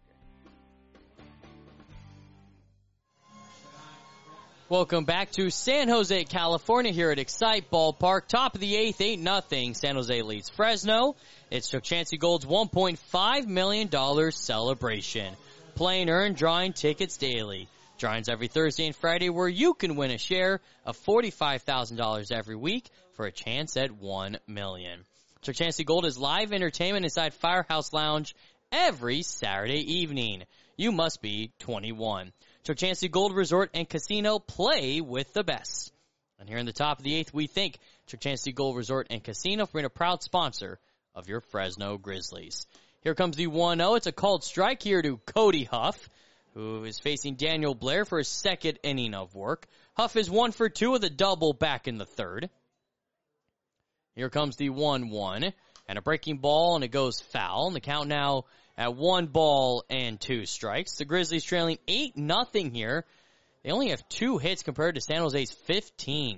Welcome back to San Jose, California, here at Excite Ballpark. Top of the 8th, 8-0. San Jose leads Fresno. It's Chuck Chancey Gold's $1.5 million celebration. Play and earn, drawing tickets daily. Drawings every Thursday and Friday where you can win a share of $45,000 every week for a chance at $1 million. Chuck Chancey Gold is live entertainment inside Firehouse Lounge every Saturday evening. You must be 21. Chuck Chancey Gold Resort and Casino, play with the best. And here in the top of the 8th, we thank Chuck Chancey Gold Resort and Casino for being a proud sponsor of your Fresno Grizzlies. Here comes the 1-0. It's a called strike here to Cody Huff, who is facing Daniel Blair for his second inning of work. Huff is 1 for 2 with a double back in the 3rd. Here comes the 1-1, and a breaking ball, and it goes foul. And the count now at 1 ball and 2 strikes. The Grizzlies trailing 8-0 here. They only have 2 hits compared to San Jose's 15.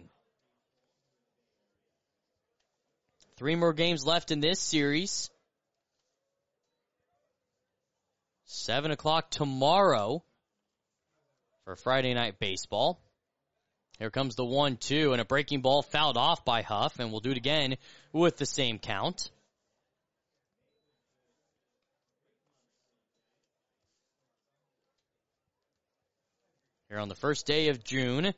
3 more games left in this series. 7 o'clock tomorrow for Friday Night Baseball. Here comes the 1-2, and a breaking ball fouled off by Huff, and we'll do it again with the same count. Here on the first day of June. This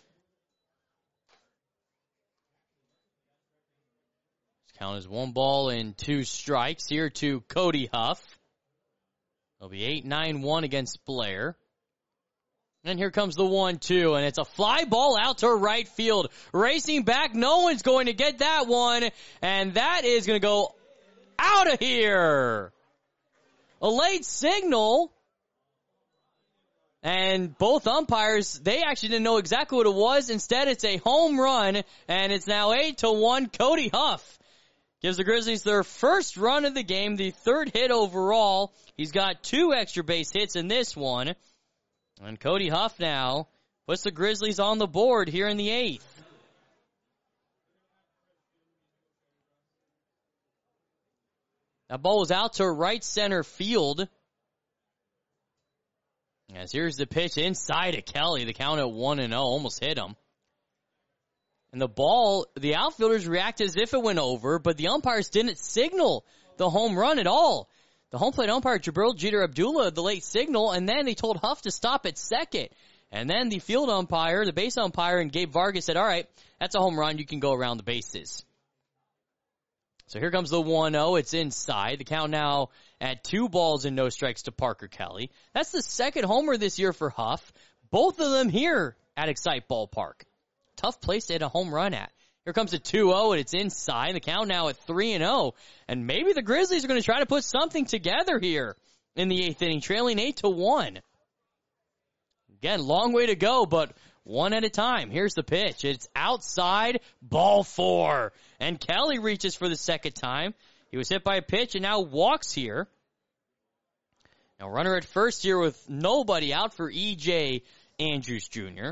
count is 1 ball and 2 strikes here to Cody Huff. It'll be 8-9-1 against Blair. And here comes the 1-2, and it's a fly ball out to right field. Racing back, no one's going to get that one, and that is going to go out of here. A late signal, and both umpires, they actually didn't know exactly what it was. Instead, it's a home run, and it's now 8-1. Cody Huff gives the Grizzlies their first run of the game, the third hit overall. He's got 2 extra base hits in this one. And Cody Huff now puts the Grizzlies on the board here in the 8th. That ball was out to right center field. As here's the pitch inside of Kelly. The count at 1-0, almost hit him. And the ball, the outfielders react as if it went over, but the umpires didn't signal the home run at all. The home plate umpire, Jabril Jeter Abdullah, the late signal, and then they told Huff to stop at second. And then the field umpire, the base umpire, and Gabe Vargas said, all right, that's a home run. You can go around the bases. So here comes the 1-0. It's inside. The count now at 2 balls and no strikes to Parker Kelly. That's the second homer this year for Huff. Both of them here at Excite Ballpark. Tough place to hit a home run at. Here comes a 2-0, and it's inside. The count now at 3-0. And maybe the Grizzlies are going to try to put something together here in the 8th inning, trailing 8-1. Again, long way to go, but one at a time. Here's the pitch. It's outside, ball 4. And Kelly reaches for the second time. He was hit by a pitch and now walks here. Now runner at first here with nobody out for E.J. Andrews Jr.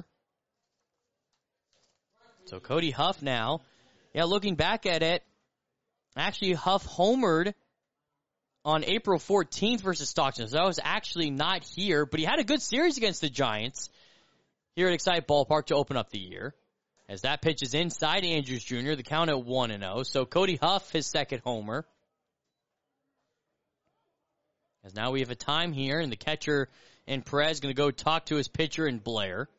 So Cody Huff now, looking back at it, actually Huff homered on April 14th versus Stockton. So that was actually not here, but he had a good series against the Giants here at Excite Ballpark to open up the year. As that pitch is inside Andrews Jr., the count at 1-0. So Cody Huff, his second homer. As now we have a time here, and the catcher in Perez going to go talk to his pitcher in Blair.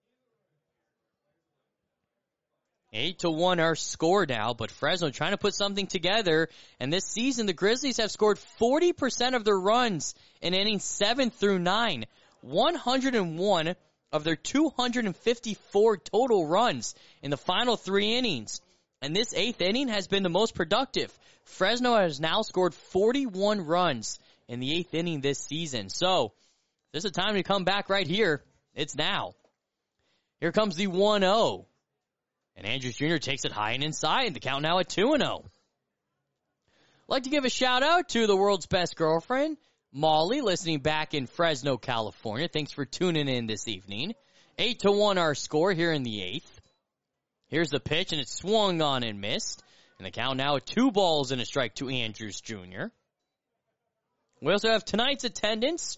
8-1 our score now, but Fresno trying to put something together. And this season, the Grizzlies have scored 40% of their runs in innings 7 through 9. 101 of their 254 total runs in the final 3 innings. And this 8th inning has been the most productive. Fresno has now scored 41 runs in the 8th inning this season. So, there's a time to come back right here. It's now. Here comes the 1-0. And Andrews Jr. takes it high and inside. The count now at 2-0. I'd like to give a shout out to the world's best girlfriend, Molly, listening back in Fresno, California. Thanks for tuning in this evening. 8-1 our score here in the 8th. Here's the pitch, and it's swung on and missed. And the count now at 2 balls and a strike to Andrews Jr. We also have tonight's attendance,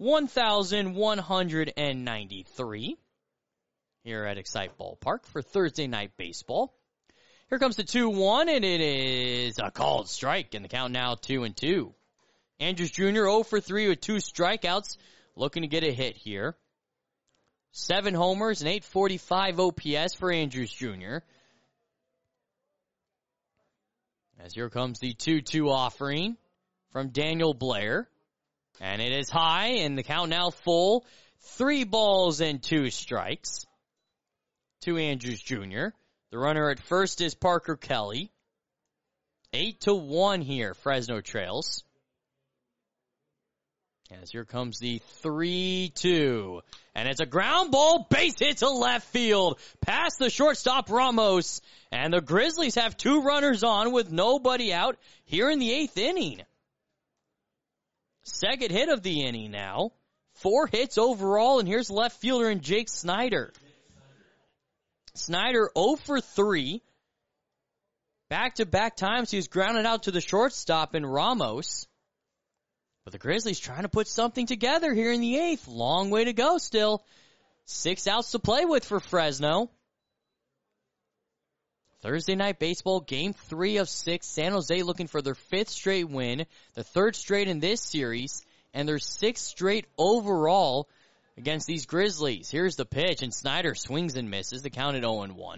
1,193. Here at Excite Ballpark for Thursday Night Baseball. Here comes the 2-1, and it is a called strike, and the count now 2-2. Andrews Jr. 0 for 3 with 2 strikeouts, looking to get a hit here. 7 homers and 845 OPS for Andrews Jr. As here comes the 2-2 offering from Daniel Blair. And it is high, and the count now full. 3 balls and 2 strikes to Andrews Jr. The runner at first is Parker Kelly. 8-1 here, Fresno trails. As here comes the 3-2. And it's a ground ball, base hit to left field. Past the shortstop Ramos. And the Grizzlies have 2 runners on with nobody out here in the 8th inning. Second hit of the inning now. 4 hits overall, and here's left fielder in Jake Snyder. Snyder 0 for 3. Back-to-back times he's grounded out to the shortstop in Ramos. But the Grizzlies trying to put something together here in the 8th. Long way to go still. 6 outs to play with for Fresno. Thursday Night Baseball, Game 3 of 6. San Jose looking for their 5th straight win, the 3rd straight in this series, and their 6th straight overall against these Grizzlies. Here's the pitch, and Snyder swings and misses. The count at 0-1.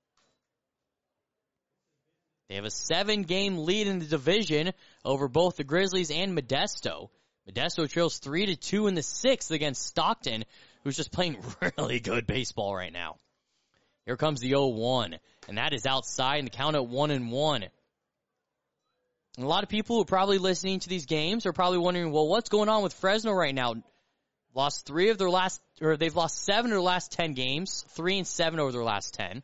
They have a 7-game lead in the division over both the Grizzlies and Modesto. Modesto trails 3-2 in the 6th against Stockton, who's just playing really good baseball right now. Here comes the 0-1, and that is outside, and the count at 1-1. And a lot of people who are probably listening to these games are probably wondering, well, what's going on with Fresno right now? They've lost 7 of their last 10 games, 3 and 7 over their last 10.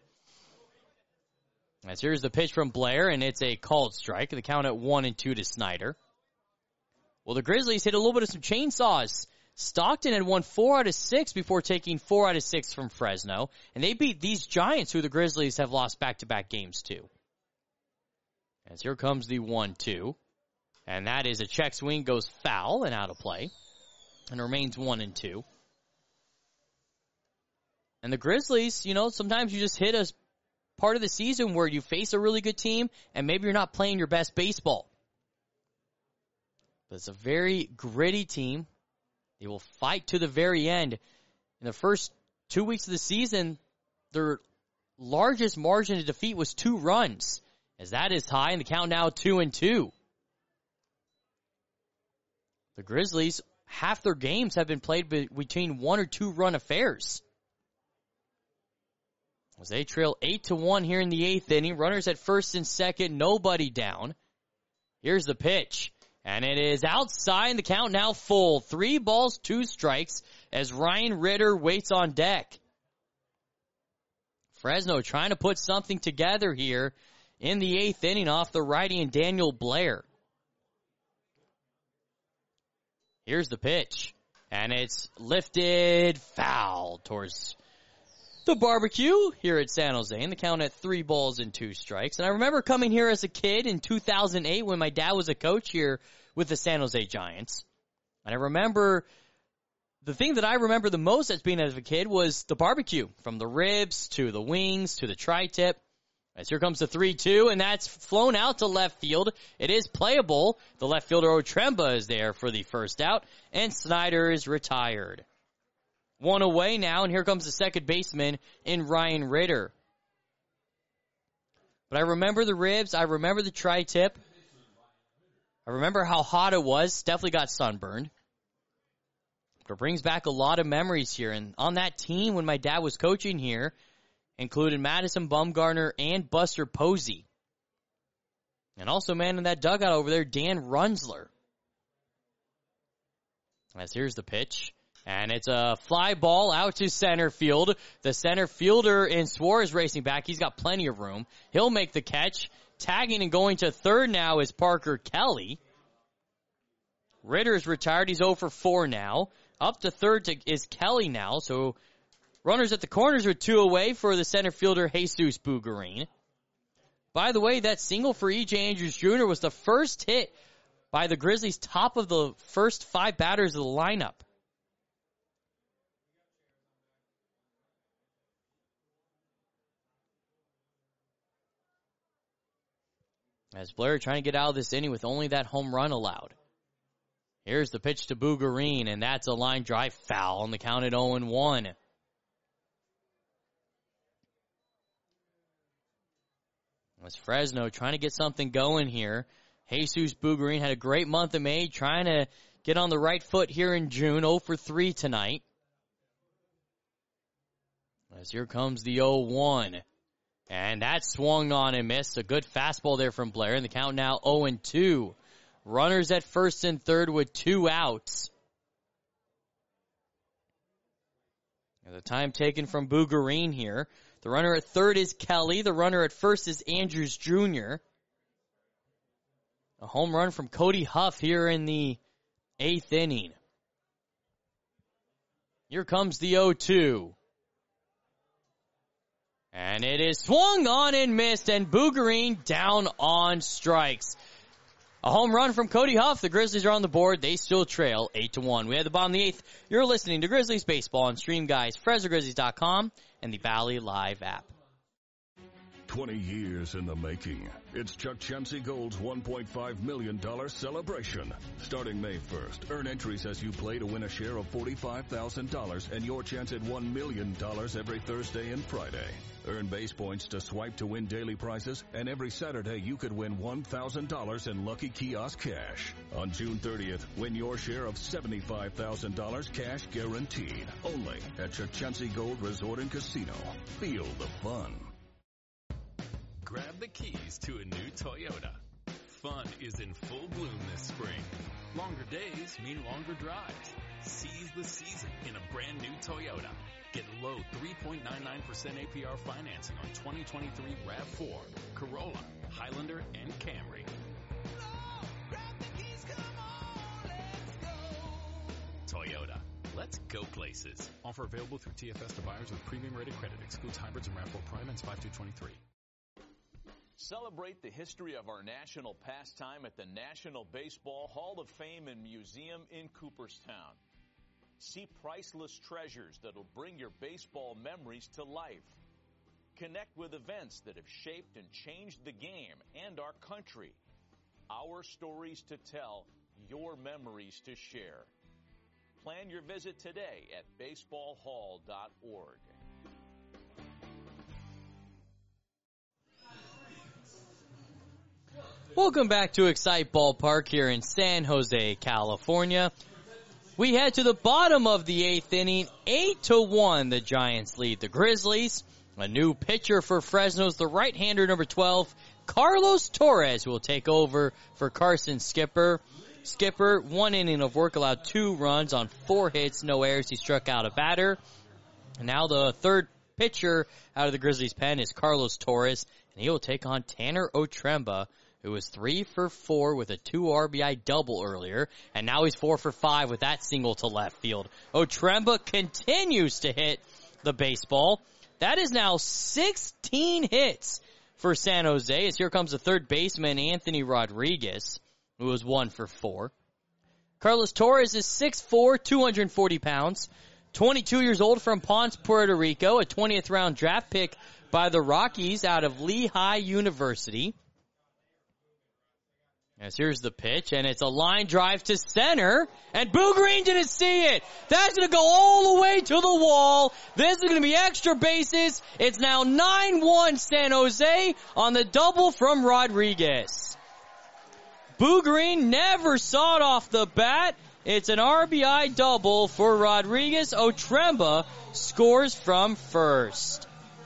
As here's the pitch from Blair, and it's a called strike. The count at 1-2 to Snyder. Well, the Grizzlies hit a little bit of some chainsaws. Stockton had won 4 out of 6 before taking 4 out of 6 from Fresno. And they beat these Giants, who the Grizzlies have lost back-to-back games to. As here comes the 1-2. And that is a check swing, goes foul and out of play. And remains 1-2. And the Grizzlies, sometimes you just hit a part of the season where you face a really good team and maybe you're not playing your best baseball. But it's a very gritty team. They will fight to the very end. In the first 2 weeks of the season, their largest margin of defeat was 2 runs, as that is high, and the count now 2-2. The Grizzlies, half their games have been played between 1 or 2 run affairs. As they trail 8-1 here in the 8th inning, runners at first and second, nobody down. Here's the pitch. And it is outside, and the count now full. 3 balls, 2 strikes, as Ryan Ritter waits on deck. Fresno trying to put something together here in the 8th inning off the righty and Daniel Blair. Here's the pitch. And it's lifted foul towards the barbecue here at San Jose, and the count at 3 balls and 2 strikes. And I remember coming here as a kid in 2008 when my dad was a coach here with the San Jose Giants. And I remember, the thing that I remember the most as being as a kid was the barbecue, from the ribs to the wings to the tri-tip. As here comes the 3-2, and that's flown out to left field. It is playable. The left fielder Otremba is there for the first out, and Snyder is retired. 1 away now, and here comes the second baseman in Ryan Ritter. But I remember the ribs. I remember the tri-tip. I remember how hot it was. Definitely got sunburned. But it brings back a lot of memories here. And on that team, when my dad was coaching here, included Madison Bumgarner and Buster Posey. And also, man, in that dugout over there, Dan Runzler. As here's the pitch. And it's a fly ball out to center field. The center fielder in Suarez racing back. He's got plenty of room. He'll make the catch. Tagging and going to third now is Parker Kelly. Ritter's retired. He's 0 for 4 now. Up to third is Kelly now. So runners at the corners are 2 away for the center fielder Jesus Bugarin. By the way, that single for E.J. Andrews Jr. was the first hit by the Grizzlies' top of the first 5 batters of the lineup. As Blair trying to get out of this inning with only that home run allowed. Here's the pitch to Bugarin, and that's a line drive foul on the count at 0-1. As Fresno trying to get something going here. Jesus Bugarin had a great month of May, trying to get on the right foot here in June. 0 for 3 tonight. As here comes the 0-1. And that swung on and missed. A good fastball there from Blair. And the count now 0-2. Runners at first and third with 2 outs. And the time taken from Bugarin here. The runner at third is Kelly. The runner at first is Andrews Jr. A home run from Cody Huff here in the 8th inning. Here comes the 0-2. And it is swung on and missed, and Bugarin down on strikes. A home run from Cody Huff. The Grizzlies are on the board. They still trail 8-1. We had the bottom of the 8th. You're listening to Grizzlies Baseball on Stream Guys, FresnoGrizzlies.com, and the Valley Live app. 20 years in the making. It's Chuck Chansey Gold's $1.5 million celebration. Starting May 1st, earn entries as you play to win a share of $45,000 and your chance at $1 million every Thursday and Friday. Earn base points to swipe to win daily prizes, and every Saturday you could win $1,000 in Lucky Kiosk cash. On June 30th, win your share of $75,000 cash guaranteed. Only at Chuck Chansey Gold Resort and Casino. Feel the fun. Grab the keys to a new Toyota. Fun is in full bloom this spring. Longer days mean longer drives. Seize the season in a brand new Toyota. Get low 3.99% APR financing on 2023 RAV4, Corolla, Highlander, and Camry. Toyota. Let's go places. Offer available through TFS to buyers with premium rated credit. Excludes hybrids and RAV4 Prime ends 5/2/23. Celebrate the history of our national pastime at the National Baseball Hall of Fame and Museum in Cooperstown. See priceless treasures that'll bring your baseball memories to life. Connect with events that have shaped and changed the game and our country. Our stories to tell, your memories to share. Plan your visit today at baseballhall.org. Welcome back to Excite Ballpark here in San Jose, California. We head to the bottom of the 8th inning. 8-1, the Giants lead the Grizzlies. A new pitcher for Fresno's the right-hander, number 12, Carlos Torres, will take over for Carson Skipper. Skipper, 1 inning of work, allowed 2 runs on 4 hits, no errors. He struck out a batter. And now the third pitcher out of the Grizzlies' pen is Carlos Torres, and he will take on Tanner Otremba, who was 3 for 4 with a 2 RBI double earlier, and now he's 4 for 5 with that single to left field. Otremba continues to hit the baseball. That is now 16 hits for San Jose, as here comes the third baseman, Anthony Rodriguez, who was 1 for 4. Carlos Torres is 6'4", 240 pounds, 22 years old, from Ponce, Puerto Rico, a 20th round draft pick by the Rockies out of Lehigh University. As here's the pitch, and it's a line drive to center, and Boo Green didn't see it. That's going to go all the way to the wall. This is going to be extra bases. It's now 9-1 San Jose on the double from Rodriguez. Boo Green never saw it off the bat. It's an RBI double for Rodriguez. Otremba scores from first.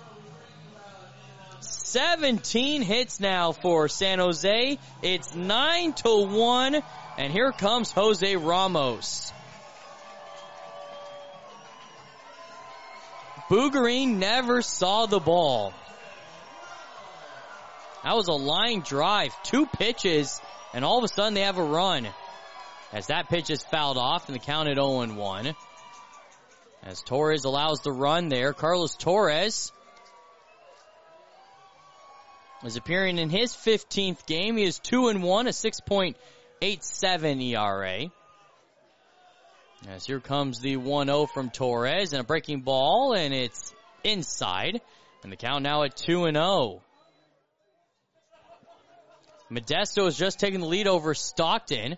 17 hits now for San Jose. It's 9-1, and here comes Jose Ramos. Boo Green never saw the ball. That was a line drive, 2 pitches, and all of a sudden they have a run. As that pitch is fouled off, and the count at 0-1. As Torres allows the run there, Carlos Torres is appearing in his 15th game. He is 2-1, a 6.87 ERA. As here comes the 1-0 from Torres, and a breaking ball, and it's inside. And the count now at 2-0. Modesto has just taken the lead over Stockton.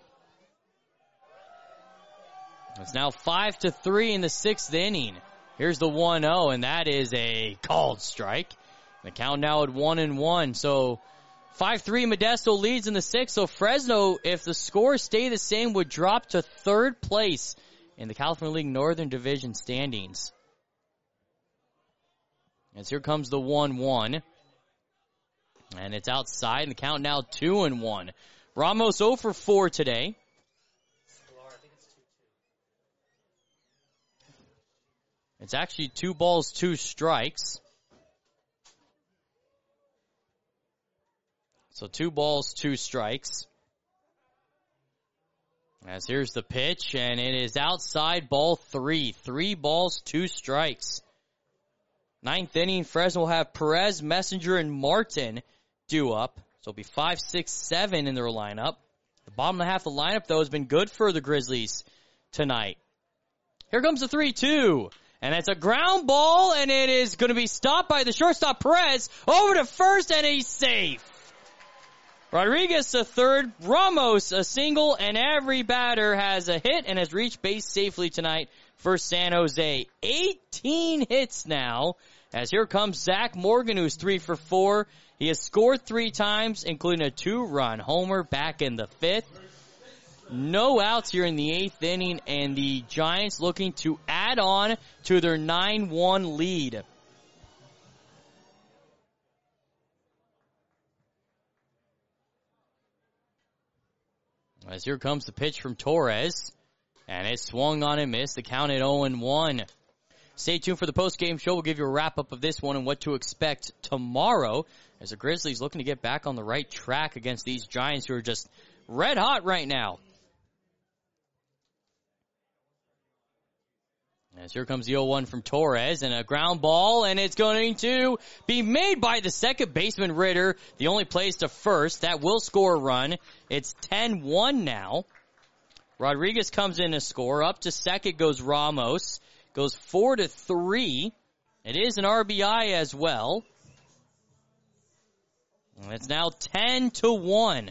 It's now 5-3 in the 6th inning. Here's the 1-0, and that is a called strike. The count now at 1-1. So 5-3, Modesto leads in the 6th. So Fresno, if the scores stay the same, would drop to 3rd place in the California League Northern Division standings. As here comes the 1-1. And it's outside, and the count now 2-1. Ramos 0 for 4 today. It's actually 2 balls, 2 strikes. So 2 balls, 2 strikes. As here's the pitch, and it is outside, ball 3. 3 balls, 2 strikes. 9th inning, Fresno will have Perez, Messenger, and Martin due up. So it'll be 5, 6, 7 in their lineup. The bottom half of the lineup, though, has been good for the Grizzlies tonight. Here comes the 3-2. And that's a ground ball, and it is going to be stopped by the shortstop Perez. Over to first, and he's safe. Rodriguez a third, Ramos a single, and every batter has a hit and has reached base safely tonight for San Jose. 18 hits now, as here comes Zach Morgan, who's 3 for 4. He has scored 3 times, including a 2-run homer back in the 5th. No outs here in the 8th inning, and the Giants looking to add on to their 9-1 lead. As here comes the pitch from Torres, and it swung on and missed. The count at 0-1. Stay tuned for the post-game show. We'll give you a wrap-up of this one and what to expect tomorrow as the Grizzlies looking to get back on the right track against these Giants who are just red hot right now. As here comes the 0-1 from Torres, and a ground ball, and it's going to be made by the second baseman, Ritter. The only place to first. That will score a run. It's 10-1 now. Rodriguez comes in to score. Up to second goes Ramos. Goes 4-3. It is an RBI as well. And it's now 10-1.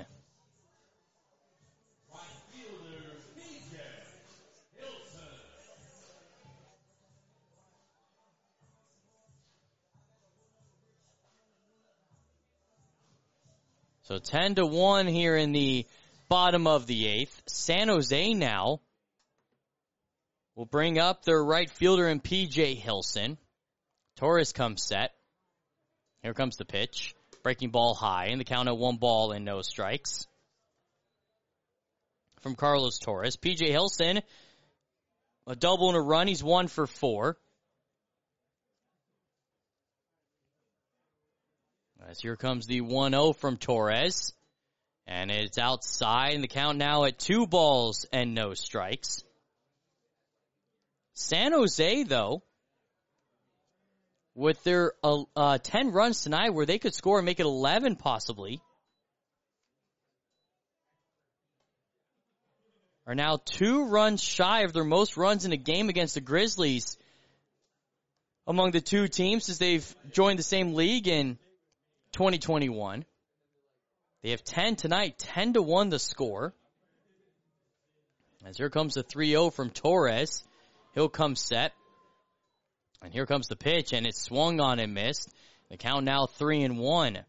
So 10-1 here in the bottom of the 8th. San Jose now will bring up their right fielder in P.J. Hilson. Torres comes set. Here comes the pitch. Breaking ball high, and the count at 1 ball and no strikes. From Carlos Torres. P.J. Hilson, a double and a run. He's 1 for 4. As here comes the 1-0 from Torres. And it's outside, and the count now at 2 balls and no strikes. San Jose, though, with their 10 runs tonight where they could score and make it 11 possibly, are now 2 runs shy of their most runs in a game against the Grizzlies among the two teams since they've joined the same league in 2021. They have 10 tonight, 10-1 the score. As here comes the 3-0 from Torres. He'll come set. And here comes the pitch, and it swung on and missed. The count now 3-1.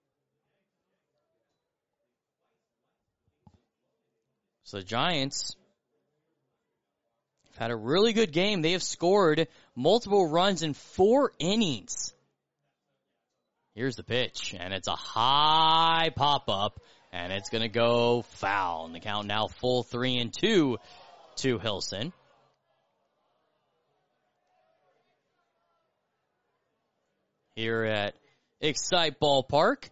So the Giants have had a really good game. They have scored multiple runs in 4 innings. Here's the pitch, and it's a high pop-up, and it's going to go foul. And the count now full 3-2 to Hilson. Here at Excite Ballpark.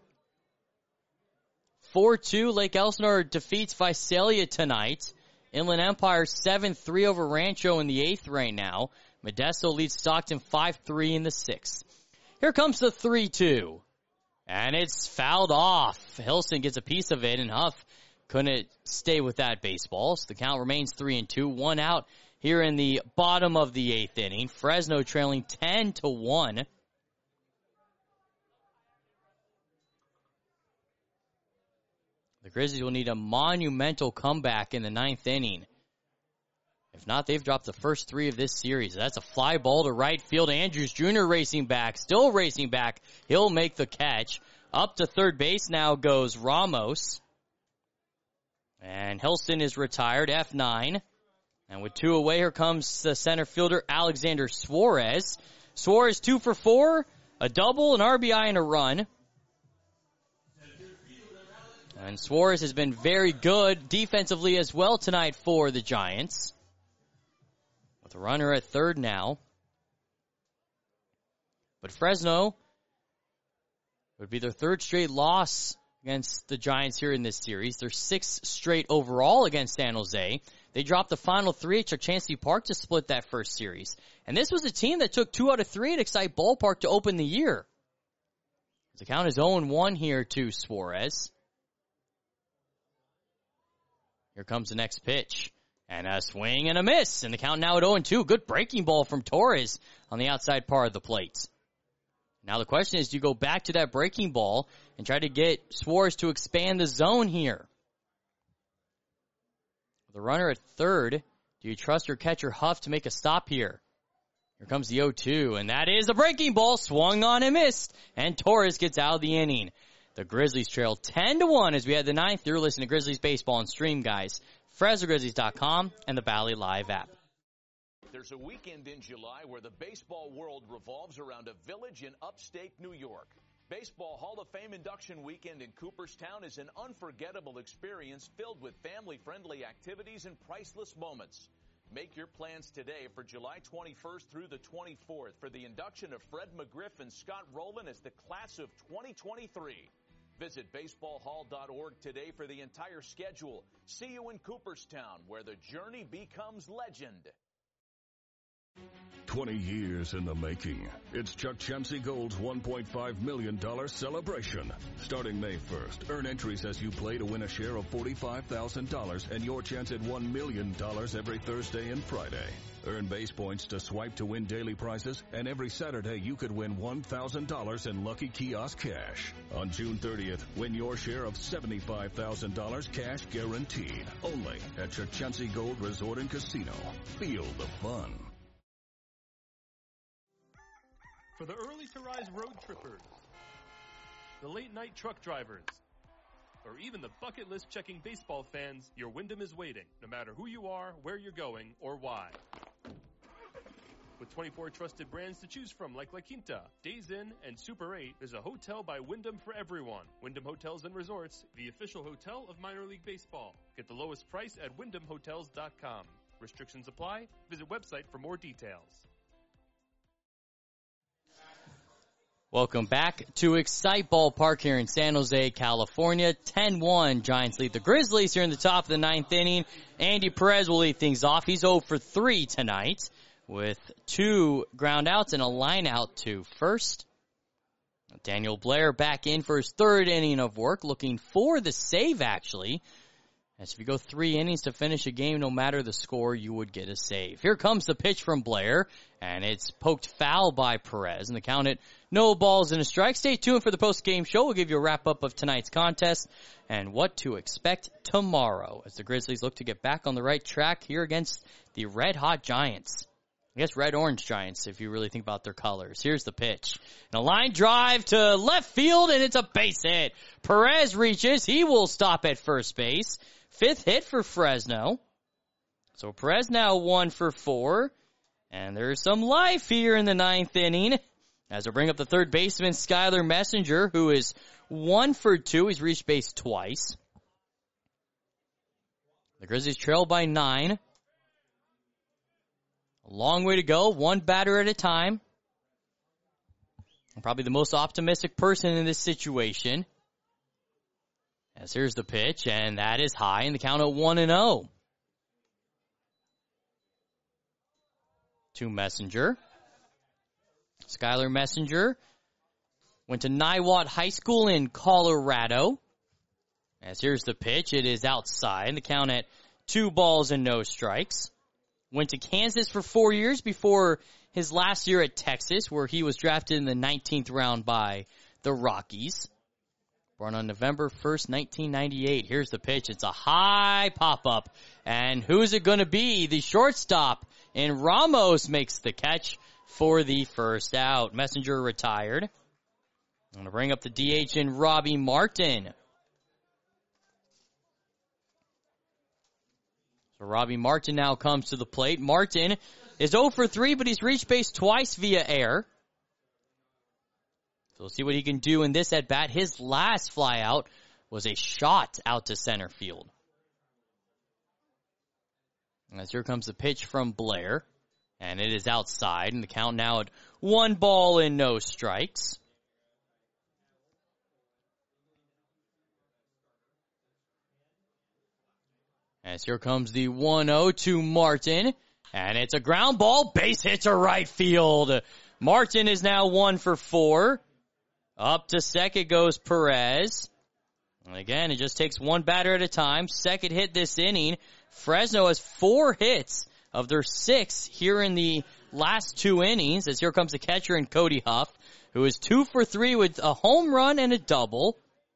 4-2, Lake Elsinore defeats Visalia tonight. Inland Empire 7-3 over Rancho in the 8th right now. Modesto leads Stockton 5-3 in the 6th. Here comes the 3-2. And it's fouled off. Hilson gets a piece of it, and Huff couldn't stay with that baseball. So the count remains 3-2. 1 out here in the bottom of the 8th inning. Fresno trailing 10-1. The Grizzlies will need a monumental comeback in the 9th inning. If not, they've dropped the first 3 of this series. That's a fly ball to right field. Andrews Jr. racing back, still racing back. He'll make the catch. Up to third base now goes Ramos. And Hilson is retired, F9. And with 2 away, here comes the center fielder, Alexander Suarez. Suarez 2 for 4, a double, an RBI, and a run. And Suarez has been very good defensively as well tonight for the Giants. With a runner at third now. But Fresno would be their 3rd straight loss against the Giants here in this series. Their 6th straight overall against San Jose. They dropped the final 3 at Chukchansi Park to split that first series. And this was a team that took 2 out of 3 at Excite Ballpark to open the year. The count is 0-1 here to Suarez. Here comes the next pitch. And a swing and a miss. And the count now at 0-2. Good breaking ball from Torres on the outside part of the plate. Now the question is, do you go back to that breaking ball and try to get Suarez to expand the zone here? The runner at third, do you trust your catcher Huff to make a stop here? Here comes the 0-2, and that is a breaking ball, swung on and missed, and Torres gets out of the inning. The Grizzlies trail 10-1 as we head the ninth. You're listening to Grizzlies Baseball on Stream, guys. FresnoGrizzlies.com and the Bally Live app. There's a weekend in July where the baseball world revolves around a village in upstate New York. Baseball Hall of Fame induction weekend in Cooperstown is an unforgettable experience filled with family-friendly activities and priceless moments. Make your plans today for July 21st through the 24th for the induction of Fred McGriff and Scott Rowland as the class of 2023. Visit baseballhall.org today for the entire schedule. See you in Cooperstown, where the journey becomes legend. 20 years in the making. It's Chuck Chansey Gold's $1.5 million celebration. Starting May 1st, earn entries as you play to win a share of $45,000 and your chance at $1 million every Thursday and Friday. Earn base points to swipe to win daily prizes, and every Saturday you could win $1,000 in Lucky Kiosk cash. On June 30th, win your share of $75,000 cash guaranteed. Only at Chuck Chansey Gold Resort and Casino. Feel the fun. For the early-to-rise road trippers, the late-night truck drivers, or even the bucket list checking baseball fans, your Wyndham is waiting, no matter who you are, where you're going, or why. With 24 trusted brands to choose from like La Quinta, Days Inn, and Super 8, there's a hotel by Wyndham for everyone. Wyndham Hotels and Resorts, the official hotel of minor league baseball. Get the lowest price at WyndhamHotels.com. Restrictions apply. Visit website for more details. Welcome back to Excite Ballpark here in San Jose, California. 10-1, Giants lead the Grizzlies here in the top of the ninth inning. Andy Perez will lead things off. He's 0 for 3 tonight with 2 ground outs and a line out to first. Daniel Blair back in for his third inning of work, looking for the save, actually. As if you go 3 innings to finish a game, no matter the score, you would get a save. Here comes the pitch from Blair, and it's poked foul by Perez. And the count at no balls and a strike. Stay tuned for the post-game show. We'll give you a wrap-up of tonight's contest and what to expect tomorrow as the Grizzlies look to get back on the right track here against the red-hot Giants. I guess red-orange Giants, if you really think about their colors. Here's the pitch. And a line drive to left field, and it's a base hit. Perez reaches. He will stop at first base. 5th hit for Fresno. So Perez now 1 for 4. And there's some life here in the 9th inning. As I bring up the third baseman, Skylar Messenger, who is 1 for 2. He's reached base twice. The Grizzlies trail by 9. A long way to go. 1 batter at a time. I'm probably the most optimistic person in this situation. As here's the pitch, and that is high, and the count at 1-0. To Messenger. Skylar Messenger went to Niwot High School in Colorado. As here's the pitch, it is outside, the count at 2 balls and no strikes. Went to Kansas for 4 years before his last year at Texas, where he was drafted in the 19th round by the Rockies. Born on November 1st, 1998. Here's the pitch. It's a high pop-up. And who's it going to be? The shortstop. And Ramos makes the catch for the first out. Messenger retired. I'm going to bring up the DH in Robbie Martin. So Robbie Martin now comes to the plate. Martin is 0 for 3, but he's reached base twice via air. So we'll see what he can do in this at-bat. His last flyout was a shot out to center field. As here comes the pitch from Blair. And it is outside. And the count now at 1 ball and no strikes. As here comes the 1-0 to Martin. And it's a ground ball. Base hit to right field. Martin is now 1 for 4. Up to second goes Perez. And again, it just takes 1 batter at a time. Second hit this inning Fresno has 4 hits of their 6 here in the last 2 innings, as here comes the catcher in Cody Huff, who is 2 for 3 with a home run and a double.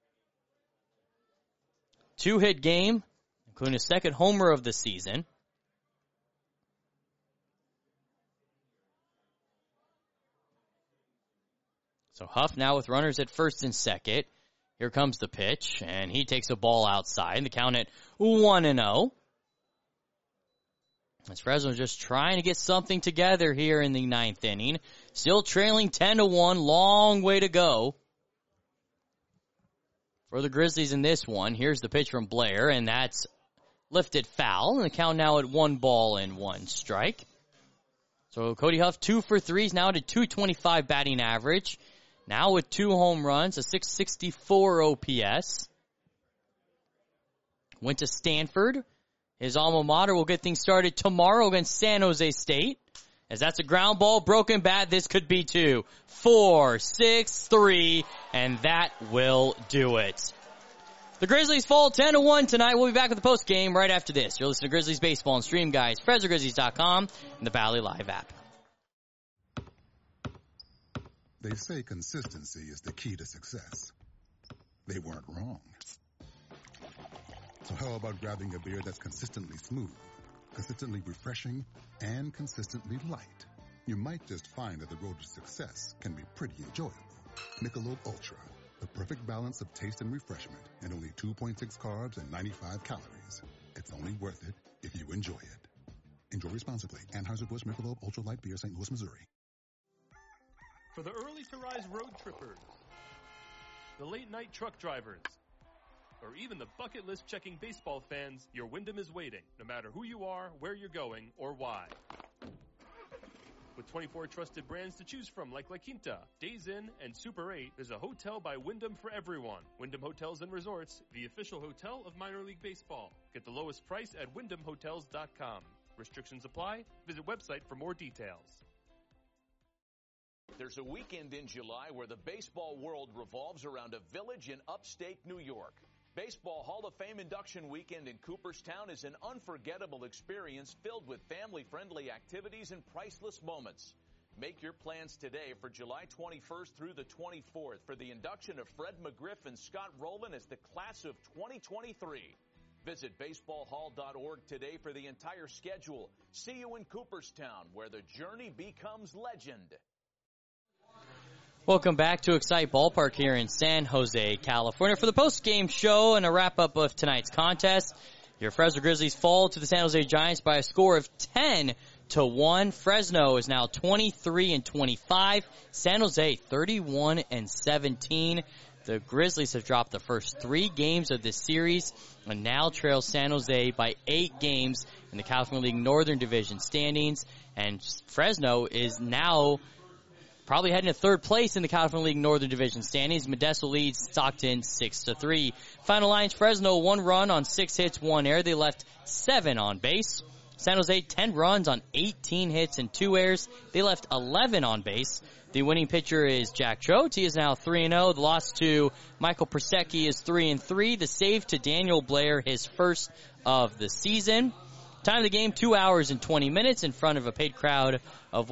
2-hit game, including a second homer of the season. So Huff now with runners at first and second. Here comes the pitch, and he takes a ball outside. The count at 1-0. As Fresno just trying to get something together here in the 9th inning. Still trailing 10-1, long way to go for the Grizzlies in this one. Here's the pitch from Blair, and that's lifted foul. And the count now at 1-1 strike. So Cody Huff 2 for 3. He's now at a .225 batting average. Now with 2 home runs, a .664 OPS. Went to Stanford. His alma mater will get things started tomorrow against San Jose State. As that's a ground ball, broken bat, this could be 2, 4, 6, 3, and that will do it. The Grizzlies fall 10-1 tonight. We'll be back with the post game right after this. You're listening to Grizzlies Baseball and Stream Guys, FresnoGrizzlies.com, and the Valley Live app. They say consistency is the key to success. They weren't wrong. So how about grabbing a beer that's consistently smooth, consistently refreshing, and consistently light? You might just find that the road to success can be pretty enjoyable. Michelob Ultra, the perfect balance of taste and refreshment, and only 2.6 carbs and 95 calories. It's only worth it if you enjoy it. Enjoy responsibly. Anheuser-Busch Michelob Ultra Light Beer, St. Louis, Missouri. For the early-to-rise road trippers, the late-night truck drivers, or even the bucket list checking baseball fans, your Wyndham is waiting, no matter who you are, where you're going, or why. With 24 trusted brands to choose from like La Quinta, Days Inn, and Super 8, there's a hotel by Wyndham for everyone. Wyndham Hotels and Resorts, the official hotel of minor league baseball. Get the lowest price at WyndhamHotels.com. Restrictions apply. Visit website for more details. There's a weekend in July where the baseball world revolves around a village in upstate New York. Baseball Hall of Fame induction weekend in Cooperstown is an unforgettable experience filled with family-friendly activities and priceless moments. Make your plans today for July 21st through the 24th for the induction of Fred McGriff and Scott Rowland as the class of 2023. Visit baseballhall.org today for the entire schedule. See you in Cooperstown, where the journey becomes legend. Welcome back to Excite Ballpark here in San Jose, California for the post-game show and a wrap-up of tonight's contest. Your Fresno Grizzlies fall to the San Jose Giants by a score of 10-1. Fresno is now 23-25. San Jose 31-17. The Grizzlies have dropped the first 3 games of this series and now trail San Jose by 8 games in the California League Northern Division standings. And Fresno is now probably heading to 3rd place in the California League Northern Division standings. Modesto leads Stockton 6-3. Final lines, Fresno 1 run on 6 hits, 1 error. They left 7 on base. San Jose 10 runs on 18 hits and 2 errors. They left 11 on base. The winning pitcher is Jack Trout. He is now 3-0. The loss to Michael Persecki is 3-3. The save to Daniel Blair, his first of the season. Time of the game, 2 hours and 20 minutes in front of a paid crowd of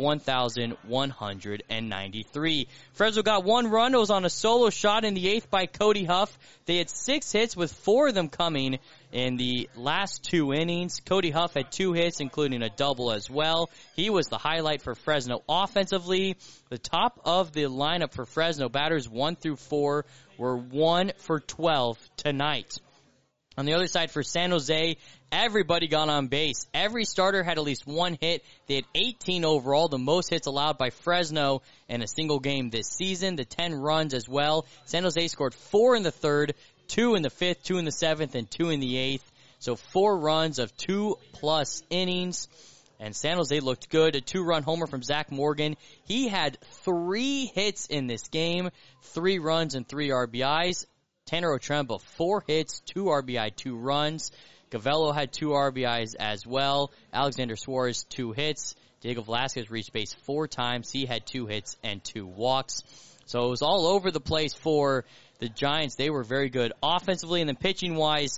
1,193. Fresno got 1 run. It was on a solo shot in the 8th by Cody Huff. They had 6 hits, with 4 of them coming in the last 2 innings. Cody Huff had 2 hits, including a double as well. He was the highlight for Fresno offensively. The top of the lineup for Fresno, batters 1 through 4, were 1 for 12 tonight. On the other side for San Jose, everybody got on base. Every starter had at least 1 hit. They had 18 overall, the most hits allowed by Fresno in a single game this season. The 10 runs as well. San Jose scored 4 in the 3rd, 2 in the 5th, 2 in the 7th, and 2 in the 8th. So 4 runs of 2+ innings. And San Jose looked good. A 2-run homer from Zach Morgan. He had 3 hits in this game, 3 runs and 3 RBIs. Tanner Otremba, 4 hits, 2 RBI, 2 runs. Gavello had 2 RBIs as well. Alexander Suarez, 2 hits. Diego Velasquez reached base 4 times. He had 2 hits and 2 walks. So it was all over the place for the Giants. They were very good offensively. And then pitching-wise,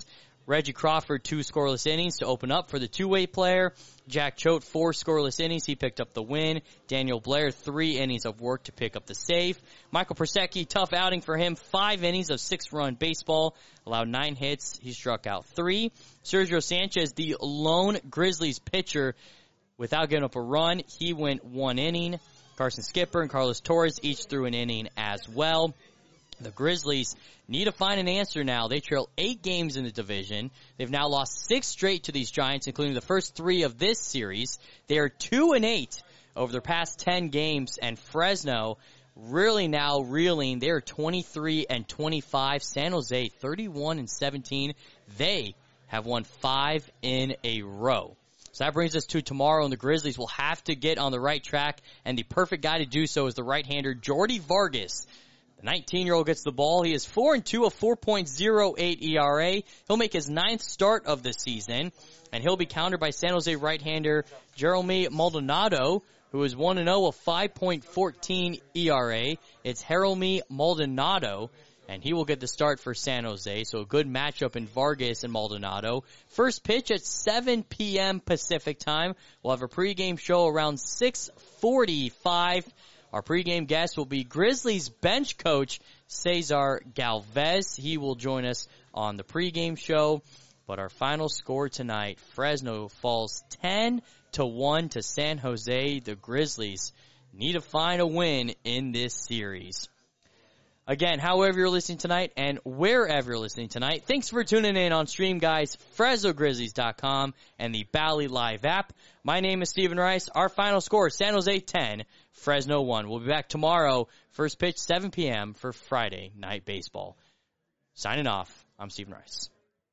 Reggie Crawford, 2 scoreless innings to open up for the two-way player. Jack Choate, 4 scoreless innings. He picked up the win. Daniel Blair, 3 innings of work to pick up the save. Michael Persecki, tough outing for him. 5 innings of 6-run baseball. Allowed 9 hits. He struck out 3. Sergio Sanchez, the lone Grizzlies pitcher, without giving up a run, he went 1 inning. Carson Skipper and Carlos Torres each threw an inning as well. The Grizzlies need to find an answer now. They trail 8 games in the division. They've now lost 6 straight to these Giants, including the first 3 of this series. They are 2-8 over their past 10 games, and Fresno really now reeling. They are 23-25. San Jose 31-17. They have won 5 in a row. So that brings us to tomorrow, and the Grizzlies will have to get on the right track, and the perfect guy to do so is the right-hander Jordy Vargas. The 19-year-old gets the ball. He is 4-2, a 4.08 ERA. He'll make his 9th start of the season, and he'll be countered by San Jose right-hander Jeremy Maldonado, who is 1-0, a 5.14 ERA. It's Jeremy Maldonado, and he will get the start for San Jose. So a good matchup in Vargas and Maldonado. First pitch at 7 p.m. Pacific time. We'll have a pregame show around 6:45. Our pregame guest will be Grizzlies bench coach Cesar Galvez. He will join us on the pregame show. But our final score tonight, Fresno falls 10-1 to San Jose. The Grizzlies need to find a win in this series. Again, however you're listening tonight and wherever you're listening tonight, thanks for tuning in on Stream Guys, FresnoGrizzlies.com, and the Bally Live app. My name is Stephen Rice. Our final score, San Jose 10, Fresno 1. We'll be back tomorrow, first pitch 7 p.m. for Friday Night Baseball. Signing off, I'm Stephen Rice.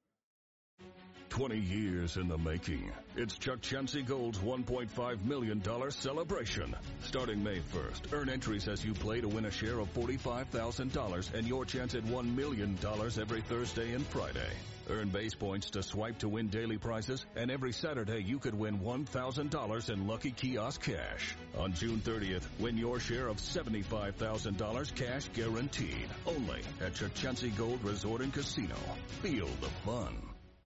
20 years in the making. It's Chuck Chansey Gold's $1.5 million celebration. Starting May 1st, earn entries as you play to win a share of $45,000 and your chance at $1 million every Thursday and Friday. Earn base points to swipe to win daily prizes, and every Saturday you could win $1,000 in Lucky Kiosk cash. On June 30th, win your share of $75,000 cash guaranteed. Only at Chuck Chansey Gold Resort and Casino. Feel the fun.